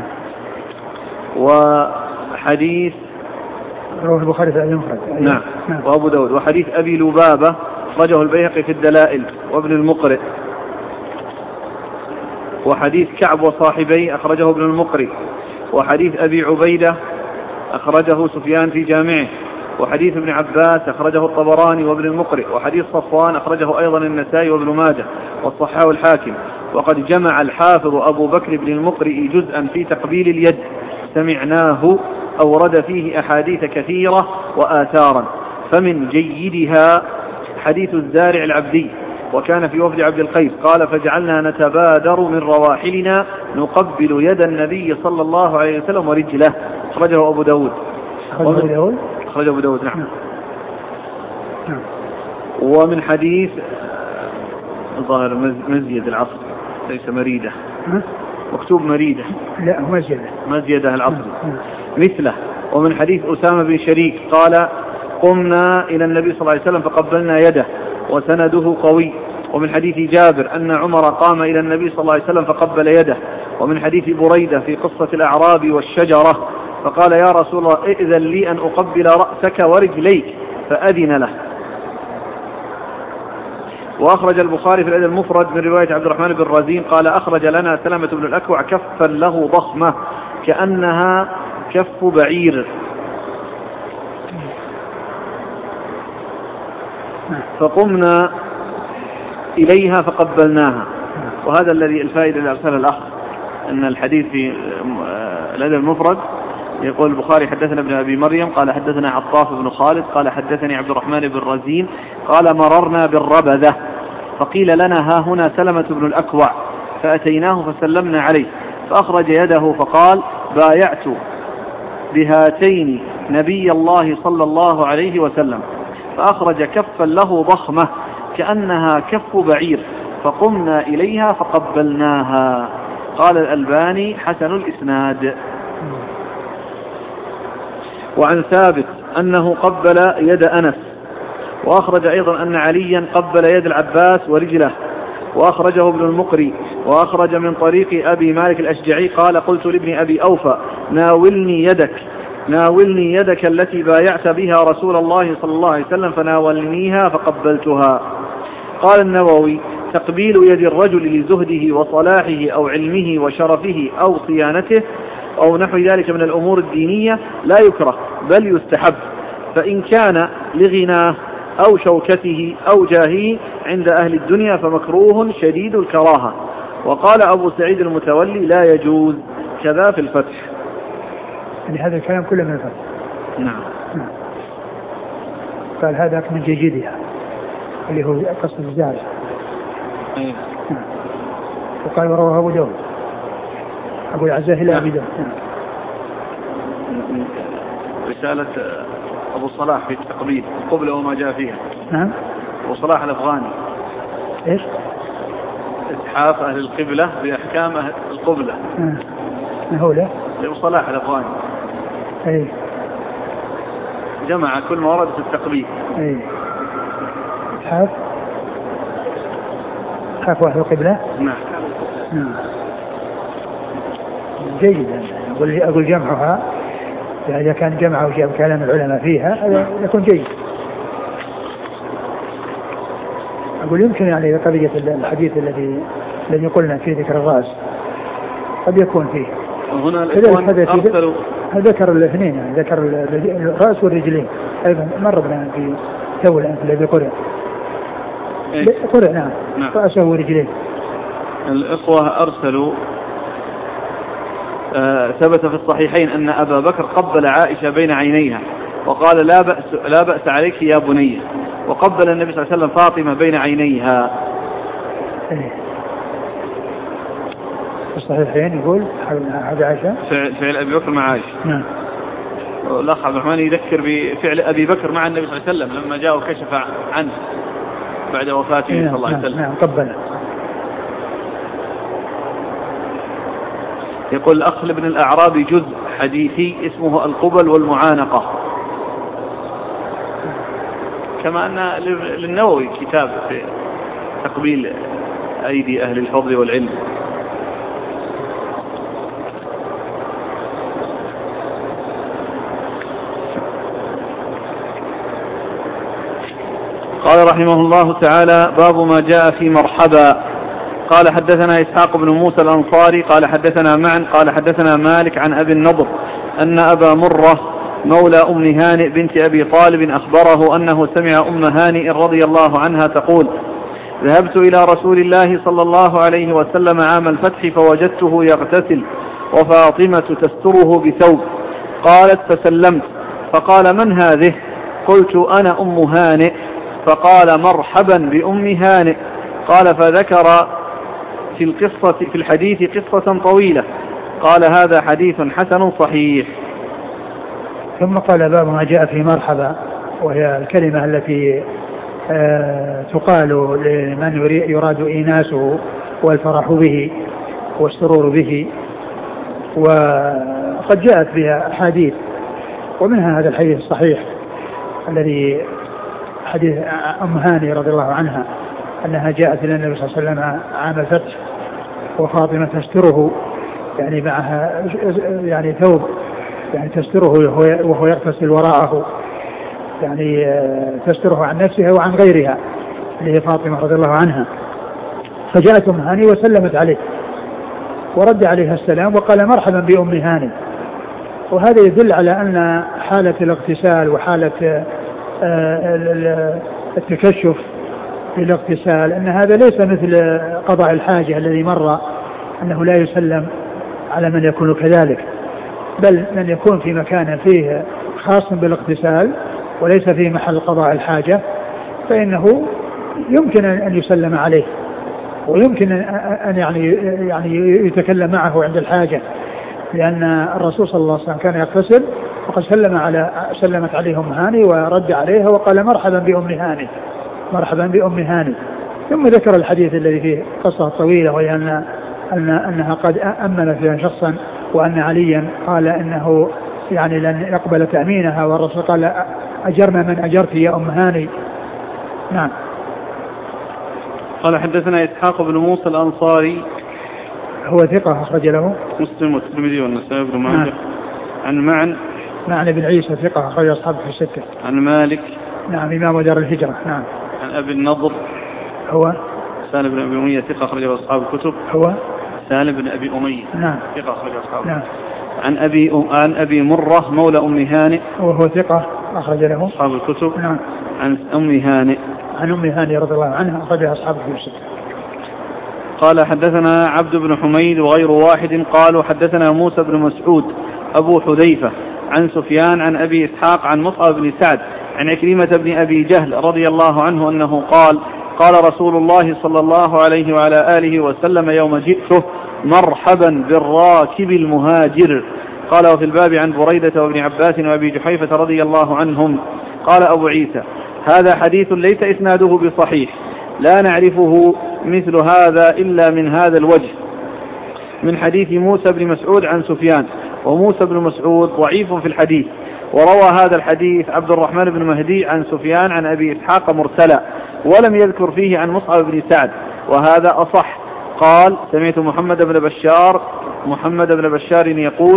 وحديث رواه البخاري في الأدب المفرد. نعم. نعم. وأبو داود. وحديث أبي لبابة أخرجه البيهقي في الدلائل وابن المقرئ. وحديث كعب وصاحبيه أخرجه ابن المقرئ. وحديث أبي عبيدة أخرجه سفيان في جامعه. وحديث ابن عباس أخرجه الطبراني وابن المقرئ. وحديث صفوان أخرجه أيضا النسائي وابن ماجه والصحاح الحاكم. وقد جمع الحافظ أبو بكر بن المقرئ جزءا في تقبيل اليد سمعناه أورد فيه أحاديث كثيرة وآثارا، فمن جيدها حديث الزارع العبدي وكان في وفد عبد القيس قال فجعلنا نتبادر من رواحلنا نقبل يد النبي صلى الله عليه وسلم ورجله. أخرجه أبو داود. أخرجه أبو داود. نعم. نعم. ومن حديث ظاهر مزيد العصر ليس مريدة، مكتوب مريدة لا مزيدة مزيدة العصر مثله. ومن حديث أسامة بن شريك قال قمنا إلى النبي صلى الله عليه وسلم فقبلنا يده وسنده قوي. ومن حديث جابر أن عمر قام إلى النبي صلى الله عليه وسلم فقبل يده. ومن حديث بريدة في قصة الأعراب والشجرة فقال يا رسول الله ائذن لي أن أقبل رأسك ورجليك فأذن له. وأخرج البخاري في الأدب المفرد من رواية عبد الرحمن بن رزين قال أخرج لنا سلمة بن الأكوع كفا له ضخمة كأنها كف بعير فقمنا إليها فقبلناها. وهذا الذي الفائدة اللي أرسل الأخ أن الحديث في الأدب المفرد يقول البخاري حدثنا ابن أبي مريم قال حدثنا عطاف بن خالد قال حدثني عبد الرحمن بن رزين قال مررنا بالربذة فقيل لنا ها هنا سلمة بن الأكوع فأتيناه فسلمنا عليه فأخرج يده فقال بايعت بهاتين نبي الله صلى الله عليه وسلم فأخرج كفا له ضخمة كأنها كف بعير فقمنا إليها فقبلناها. قال الألباني حسن الإسناد. وعن ثابت أنه قبل يد أنس. وأخرج أيضا أن عليا قبل يد العباس ورجله. وأخرجه ابن المقري. وأخرج من طريق أبي مالك الأشجعي قال قلت لابن أبي أوفى ناولني يدك ناولني يدك التي بايعت بها رسول الله صلى الله عليه وسلم فناولنيها فقبلتها. قال النووي تقبيل يد الرجل لزهده وصلاحه أو علمه وشرفه أو صيانته أو نحو ذلك من الأمور الدينية لا يكره بل يستحب، فإن كان لغناه أو شوكته أو جاهه عند أهل الدنيا فمكروه شديد الكراهة. وقال أبو سعيد المتولي لا يجوز كذا في الفتح. يعني هذا الكلام كله من الفتح. نعم. نعم. قال هذا من جيدها اللي هو قصد الزاج. أيه. نعم. وقال ورواه أبو داود أبو العزاه إلى أبي داود. رسالة أبو صلاح في التقبيل القبلة وما جاء فيها. نعم. أبو صلاح الأفغاني. إيش؟ إتحاف أهل القبلة بأحكام أهل القبلة. نعم. هو له. أبو صلاح الأفغاني. أي. جمع كل ما ورد في التقبيل. أي. إتحاف. إتحاف أهل القبلة. نعم. نعم. جيد. أقول أقول جمعها يعني إذا كان جمع وجاب كلام العلماء فيها هذا يكون جيد. أقول يمكن يعني قضية الحديث الذي الذي قلنا فيه ذكر الرأس قد يكون فيه. وهنا الإخوان أرسلوا ذكر الاثنين يعني ذكر الرأس والرجلين أيضا مر بنا في تو الآن الذي قرأ قرأ نعم رأسه ورجلين. الإخوة أرسلوا آه ثبت في الصحيحين أن أبا بكر قبل عائشة بين عينيها وقال لا بأس, لا بأس عليك يا بني، وقبل النبي صلى الله عليه وسلم فاطمة بين عينيها. في الصحيحين يقول هذا عائشة فعل أبي بكر مع عائشة. نعم. الأخ عبد الرحمن يذكر بفعل أبي بكر مع النبي صلى الله عليه وسلم لما جاء وكشف عنه بعد وفاته نعم. صلى الله عليه وسلم. نعم قبل. يقول الأخ لابن الأعرابي جزء حديثي اسمه القبل والمعانقة، كما أن للنووي كتاب في تقبيل أيدي أهل الفضل والعلم. قال رحمه الله تعالى باب ما جاء في مرحبا. قال حدثنا إسحاق بن موسى الأنصاري قال حدثنا معن قال حدثنا مالك عن أبي النضر أن أبا مرة مولى أم هانئ بنت أبي طالب أخبره أنه سمع أم هانئ رضي الله عنها تقول ذهبت إلى رسول الله صلى الله عليه وسلم عام الفتح فوجدته يغتسل وفاطمة تستره بثوب، قالت فسلمت فقال من هذه؟ قلت أنا أم هانئ، فقال مرحبا بأم هانئ. قال فذكر في القصة في الحديث قصة طويلة. قال هذا حديث حسن صحيح. ثم قال باب ما جاء في مرحبا، وهي الكلمة التي آه تقال لمن يراد إيناسه والفرح به والسرور به، وقد جاءت بها أحاديث ومنها هذا الحديث الصحيح الذي حديث أم هانئ رضي الله عنها أنها جاءت إلى النبي صلى الله عليه وسلم عام الفتح وفاطمة تستره يعني معها يعني ثوب يعني تستره وهو يغتسل وراءه، يعني تستره عن نفسها وعن غيرها اللي هي فاطمة رضي الله عنها. فجاءت أم هانئ وسلمت عليه ورد عليها السلام وقال مرحبا بأم هانئ. وهذا يدل على أن حالة الاغتسال وحالة التكشف للاغتسال أن هذا ليس مثل قضاء الحاجة الذي مر أنه لا يسلم على من يكون كذلك، بل من يكون في مكان فيه خاص بالاغتسال وليس في محل قضاء الحاجة فإنه يمكن أن يسلم عليه ويمكن أن يعني يعني يتكلم معه عند الحاجة، لأن الرسول صلى الله عليه وسلم كان يغتسل وقد سلم على سلمت عليه أم هانئ ورد عليها وقال مرحبا بأم هانئ مرحبا بأم هانئ. ثم ذكر الحديث الذي فيه قصة طويلة، وهي أن أن أنها قد أمن فيها شخصا وأن عليا قال إنه يعني لن يقبل تأمينها، والرسول قال أجرنا من أجرت يا أم هانئ. نعم. قال حدثنا إسحاق بن موسى الأنصاري هو ثقة أخرج له مسلم والترمذي والنسائي بن ماجه. عن معن معن بن عيسى ثقة أخرج أصحابه في الستة. عن مالك نعم إمام دار الهجرة. نعم. عن أبي النضر هو سالم بن أبي أمية ثقة أخرجه أصحاب الكتب. هو سالم بن أبي أمية نعم ثقة أخرجه أصحاب. نعم. عن أبي أم... عن أبي مرة مولى أم هانئ وهو ثقة أخرج له أصحاب الكتب. نعم. عن أم هانئ عن أم هانئ رضي الله عنها أخرجها أصحابه في الستة. قال حدثنا عبد بن حميد وغير واحد قالوا حدثنا موسى بن مسعود أبو حذيفة عن سفيان عن أبي إسحاق عن مصعب بن سعد عن عكرمة بن أبي جهل رضي الله عنه أنه قال قال رسول الله صلى الله عليه وعلى آله وسلم يوم جئته مرحبا بالراكب المهاجر. قال وفي الباب عن بريدة وابن عباس وأبي جحيفة رضي الله عنهم. قال أبو عيسى هذا حديث ليس إسناده بصحيح، لا نعرفه مثل هذا إلا من هذا الوجه من حديث موسى بن مسعود عن سفيان، وموسى بن مسعود ضعيف في الحديث. وروى هذا الحديث عبد الرحمن بن مهدي عن سفيان عن أبي إسحاق مرسلا ولم يذكر فيه عن مصعب بن سعد، وهذا أصح. قال سمعت محمد بن بشار محمد بن بشار يقول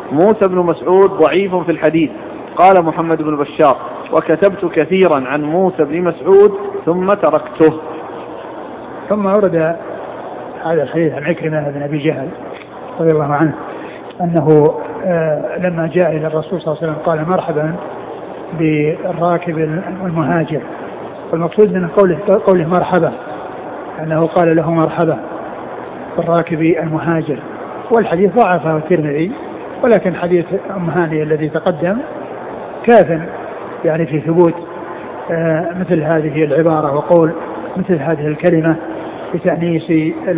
موسى بن مسعود ضعيف في الحديث. قال محمد بن بشار وكتبت كثيرا عن موسى بن مسعود ثم تركته. ثم ورد هذا الحديث عن عكرمة بن أبي جهل رضي الله عنه أنه آه لما جاء إلى الرسول صلى الله عليه وسلم قال مرحبا بالراكب المهاجر، والمقصود من قوله, قوله مرحبا أنه قال له مرحبا بالراكب المهاجر. والحديث ضعفه الترمذي، ولكن حديث أم هاني الذي تقدم كاف يعني في ثبوت آه مثل هذه العبارة وقول مثل هذه الكلمة بتأنيس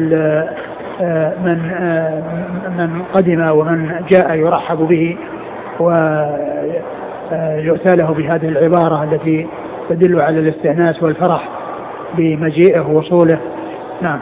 من من قدم ومن جاء يرحب به ويؤتى له بهذه العبارة التي تدل على الاستئناس والفرح بمجيئه ووصوله. نعم.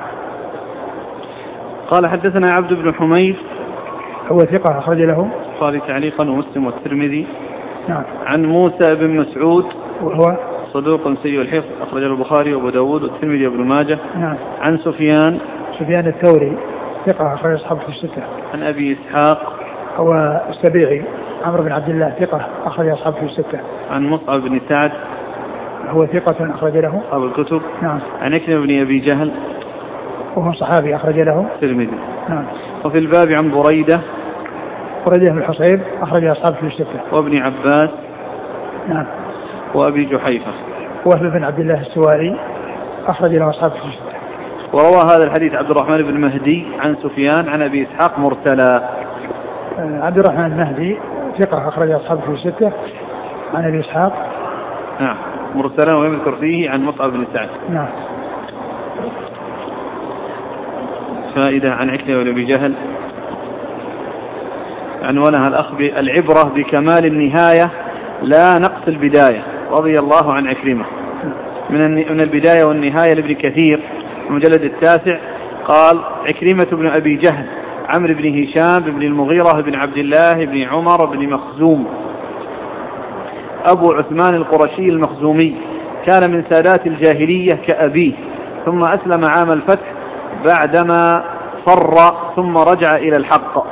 قال حدثنا عبد بن حميد هو ثقة أخرج له البخاري تعليقا ومسلم والترمذي. نعم. عن موسى بن مسعود وهو صدوق سيء الحفظ أخرج البخاري وأبو داود والترمذي وابن ماجه. نعم. عن سفيان سفيان الثوري ثقة أخرج أصحابه الستة. عن أبي إسحاق هو السبيعي عمرو بن عبد الله ثقة أخرج أصحابه الستة. عن مصعب بن سعد هو ثقة أخرج له أصحاب الكتب. نعم. عن عكرمة بن أبي جهل وهو صحابي أخرج له الترمذي. نعم. وفي الباب عن بريدة بريدة بن الحصيب أخرج أصحابه الستة. وابن عباس. نعم. وأبي جحيفة وهب بن عبد الله السواري أخرج له أصحابه الستة. وروى هذا الحديث عبد الرحمن بن مهدي عن سفيان عن أبي إسحاق مرسلا. عبد الرحمن المهدي ثقة أخرج أصحابه الستة عن أبي إسحاق. نعم. مرسلا ويذكر فيه عن مصعب بن سعد. نعم. فائدة عن عكرمة بن أبي جهل عنوانها الأخ العبرة بكمال النهاية لا نقص البداية، رضي الله عن عكرمة. من البداية والنهاية لابن كثير المجلد التاسع قال عكرمة بن أبي جهل عمرو بن هشام بن المغيرة بن عبد الله بن عمر بن مخزوم أبو عثمان القرشي المخزومي، كان من سادات الجاهلية كأبيه، ثم أسلم عام الفتح بعدما فر ثم رجع إلى الحق.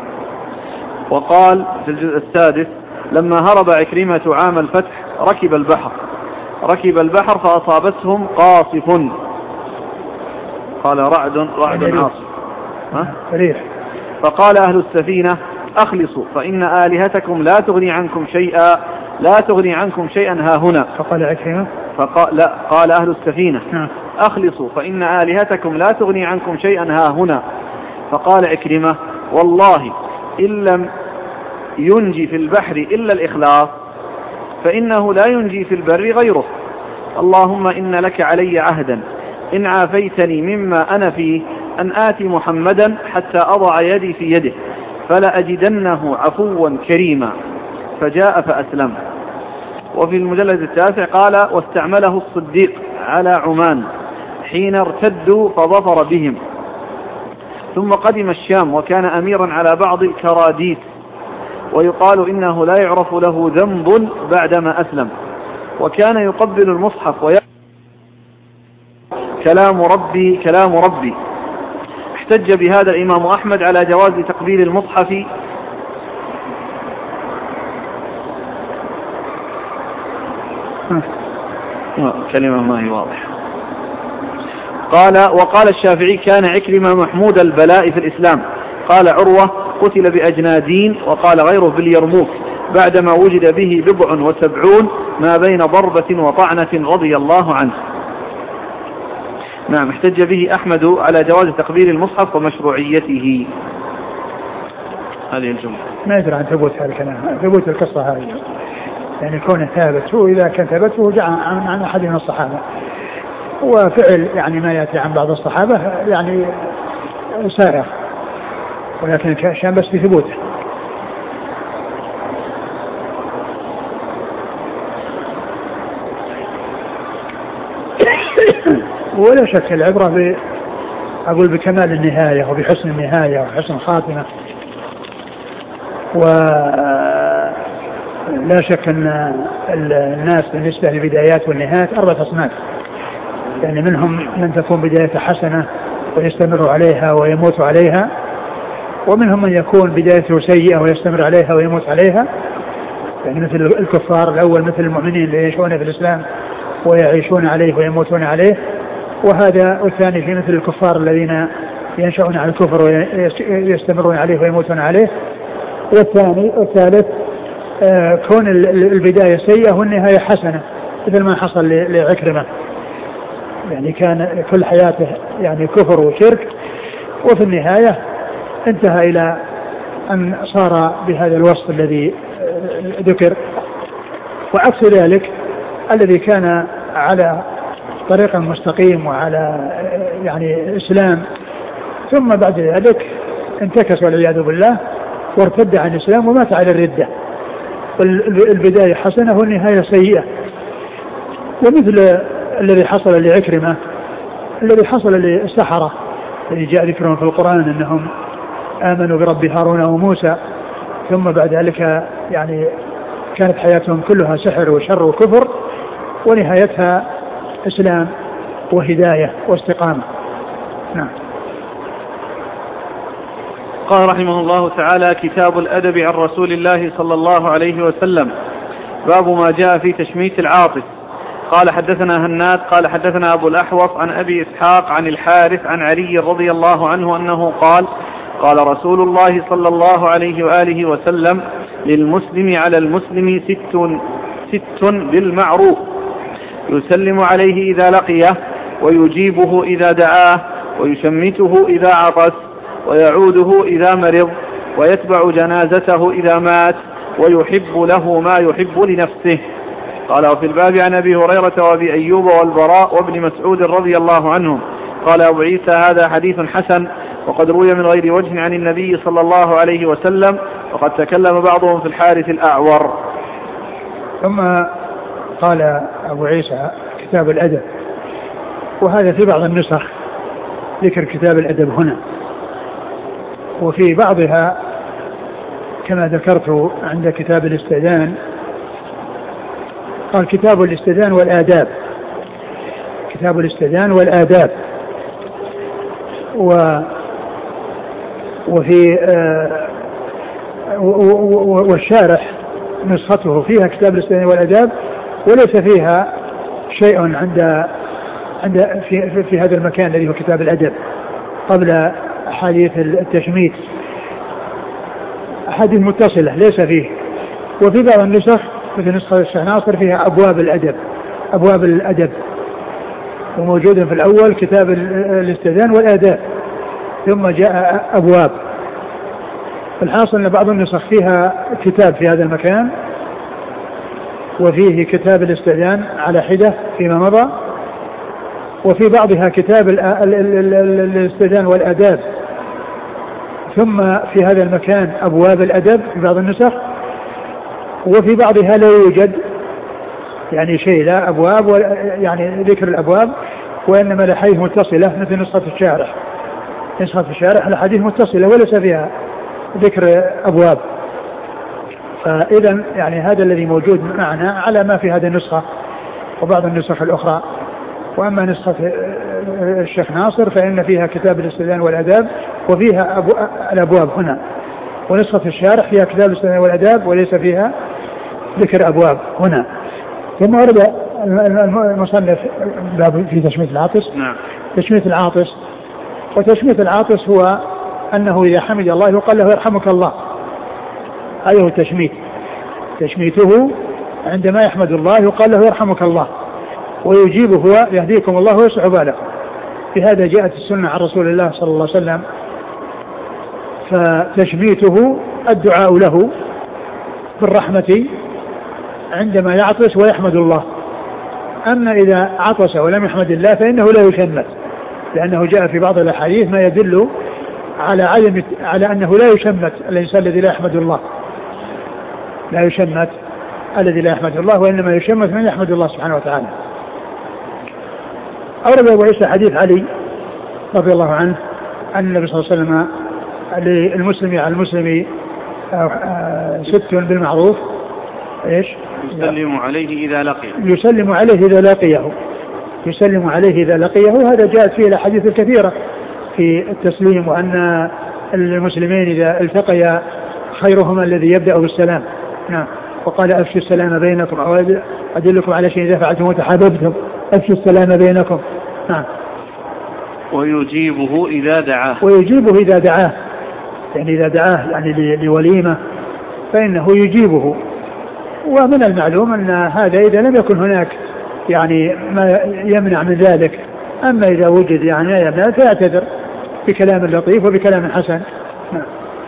وقال في الجزء السادس لما هرب عكرمة عام الفتح ركب البحر ركب البحر فأصابتهم قاصف، قال رعد رعد عاصف ريح، فقال أهل السفينة أخلصوا فإن آلهتكم لا تغني عنكم شيئا لا تغني عنكم شيئا ها هنا. فقال عكرمة فقال لا قال أهل السفينة أخلصوا فإن آلهتكم لا تغني عنكم شيئا ها هنا. فقال عكرمة والله إن لم ينجي في البحر إلا الإخلاص فإنه لا ينجي في البر غيره. اللهم إن لك علي عهدا إن عافيتني مما أنا فيه أن آتي محمدا حتى أضع يدي في يده فلأجدنه عفوا كريما، فجاء فأسلم. وفي المجلد التاسع قال واستعمله الصديق على عمان حين ارتدوا فظفر بهم، ثم قدم الشام وكان أميرا على بعض الكراديس، ويقال إنه لا يعرف له ذنب بعدما أسلم، وكان يقبل المصحف ويقول كلام ربي كلام ربي. احتج بهذا الإمام أحمد على جواز تقبيل المصحف كلمة ما هي واضحة. قال وقال الشافعي كان عكرمة محمود البلاء في الإسلام. قال عروة قتل بأجنادين، وقال غيره باليرموك بعدما وجد به بضع وسبعون ما بين ضربة وطعنة رضي الله عنه. نعم. احتج به أحمد على جواز تقبيل المصحف ومشروعيته. هذه الجملة ما يدري عن ثبوت هذا الكلام، ثبوت القصة هذه يعني كونه ثابت، هو إذا كان ثابت هو جاء عن, عن أحد من الصحابة، وفعل يعني ما يأتي عن بعض الصحابة يعني سائر، ولكن كان بس بثبوته. ولا شك العبرة ب أقول بكمال النهاية وبحسن النهاية وحسن الخاتمة، ولا شك أن الناس بالنسبة للبدايات والنهايات أربعة أصناف، يعني منهم من تكون بداية حسنة ويستمر عليها ويموت عليها، ومنهم من يكون بدايته سيئة ويستمر عليها ويموت عليها، يعني مثل الكفار الأول، مثل المؤمنين اللي يعيشون في الإسلام ويعيشون عليه ويموتون عليه، وهذا والثاني في مثل الكفار الذين ينشأون على الكفر ويستمرون عليه ويموتون عليه. والثاني والثالث آه كون البداية سيئة والنهاية حسنة، مثل ما حصل لعكرمة، يعني كان كل حياته يعني كفر وشرك، وفي النهاية انتهى إلى أن صار بهذا الوصف الذي ذكر. وعكس ذلك الذي كان على طريق مستقيم وعلى يعني إسلام، ثم بعد ذلك انتكس والعياذ بالله وارتد عن الإسلام ومات على الردة. البداية حسنة والنهاية سيئة. ومثل الذي حصل لعكرمة، الذي حصل للسحرة الذي جاء ذكرهم في القرآن أنهم آمنوا برب هارون وموسى، ثم بعد ذلك يعني كانت حياتهم كلها سحر وشر وكفر، ونهايتها إسلام وهداية واستقامة. نعم. قال رحمه الله تعالى: كتاب الأدب عن رسول الله صلى الله عليه وسلم. باب ما جاء في تشميت العاطس. قال حدثنا هناد قال حدثنا أبو الأحوص عن أبي إسحاق عن الحارث عن علي رضي الله عنه أنه قال: قال رسول الله صلى الله عليه وآله وسلم: للمسلم على المسلم ست ست بالمعروف، يسلم عليه إذا لقيه، ويجيبه إذا دعاه، ويشمته إذا عطس، ويعوده إذا مرض، ويتبع جنازته إذا مات، ويحب له ما يحب لنفسه. قال: وفي الباب عن أبي هريرة وأبي أيوب والبراء وابن مسعود رضي الله عنهم. قال أبو عيسى: هذا حديث حسن، وقد روي من غير وجه عن النبي صلى الله عليه وسلم، وقد تكلم بعضهم في الحارث الأعور. ثم قال أبو عيسى: كتاب الأدب. وهذا في بعض النسخ ذكر كتاب الأدب هنا، وفي بعضها كما ذكرت عند كتاب الاستئذان قال: كتاب الاستئذان والآداب، كتاب الاستئذان والآداب. و وفي آه والشارح نسخته فيها كتاب الاستئذان والآداب، وليس فيها شيء عند عند في, في, في هذا المكان الذي هو كتاب الأدب قبل أحاديث التشميت، أحاديث متصلة ليس فيه. وفي بعض النسخ مثل نسخة الشيخ ناصر فيها أبواب الأدب، أبواب الأدب، وموجود في الأول كتاب الاستئذان والآداب ثم جاء أبواب. الحاصل أن بعض النسخ فيها كتاب في هذا المكان، وفيه كتاب الاستئذان على حدة فيما مضى، وفي بعضها كتاب الاستئذان والآداب ثم في هذا المكان أبواب الأدب في بعض النسخ، وفي بعضها لا يوجد يعني شيء، لا أبواب ولا يعني ذكر الأبواب، وإنما الأحاديث متصلة مثل نسخة الشارح. نسخة الشارح الأحاديث متصلة وليس فيها ذكر أبواب. فإذا يعني هذا الذي موجود معنا على ما في هذه النسخة وبعض النسخ الأخرى. وأما نسخة الشيخ ناصر فإن فيها كتاب الاستئذان والآداب وفيها أبو الأبواب هنا، ونسخة الشارح فيها كتاب الاستئذان والآداب وليس فيها ذكر أبواب هنا. ثم ورد المصنف باب في تشميت العاطس. نعم. تشميت العاطس، وتشميت العاطس هو أنه إذا حمد الله يقال له يرحمك الله، هذا هو التشميت. تشميته عندما يحمد الله يقال له يرحمك الله، ويجيبه هو يهديكم الله ويصلح بالكم. بهذا جاءت السنة عن رسول الله صلى الله عليه وسلم. فتشميته الدعاء له بالرحمة عندما يعطس ويحمد الله. أما إذا عطس ولم يحمد الله فإنه لا يشمت، لأنه جاء في بعض الأحاديث ما يدل على عدم على أنه لا يشمت الإنسان الذي لا يحمد الله، لا يشمت الذي لا يحمد الله، وإنما يشمت من يحمد الله سبحانه وتعالى. أورد أبو عيسى حديث علي رضي الله عنه أن النبي صلى الله عليه وسلم للمسلم على المسلم ست بالمعروف، إيش؟ يسلم عليه إذا لقيه، يسلم عليه إذا لقيه، يسلم عليه إذا لقيه. وهذا جاءت فيه الأحاديث الكثيرة في التسليم، وأن المسلمين إذا التقيا خيرهما الذي يبدأ بالسلام. نعم. وقال أفشوا السلام بينكم أو أدلكم على شيء إذا فعلتم وتحاببتم أفشوا السلام بينكم. نعم. ويجيبه إذا دعاه. ويجيبه إذا دعاه يعني إذا دعاه يعني لوليمة فإنه يجيبه. ومن المعلوم أن هذا إذا لم يكن هناك يعني ما يمنع من ذلك. أما إذا وجد يعني يمنع فيعتذر بكلام لطيف وبكلام حسن. نعم.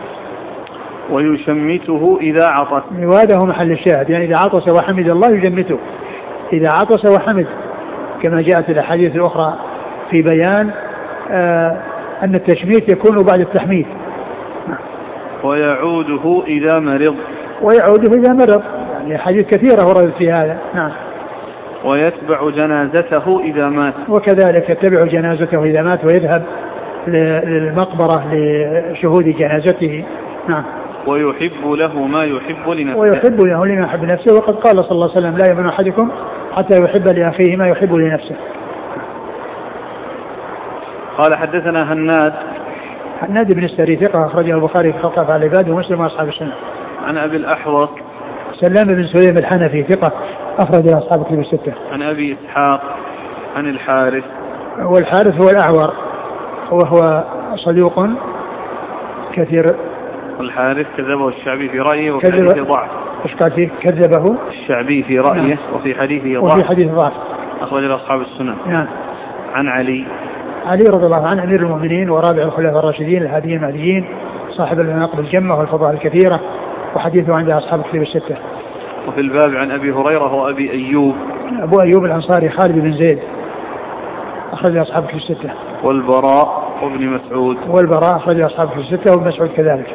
ويشمته إذا عطس. وهذا هو محل الشاهد يعني إذا عطس وحمد الله يشمته إذا عطس وحمد كما جاءت الأحاديث الأخرى في بيان آه أن التشميت يكون بعد التحميد. نعم. ويعوده إذا مرض. ويعوده إذا مرض يعني حديث كثيرة وردت في هذا. نعم. ويتبع جنازته إذا مات. وكذلك يتبع جنازته إذا مات ويذهب للمقبرة لشهود جنازته. نعم. ويحب له ما يحب لنفسه. ويحب له لما يحب لنفسه وقد قال صلى الله عليه وسلم لا يؤمن أحدكم حتى يحب لأخيه ما يحب لنفسه. قال حدثنا هناد. هناد بن السري ثقة أخرجه البخاري في خلق أفعال العباد ومسلم وأصحاب السنة. عن أبي الأحوص سلام بن سليم الحنفي ثقة أخرج أصحاب الكتب الستة. عن أبي إسحاق عن الحارث. والحارث هو الأعور وهو صدوق كثير. الحارث كذبه الشعبي في رأيه وفي حديثه ضعف. ايش قال فيه؟ كذبه الشعبي في رأيه. نعم. وفي حديثه ضعف. وفي حديث ضعف. أخرج أصحاب السنن. نعم. عن علي. علي رضي الله عنه أمير المؤمنين ورابع الخلفاء الراشدين الهاديين المهديين صاحب المناقب الجمة والفضائل الكثيرة وحديثه عند أصحاب الكتب الستة. وفي الباب عن أبي هريرة وأبي أيوب. أبو أيوب الأنصاري خالد بن زيد أخرج أصحاب الكتب الستة. والبراء وابن مسعود. والبراء أخرج أصحاب الكتب الستة وابن مسعود كذلك.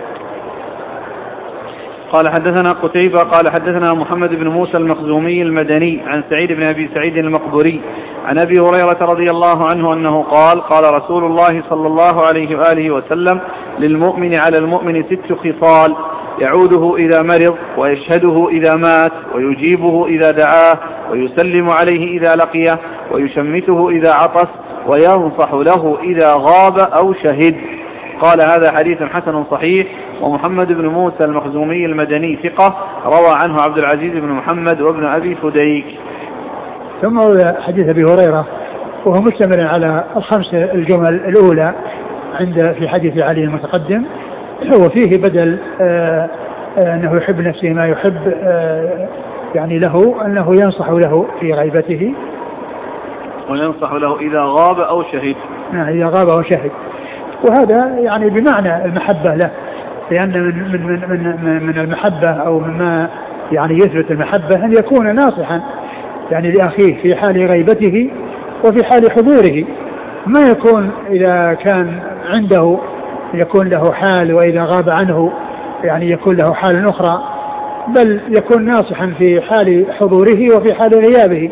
قال حدثنا قتيبة قال حدثنا محمد بن موسى المخزومي المدني عن سعيد بن أبي سعيد المقبري عن أبي هريرة رضي الله عنه أنه قال قال رسول الله صلى الله عليه وآله وسلم للمؤمن على المؤمن ست خصال يعوده إذا مرض ويشهده إذا مات ويجيبه إذا دعاه ويسلم عليه إذا لقيه ويشمته إذا عطس وينصح له إذا غاب أو شهد. قال هذا حديث حسن صحيح. ومحمد بن موسى المخزومي المدني ثقة روى عنه عبد العزيز بن محمد وابن أبي فديك. ثم حديث أبي هريرة وهو مشتمل على الخمس الجمل الأولى عند في حديث علي المتقدم هو فيه بدل آآ آآ أنه يحب نفسه ما يحب يعني له أنه ينصح له في غيبته وينصح له إذا غاب أو شهد. نعم إذا غاب أو شهد. وهذا يعني بمعنى المحبة له لأن من, من, من, من, من المحبة أو مما يعني يثبت المحبة أن يكون ناصحا يعني لأخيه في حال غيبته وفي حال حضوره ما يكون إذا كان عنده يكون له حال وإذا غاب عنه يعني يكون له حال أخرى بل يكون ناصحا في حال حضوره وفي حال غيابه.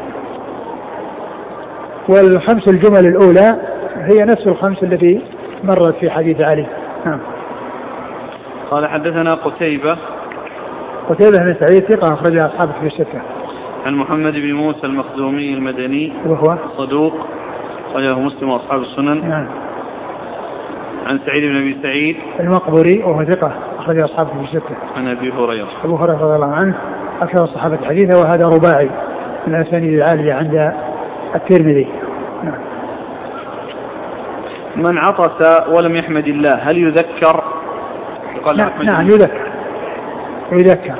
والخمس الجمل الأولى هي نفس الخمس التي مرت في حديث علي. نعم. قال حدثنا قتيبة قتيبة بن سعيد ثقة أخرج أصحابه في الستة. عن محمد بن موسى المخزومي المدني وهو صدوق أخرجه مسلم وأصحاب السنن. نعم. عن سعيد بن أبي سعيد المقبري وهو ثقة أخرج أصحابه في الستة. عن أبي هريرة. أبو هريرة رضي الله عنه أكثر الصحابة حديثا وهذا رباعي من الأسانيد العالية عند الترمذي. نعم. من عطس ولم يحمد الله هل يذكر؟ نعم, نعم يذكر يذكر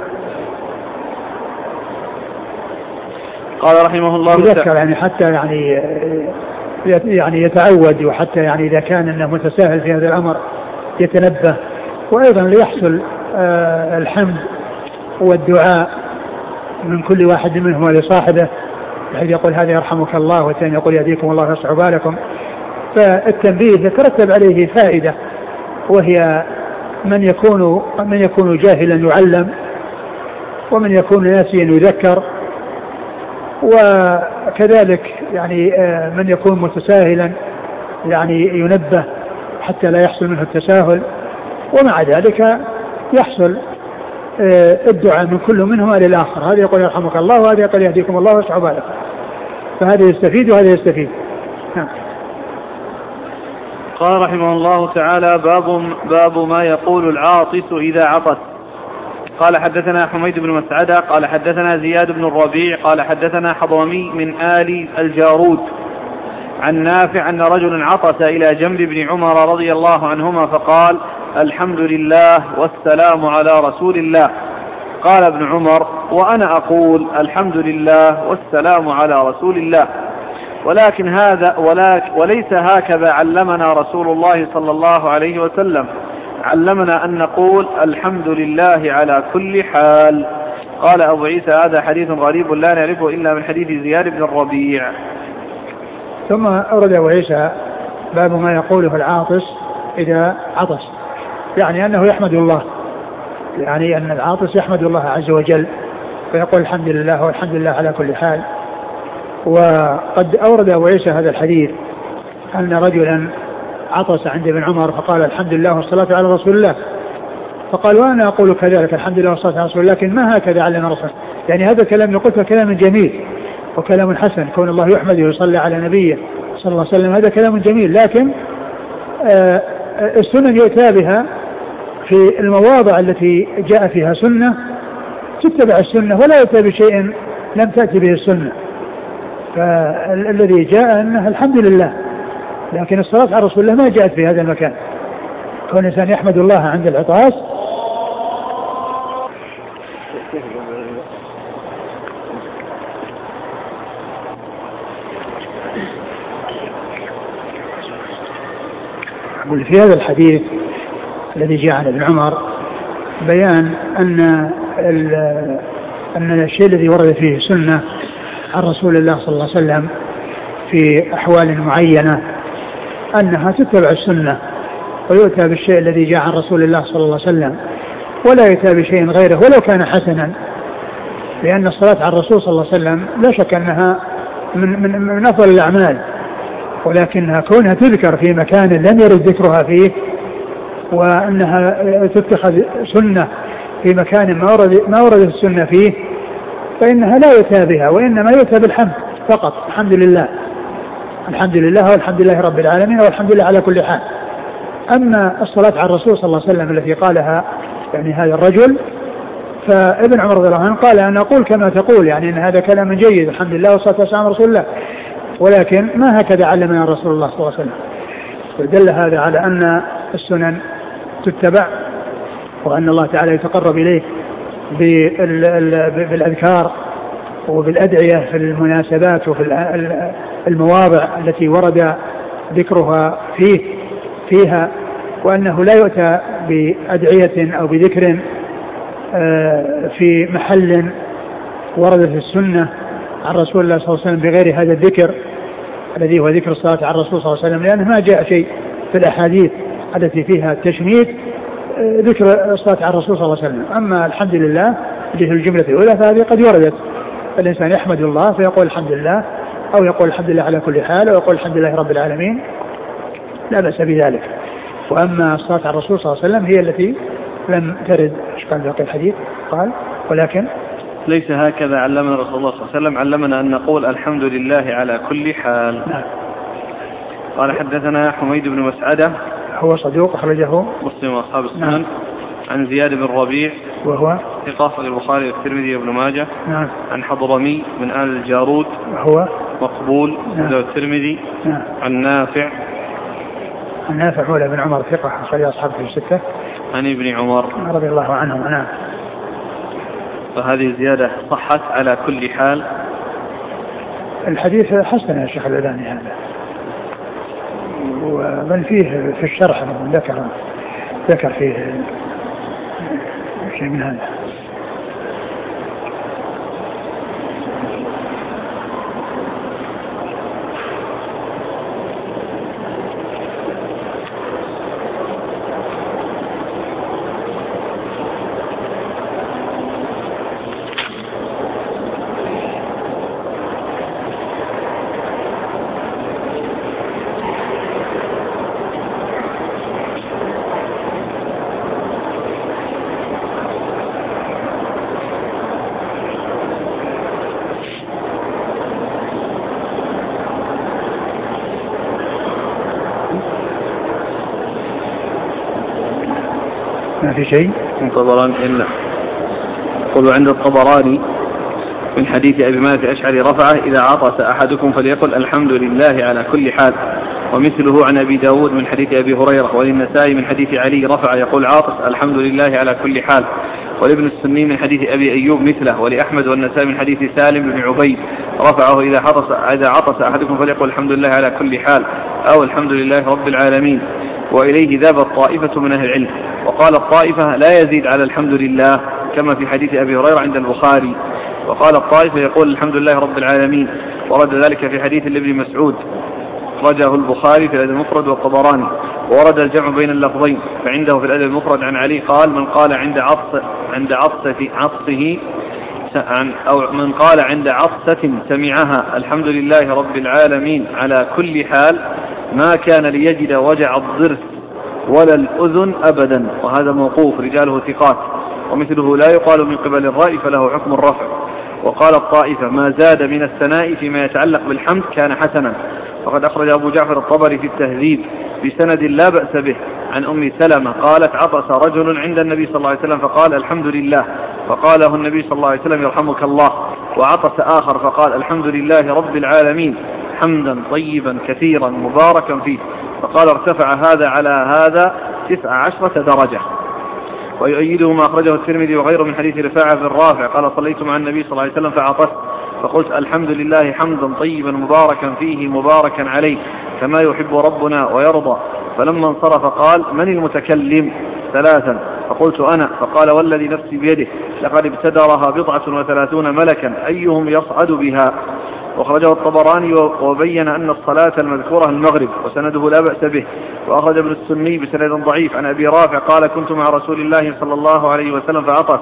قال رحمه الله يذكر يعني حتى يعني يعني يتعود وحتى يعني إذا كان أنه متساهل في هذا الأمر يتنبه وأيضا ليحصل الحمد والدعاء من كل واحد منهما لصاحبه بحيث يقول هذا يرحمك الله والثاني يقول يهديكم الله ويصلح بالكم. فالتنبيه يترتب عليه فائدة وهي من يكون من يكون جاهلا يعلم ومن يكون ناسيا يذكر وكذلك يعني من يكون متساهلا يعني ينبه حتى لا يحصل منه التساهل ومع ذلك يحصل الدعاء من كل منهما للآخر هذا يقول يرحمك الله وهذا يقول يهديكم الله ويصلح بالكم فهذا يستفيد وهذا يستفيد. قال رحمه الله تعالى: باب, باب ما يقول العاطس إذا عطس. قال حدثنا حميد بن مسعدة قال حدثنا زياد بن الربيع قال حدثنا حضرمي من آل الجارود عن نافع أن رجل عطس إلى جنب ابن عمر رضي الله عنهما فقال: الحمد لله والسلام على رسول الله. قال ابن عمر: وأنا أقول الحمد لله والسلام على رسول الله، ولكن هذا ولكن وليس هكذا علمنا رسول الله صلى الله عليه وسلم، علمنا أن نقول الحمد لله على كل حال. قال أبو عيسى: هذا حديث غريب لا نعرفه إلا من حديث زياد بن الربيع. ثم أورد أبو عيسى باب ما يقوله العاطس إذا عطس، يعني أنه يحمد الله، يعني أن العاطس يحمد الله عز وجل فيقول الحمد لله والحمد لله على كل حال. وقد أورد أبو عيسى هذا الحديث أن رجلا عطس عند ابن عمر فقال: الحمد لله والصلاة على رسول الله. فقال: وأنا أقول كذلك الحمد لله والصلاة على رسول الله، لكن ما هكذا علم رسول. يعني هذا الكلام نقول كلام جميل وكلام حسن، كون الله يحمد ويصلي على نبيه صلى الله عليه وسلم، هذا كلام جميل، لكن آه السنن يؤتى بها في المواضع التي جاء فيها سنة تتبع السنة، ولا يؤتى بشيء لم تأتي به السنة. فالذي جاء أنه الحمد لله، لكن الصلاة على رسول الله ما جاءت في هذا المكان. كون الإنسان يحمد الله عند العطاس أقول في هذا الحديث الذي جاء عن ابن عمر بيان أن أن الشيء الذي ورد فيه سنة عن رسول الله صلى الله عليه وسلم في أحوال معينة أنها تتبع السنة، ويؤتى بالشيء الذي جاء عن رسول الله صلى الله عليه وسلم، ولا يؤتى بشيء غيره ولو كان حسنا، لأن الصلاة على الرسول صلى الله عليه وسلم لا شك أنها من, من, من أفضل الأعمال، ولكنها كونها تذكر في مكان لم يرد ذكرها فيه، وأنها تتخذ سنة في مكان ما ورد ما وردت السنة فيه، فإنها لا يؤتى بها، وإنما يؤتى بالحمد فقط. الحمد لله الحمد لله والحمد لله رب العالمين والحمد لله على كل حال. أما الصلاة على الرسول صلى الله عليه وسلم التي قالها يعني هذا الرجل، فابن عمر رضي الله عنه قال: أنا أقول كما تقول، يعني أن هذا كلام جيد، الحمد لله والصلاة والسلام على رسول الله، ولكن ما هكذا علمنا رسول الله صلى الله عليه وسلم. ودل هذا على أن السنن تتبع، وأن الله تعالى يتقرب إليه بالأذكار وبالأدعية في المناسبات وفي المواضع التي ورد ذكرها فيه فيها، وأنه لا يؤتى بأدعية أو بذكر في محل ورد في السنة عن رسول الله صلى الله عليه وسلم بغير هذا الذكر الذي هو ذكر الصلاة على الرسول صلى الله عليه وسلم، لأنه ما جاء شيء في الأحاديث التي فيها التشميت ذكر الصلاة على الرسول صلى الله عليه وسلم. أما الحمد لله جهة الجملة الأولى فهذه قد وردت، الإنسان يحمد الله فيقول الحمد لله، أو يقول الحمد لله على كل حال، أو يقول الحمد لله رب العالمين، لا بأس بذلك. وأما الصلاة على الرسول صلى الله عليه وسلم هي التي لم ترد. ايش قال باقي الحديث؟ قال: ولكن ليس هكذا علمنا رسول الله صلى الله عليه وسلم، علمنا أن نقول الحمد لله على كل حال. نعم. قال حدثنا حميد بن مسعدة هو صدوق أخرجه مسلم وأصحاب السنن. نعم. عن زياد بن الربيع وهو ثقة البخاري والترمذي وابن ماجه. نعم. عن حضرمي من آل الجارود وهو مقبول. نعم. الترمذي. نعم. عن نافع عن نافع مولى بن عمر ثقة أخرج أصحابه في الستة. عن ابن عمر رضي الله عنهم. نعم. فهذه الزيادة صحت على كل حال. الحديث حسن يا شيخ الألباني هذا، ومن فيه في الشرح من ذكر ذكر فيه شيء من هذا. ما في شيء من طبراني إلا يقول عند الطبراني من حديث أبي مالك الأشعري رفعه: إذا عطس أحدكم فليقل الحمد لله على كل حال. ومثله عن أبي داود من حديث أبي هريرة. وللنسائي من حديث علي رفع يقول عاطس الحمد لله على كل حال. ولابن السني من حديث أبي أيوب مثله. ولأحمد والنسائي من حديث سالم بن عبيد رفعه: إذا عطس إذا عطس أحدكم فليقل الحمد لله على كل حال أو الحمد لله رب العالمين. وإليه ذهبت طائفة من أهل العلم، وقال الطائفة لا يزيد على الحمد لله كما في حديث أبي هريرة عند البخاري. وقال الطائفة يقول الحمد لله رب العالمين. ورد ذلك في حديث لابن مسعود أخرجه البخاري في الأدب المفرد والطبراني. ورد الجمع بين اللفظين، فعنده في الأدب المفرد عن علي قال: من قال عند عطس عند عطسه عطسه أو من قال عند عطسة سمعها الحمد لله رب العالمين على كل حال ما كان ليجد وجع الضرس ولا الأذن أبدا. وهذا موقوف رجاله ثقات. ومثله لا يقال من قبل الرأي فله حكم الرفع. وقال الطائفة ما زاد من الثناء فيما يتعلق بالحمد كان حسنا. فقد أخرج أبو جعفر الطبري في التهذيب بسند لا بأس به عن أم سلمة قالت: عطس رجل عند النبي صلى الله عليه وسلم فقال الحمد لله، فقاله النبي صلى الله عليه وسلم يرحمك الله. وعطس آخر فقال الحمد لله رب العالمين حمدا طيبا كثيرا مباركا فيه، فقال ارتفع هذا على هذا تسع عشرة درجة. ويؤيده ما أخرجه الترمذي وغيره من حديث رفاعة بن رافع قال: صليت مع النبي صلى الله عليه وسلم فعطست فقلت الحمد لله حمدا طيبا مباركا فيه مباركا عليه كما يحب ربنا ويرضى. فلما انصرف قال: من المتكلم؟ ثلاثا. فقلت أنا. فقال: والذي نفسي بيده لقد ابتدرها بضعة وثلاثون ملكا أيهم يصعد بها. وأخرجه الطبراني وبين أن الصلاة المذكورة المغرب، وسنده لا بأس به. وأخرج ابن السني بسند ضعيف عن أبي رافع قال: كنت مع رسول الله صلى الله عليه وسلم فعطس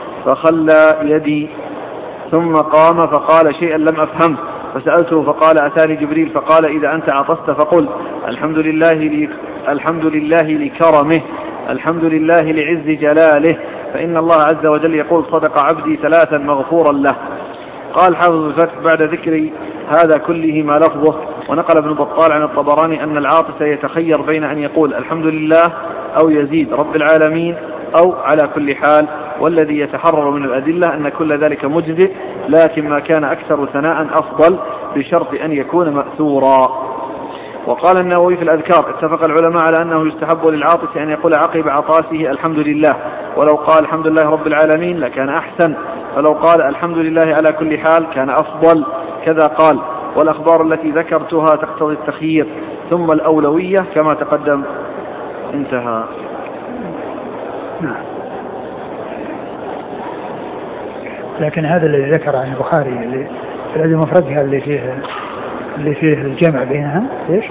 فخلى يدي ثم قام فقال شيئا لم أفهمه، فسألته فقال: أتاني جبريل فقال: إذا أنت عطست فقل الحمد لله لي الحمد لله لكرمه الحمد لله لعز جلاله، فإن الله عز وجل يقول صدق عبدي ثلاثا مغفورا له. قال حافظ الفتح بعد ذكر هذا كله ما لفظه. ونقل ابن بطال عن الطبراني أن العاطس يتخير بين أن يقول الحمد لله أو يزيد رب العالمين أو على كل حال، والذي يتحرر من الأدلة أن كل ذلك مجزئ، لكن ما كان أكثر ثناء أفضل بشرط أن يكون مأثورا. وقال النووي في الأذكار: اتفق العلماء على أنه يستحب للعاطس أن يقول عقب عطاسه الحمد لله، ولو قال الحمد لله رب العالمين لكان أحسن، فلو قال الحمد لله على كل حال كان أفضل. كذا قال. والأخبار التي ذكرتها تقتضي التخيير ثم الأولوية كما تقدم. انتهى. لكن هذا الذي ذكر عن البخاري اللي الذي مفردها اللي فيه اللي فيه الجمع بينها ايش؟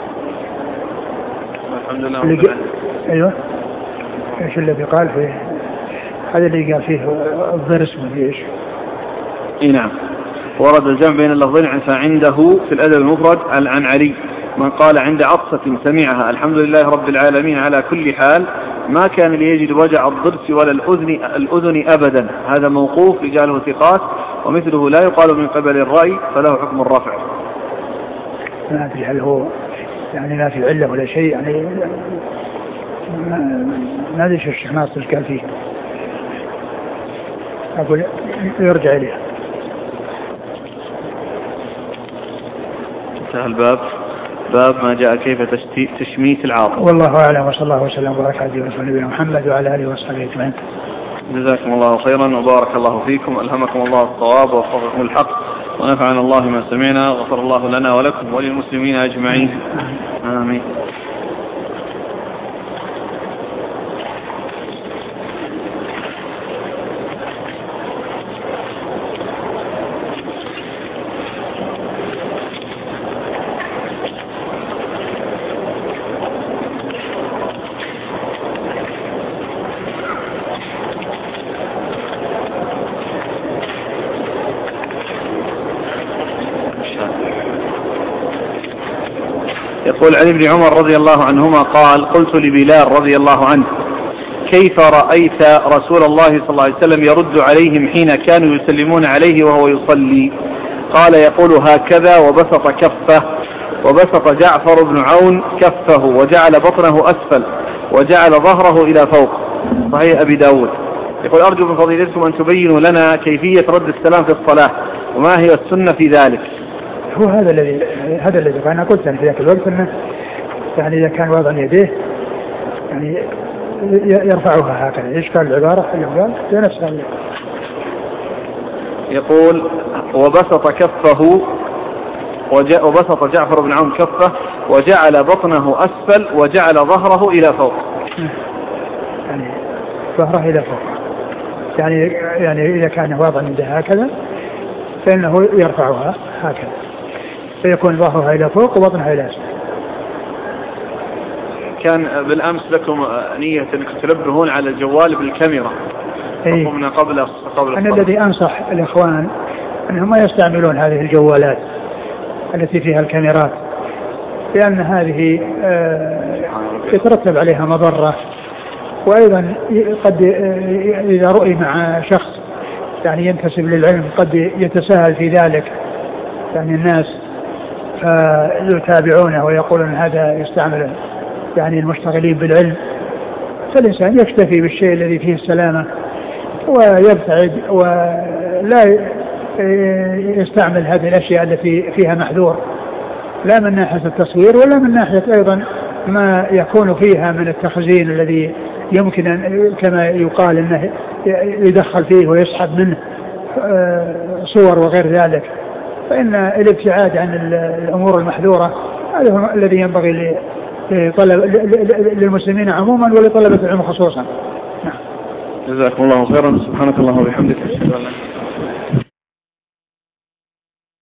الحمد لله. اللي ايوه ايش الذي قال فيه هذا اللي قال فيه الضرس من ايش؟ اي نعم. ورد الجمع بين اللفظين عن فعنده في الأدب المفرد عن علي من قال عند عطسة سمعها الحمد لله رب العالمين على كل حال ما كان ليجد وجع الضرس ولا الأذن, الأذن أبدا. هذا موقوف رجاله ثقات. ومثله لا يقال من قبل الرأي فله حكم الرفع. ما أدري هل هو يعني ما في علة ولا شيء يعني ما أدري شو الشيخ ناصر قال فيه. أقول يرجع إليه. انتهى الباب. باب ما جاء كيف تشميت العاطس. والله أعلم، وصلى الله وسلم وبارك على نبينا محمد وعلى آله وصحبه أجمعين. جزاكم الله خيرا وبارك الله فيكم، ألهمكم الله الصواب ووفقكم الحق، ونفعنا الله ما سمعنا، وغفر الله لنا ولكم وللمسلمين أجمعين. آمين. يقول عن ابن عمر رضي الله عنهما قال: قلت لبلال رضي الله عنه: كيف رأيت رسول الله صلى الله عليه وسلم يرد عليهم حين كانوا يسلمون عليه وهو يصلي؟ قال: يقول هكذا وبسط كفه، وبسط جعفر بن عون كفه وجعل بطنه أسفل وجعل ظهره إلى فوق، صحيح أبي داود. يقول أرجو من فضيلتكم أن تبينوا لنا كيفية رد السلام في الصلاة وما هي السنة في ذلك. هو هذا الذي هذا الذي أنا قلت في ذاك الوقت أنه يعني إذا كان وضع يديه يعني يرفعها هكذا. إيش قال العبارة اللي قال نفسها. يقول وبسط كفه وبسط جعفر بن عون كفه وجعل بطنه أسفل وجعل ظهره إلى فوق. يعني ظهره إلى فوق يعني يعني إذا كان وضع يده هكذا فإنه يرفعها هكذا فيكون ظهرها إلى فوق وبطنها إلى أسفل. كان بالأمس لكم نية أنك تنبهون على الجوال بالكاميرا رقمنا قبل قبل أنا الذي أنصح الإخوان أنهم ما يستعملون هذه الجوالات التي فيها الكاميرات لأن هذه يترتب عليها مضرة وأيضا قد إذا رؤي مع شخص يعني ينتسب للعلم قد يتساهل في ذلك يعني الناس فيتابعونه ويقولون هذا يستعمل يعني المشتغلين بالعلم. فالإنسان يكتفي بالشيء الذي فيه السلامة ويبتعد ولا يستعمل هذه الأشياء التي فيها محذور لا من ناحية التصوير ولا من ناحية أيضا ما يكون فيها من التخزين الذي يمكن أن كما يقال أنه يدخل فيه ويسحب منه صور وغير ذلك. فإن الابتعاد عن الأمور المحذورة هذا هو الذي ينبغي للمسلمين عموما ولطلبة العلم خصوصا. جزاكم الله خيرا. سبحانك اللهم وبحمدك.